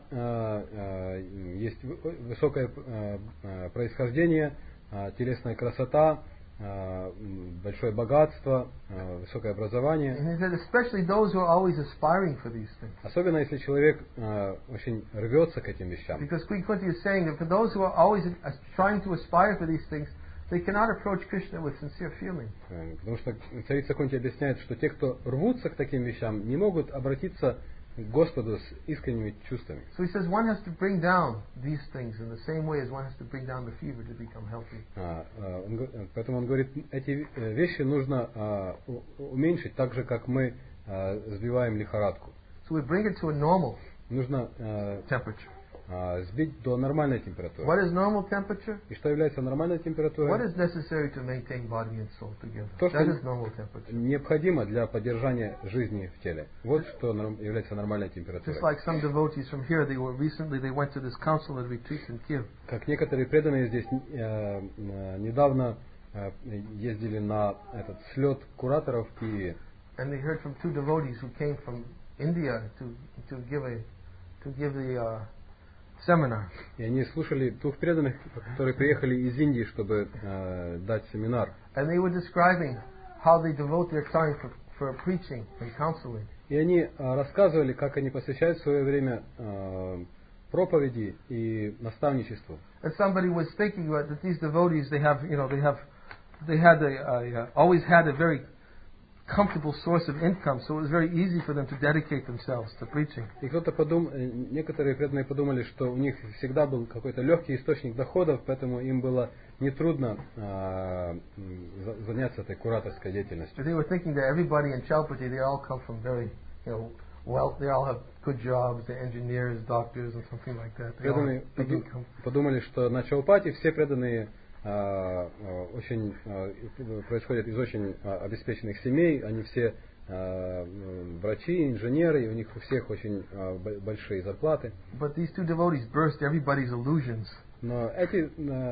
есть высокое происхождение, телесная красота, большое богатство, высокое образование. and he said especially those who are always aspiring for these things. Особенно если человек очень рвется к этим вещам. Because Queen Kunti is saying that for those who are always trying to aspire for these things, they cannot approach Krishna with sincere feeling. Потому что царица Кунти объясняет, что те, кто рвутся к таким вещам, не могут обратиться к Господу с искренними чувствами. So he says one has to bring down these things in the same way as one has to bring down the fever to become healthy. Поэтому он говорит, эти вещи нужно уменьшить, так же, как мы сбиваем лихорадку. So we bring it to a normal Нужно temperature. сбить до нормальной температуры. What is normal temperature? И что является нормальной What температурой? is necessary to maintain body and soul together? То, что That is normal temperature. необходимо для поддержания жизни в теле. Вот что является нормальной Just температурой. like some devotees from here, they went to this council and retreat in Kiev. Как некоторые преданные здесь недавно ездили на этот слет кураторов в Киеве. And they heard from two devotees who came from India to give the seminar. И они слушали двух преданных, которые приехали из Индии, чтобы дать семинар. And they were describing how they devote their time for preaching and counseling. И они рассказывали, как они посвящают свое время проповеди и наставничеству. And somebody was thinking that these devotees, they had always had a very comfortable source of income, so it was very easy for them to dedicate themselves to preaching. И некоторые преданные подумали, что у них всегда был какой-то легкий источник доходов, поэтому им было нетрудно заняться этой кураторской деятельностью. But they were thinking that everybody in Chalpati, they all come from very, wealth. They all have good jobs. They're engineers, doctors, and something like that. They all Преданные have big income. подумали, что на Чаупати все преданные происходят из очень обеспеченных семей, они все врачи, инженеры, и у них у всех очень большие зарплаты. But these two devotees burst everybody's illusions. Но эти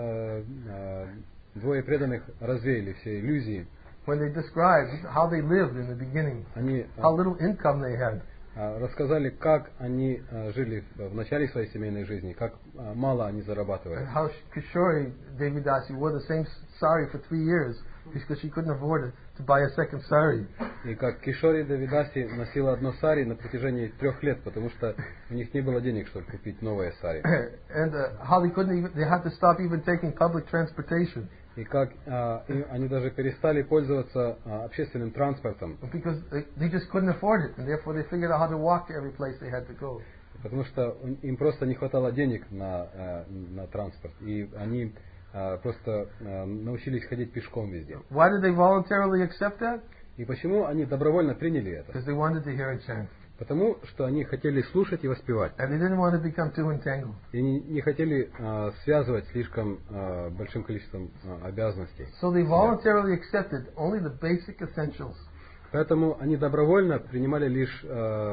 двое преданных развеяли все иллюзии. When they described how they lived in the beginning, Они how little income they had, рассказали, как они жили в начале своей семейной жизни, как мало они and зарабатывали. how Kishori Devidasi wore the same sari for 3 years because she couldn't afford to buy a second sari. И как Кишори Давидаси носила одно сари на протяжении 3 лет, потому что у них не было денег, чтобы купить новое сари. And how they had to stop even taking public transportation И как они даже перестали пользоваться общественным транспортом, because they just couldn't afford it, and therefore they figured out how to walk to every place they had to go. потому что им просто не хватало денег на транспорт, и они просто научились ходить пешком везде. Why did they voluntarily accept that? И почему они добровольно приняли это? Because they wanted to hear and chant, Потому что они хотели слушать и воспевать. and they didn't want to become too entangled. И не хотели связывать слишком большим количеством обязанностей. So they voluntarily accepted only the basic essentials. Поэтому они добровольно принимали лишь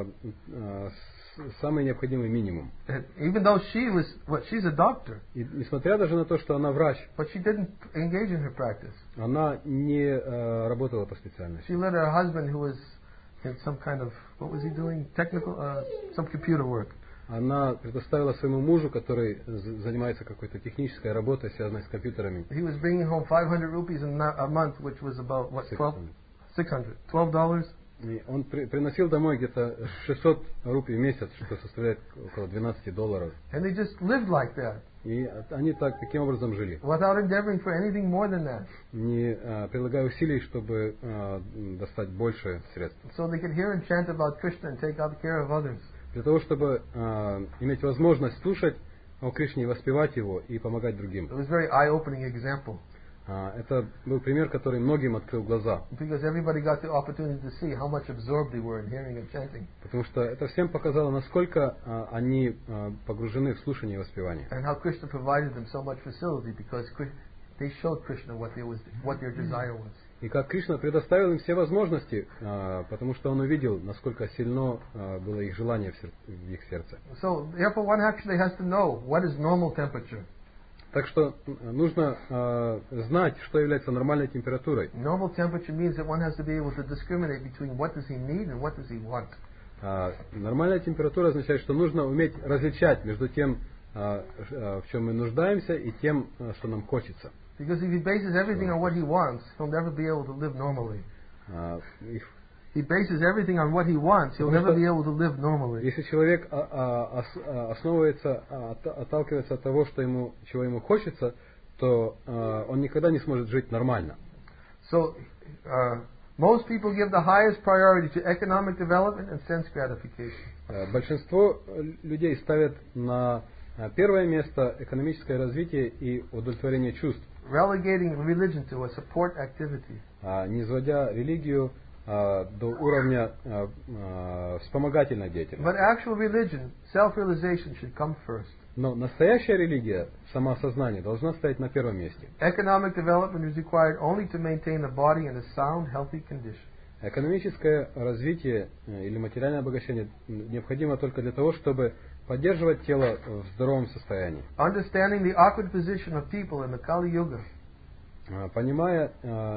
самый необходимый минимум. And even though she's a doctor, И несмотря даже на то, что она врач, but she didn't engage in her practice. она не работала по специальности. She let her husband, who was in some kind of, what was he doing? Technical, some computer work. Она предоставила своему мужу, который занимается какой-то технической работой, связанной с компьютерами. He was bringing home 500 rupees a month, which was about, what, $12? И он приносил домой где-то 600 рупий в месяц, что составляет около $12. And they just lived like that, И они таким образом жили, without endeavoring for anything more than that. не прилагая усилий, чтобы достать больше средств. So they could hear and chant about Krishna and take out care of others. Для того, чтобы иметь возможность слушать о Кришне и воспевать его и помогать другим. It was a very eye-opening example, Это был пример, который многим открыл глаза. because everybody got the opportunity to see how much absorbed they were in hearing and chanting, Потому что это всем показало, насколько они погружены в слушание и воспевание. and how Krishna provided them so much facility because they showed Krishna what their desire was. И как Кришна предоставил им все возможности, потому что он увидел, насколько сильно было их желание в их сердце. So therefore, one actually has to know what is normal temperature. Так что нужно знать, что является нормальной температурой. Normal temperature means that one has to be able to discriminate between what does he need and what does he want. Нормальная температура означает, что нужно уметь различать между тем, в чем мы нуждаемся, и тем, что нам хочется. Because if he bases everything on what he wants, he'll never be able to live normally. He bases everything on what he wants, he'll never be able to live normally. Если человек отталкивается от того, чего ему хочется, то он никогда не сможет жить нормально. So, most people give the highest priority to economic development and sense gratification. Большинство людей ставят на первое место экономическое развитие и удовлетворение чувств, Relegating religion to a support activity. низводя религию до уровня вспомогательной деятельности. But actual religion, self-realization should come first. Но настоящая религия, самоосознание, должна стоять на первом месте. Economic development is required only to maintain the body in a sound, healthy condition. Экономическое развитие или материальное обогащение необходимо только для того, чтобы поддерживать тело в здоровом состоянии. Understanding the awkward position of people in the Kali Yuga, Понимая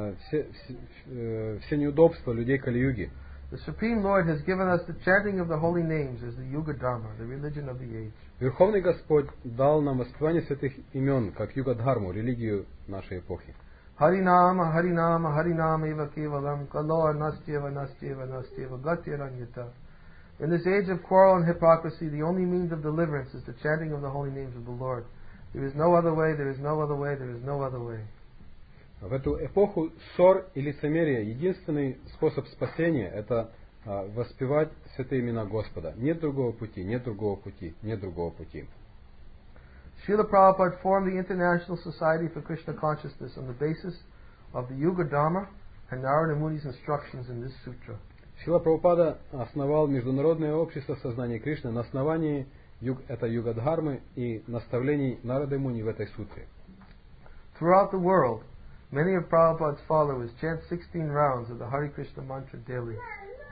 все неудобства людей Кали-юги, the Supreme Lord has given us the chanting of the holy names as the Yuga Dharma, the religion of the age. Верховный Господь дал нам воспевание святых имен, как Юга-дхарму, религию нашей эпохи. Harinama, Harinama, Harinama eva kevalam, kalor nastyeva, nastyeva, nastyeva, gatiranyata. In this age of quarrel and hypocrisy, the only means of deliverance is the chanting of the holy names of the Lord. There is no other way, there is no other way, there is no other way. В эту эпоху ссор и лицемерия единственный способ спасения – это воспевать святые имена Господа. Нет другого пути, нет другого пути, нет другого пути. Srila Prabhupada formed the International Society for Krishna Consciousness on the basis of the Yuga Dharma and Narada Muni's instructions in this sutra. Шрила Прабхупада основал Международное общество сознания Кришны на основании этой Юга-дхармы и наставлений Нарады Муни в этой сутре. Throughout the world, many of Prabhupada's followers chant 16 rounds of the Hare Krishna mantra daily.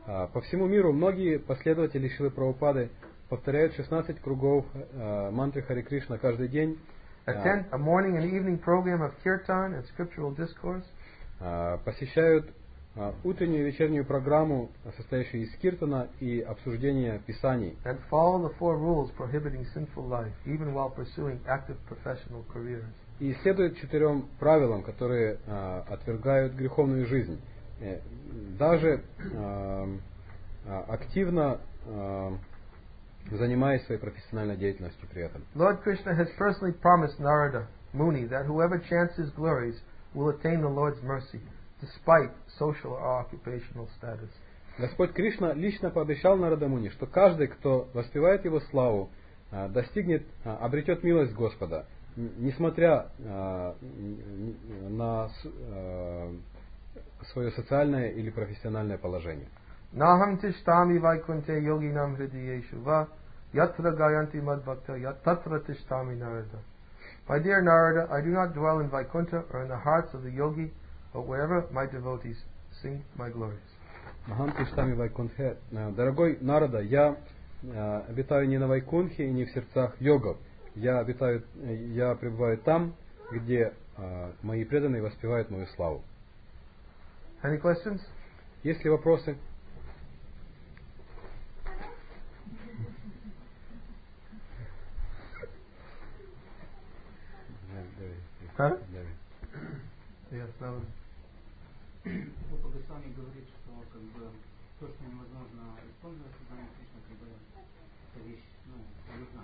По всему миру многие последователи Шрилы Прабхупады повторяют 16 кругов мантры Харе Кришна каждый день. Attend a morning and evening program of kirtan and scriptural discourse. Посещают утреннюю и вечернюю программу, состоящую из киртана и обсуждения писаний. And follow the 4 rules prohibiting sinful life, even while pursuing active professional careers. И следуют 4 правилам, которые отвергают греховную жизнь. Даже активно занимаясь своей профессиональной деятельностью при этом. Lord Krishna has personally promised Narada Muni that whoever chants his glories will attain the Lord's mercy, despite social or occupational status. Господь Кришна лично пообещал Нарада Муни, что каждый, кто воспевает его славу, обретет милость Господа, несмотря на свое социальное или профессиональное положение. Naham tishtami vaikunte yoginam hridiyeshu va yatra gayanti madbhakta tatra tishtami Narada. My dear Narada, I do not dwell in Vaikuntha or in the hearts of the yogi, but wherever my devotees sing my glories. Нахам тиштами вайкунтхе. Дорогой Нарада, я обитаю не на Вайкунхе и не в сердцах йогов. Я пребываю там, где мои преданные воспевают мою славу. Any questions? Есть ли вопросы? Huh? Yes, no. Гопа Госвами говорит, что как бы то, что невозможно использовать в сознании Кришны, как бы эта вещь, нужна.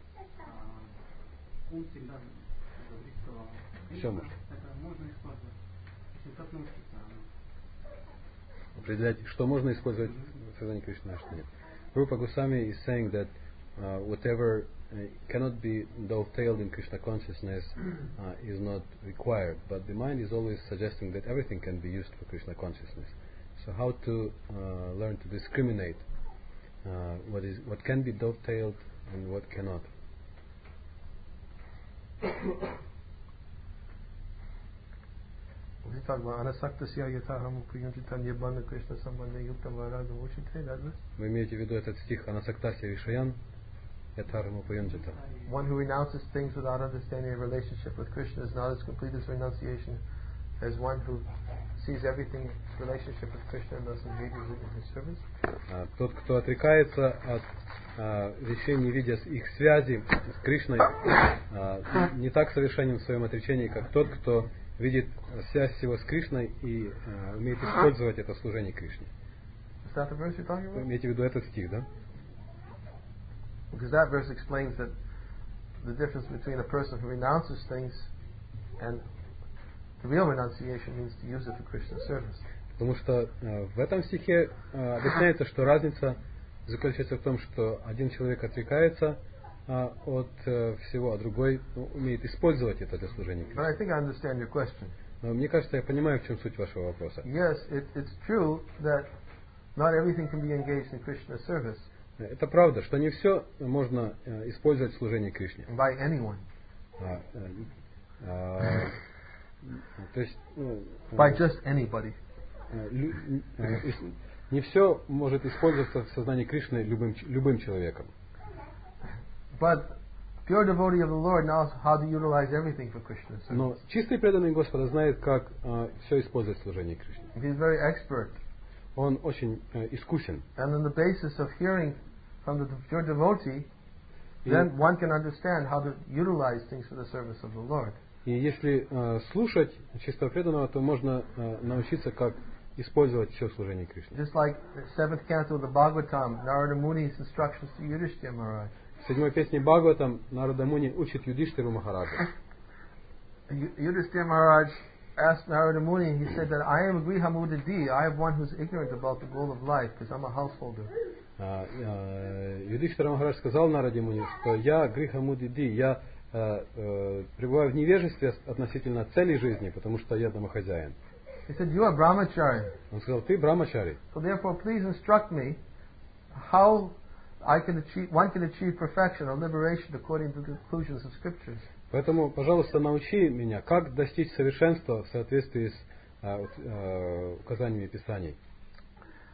Он всегда говорит, что Кришна, это можно использовать. Если как научиться. Определять, что можно использовать в сознании Кришны, а что нет. Rupa Goswami is saying that whatever cannot be dovetailed in Krishna consciousness is not required, but the mind is always suggesting that everything can be used for Krishna consciousness. So how to learn to discriminate what can be dovetailed and what cannot. We talk about anasaktasya yataham upayunjitam yabana Krishna sambandha yuktam vairagam uchite, that list? Вы имеете в виду этот стих Анасактасия Вишаян Ятарам Упаянджита. One who renounces things without understanding a relationship with Krishna is not as complete as renunciation as one who sees everything relationship with Krishna and thus engages in his service. Тот, кто отрекается от вещей, не видя их связи с Кришной, не так совершенен в своем отречении, как тот, кто видит связь всего с Кришной и умеет использовать это служение Кришне. Is that the verse you're talking Вы about? имеете в виду этот стих, да? Because that verse explains that the difference between a person who renounces things and the real renunciation means to use it for Krishna's service. Потому что в этом стихе объясняется, что разница заключается в том, что один человек отрекается от всего, а другой умеет использовать это для служения But Кришне. I think I understand your question. Но мне кажется, я понимаю, в чем суть вашего вопроса. Yes, it's true that not everything can be engaged in Krishna's service Это правда, что не все можно использовать в служении Кришне. by anyone. То есть By just anybody. не все может использоваться в сознании Кришны любым человеком. But pure devotee of the Lord knows how to utilize everything for Krishna's service. Но чистый преданный Господа знает, как все использовать в служении Кришне. He's very expert. Он очень искусен. And on the basis of hearing from the pure devotee, then one can understand how to utilize things for the service of the Lord. И если слушать чистого преданного, то можно научиться, как использовать все в служении Кришне. Just like the 7th canto of the Bhagavatam, Narada Muni's instructions to Yudhishthira Maharaj. В 7-й песне Бхагаватам Нарада Муни учит Юдиштхиру Махараджа. Yudhishthira Maharaj asked Narada Muni, he said that I am Grihamudadi, I am one who's ignorant about the goal of life because I'm a householder. Юдиштхира Махарадж сказал Нараде Муни, что я Грихамудиди, я пребываю в невежестве относительно цели жизни, потому что я домохозяин. He said, you are Brahmachari. Он сказал, ты Брамачари. So therefore, please instruct me how one can achieve perfection or liberation according to the conclusions of scriptures. Поэтому, пожалуйста, научи меня, как достичь совершенства в соответствии с указаниями Писаний.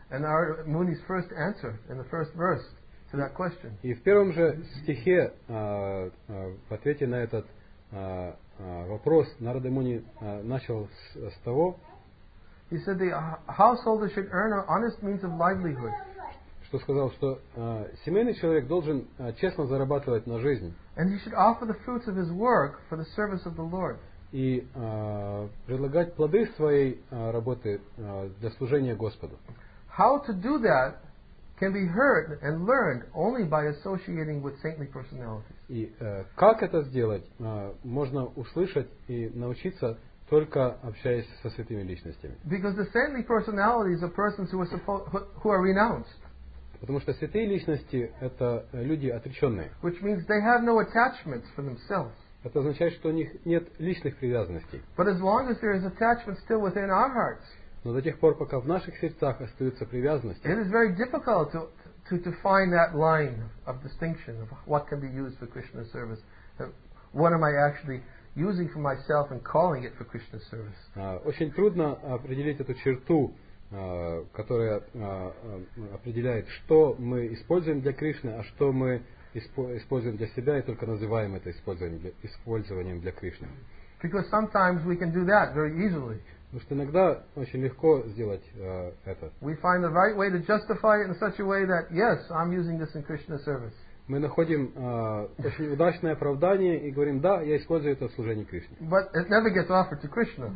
And Narada Muni's first answer in the first verse to that question. И в первом же стихе, в ответе на этот вопрос, Нарада Муни начал с того, He said the householder should earn an honest means of livelihood. что сказал, что семейный человек должен честно зарабатывать на жизнь And he should offer the fruits of his work for the service of the Lord. и предлагать плоды своей работы для служения Господу. How to do that can be heard and learned only by associating with saintly personalities. И как это сделать, можно услышать и научиться только общаясь со святыми личностями. Because the saintly personalities are persons who are renounced, Потому что святые личности — это люди отреченные. which means they have no attachments for themselves. Это означает, что у них нет личных привязанностей. But as long as there is attachment still within our hearts, Но до тех пор, пока в наших сердцах остаются привязанности, it is very difficult to define that line of distinction of what can be used for Krishna service. What am I actually using for myself and calling it for Krishna service? очень трудно определить эту черту, которая определяет, что мы используем для Кришны, а что мы используем для себя и только называем это использованием для Кришны. Because sometimes we can do that very easily. Потому что иногда очень легко сделать это. We find the right way to justify it in such a way that, yes, I'm using this in Krishna service. Мы находим очень удачное оправдание и говорим, да, я использую это в служении Кришне. But it never gets offered to Krishna.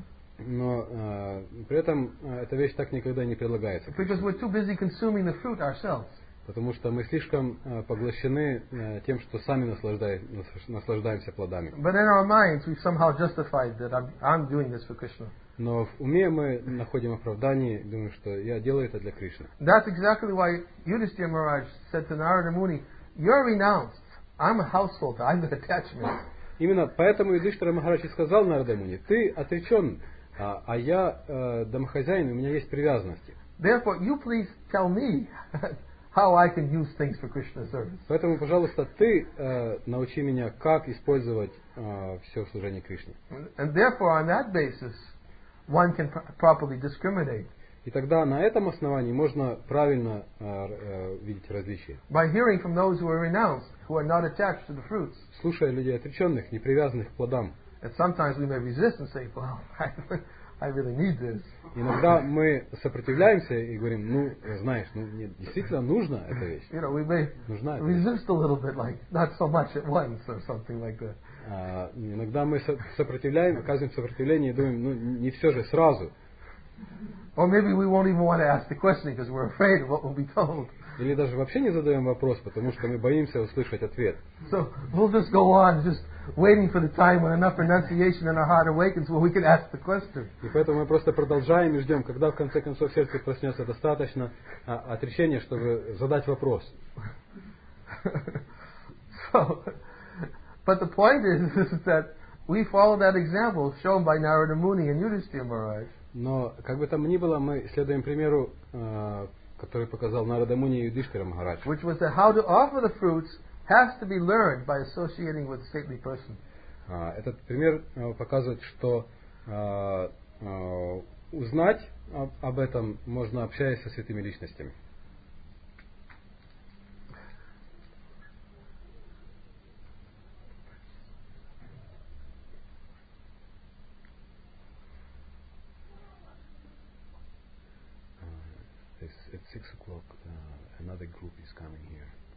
Но при этом эта вещь так никогда не предлагается. Because we're too busy consuming the fruit ourselves. Потому что мы слишком поглощены тем, что сами наслаждаемся плодами. But in our minds, we've somehow justified that I'm doing this for Krishna. Но в уме мы находим оправдание и думаем, что я делаю это для Кришны. That's exactly why Yudhishthira Maharaj said to Narada Muni, "You're renounced. I'm a householder. I've got attachments." Именно поэтому Юдхиштира Махарадж и сказал Нарада Муни: ты отречен, а я домохозяин, у меня есть привязанности. Therefore, you please tell me how I can use things for Krishna service. Поэтому, пожалуйста, ты научи меня, как использовать все в служении Кришне. And therefore, on that basis, one can properly discriminate. И тогда на этом основании можно правильно видеть различия. By hearing from those who are renounced, who are not attached to the fruits. Слушая людей отреченных, не привязанных к плодам. And sometimes we may resist and say, well, I really need this. Иногда мы сопротивляемся и говорим, знаешь, мне действительно нужна эта вещь. You know, we may Нужна эта resist a little bit, like not so much at once or something like that. Иногда мы оказываем сопротивление и думаем, не все же сразу. Or maybe we won't even want to ask the question because we're afraid of what we'll be told. Или даже вообще не задаем вопрос, потому что мы боимся услышать ответ. So we'll just go on, just waiting for the time when enough renunciation in our heart awakens where we can ask the question. И поэтому мы просто продолжаем и ждем, когда в конце концов в сердце проснется достаточно отречения, чтобы задать вопрос. But the point is that we follow that example shown by Narada Muni and Yudhishthira Maharaj. Но, как бы там ни было, мы следуем примеру, который показал Нарада Муни и Юдхиштира Махарадж. Which was that how to offer the fruits has to be learned by associating with a saintly person. Этот пример показывает, что узнать об этом можно, общаясь со святыми личностями. At 6 o'clock, another group is coming here.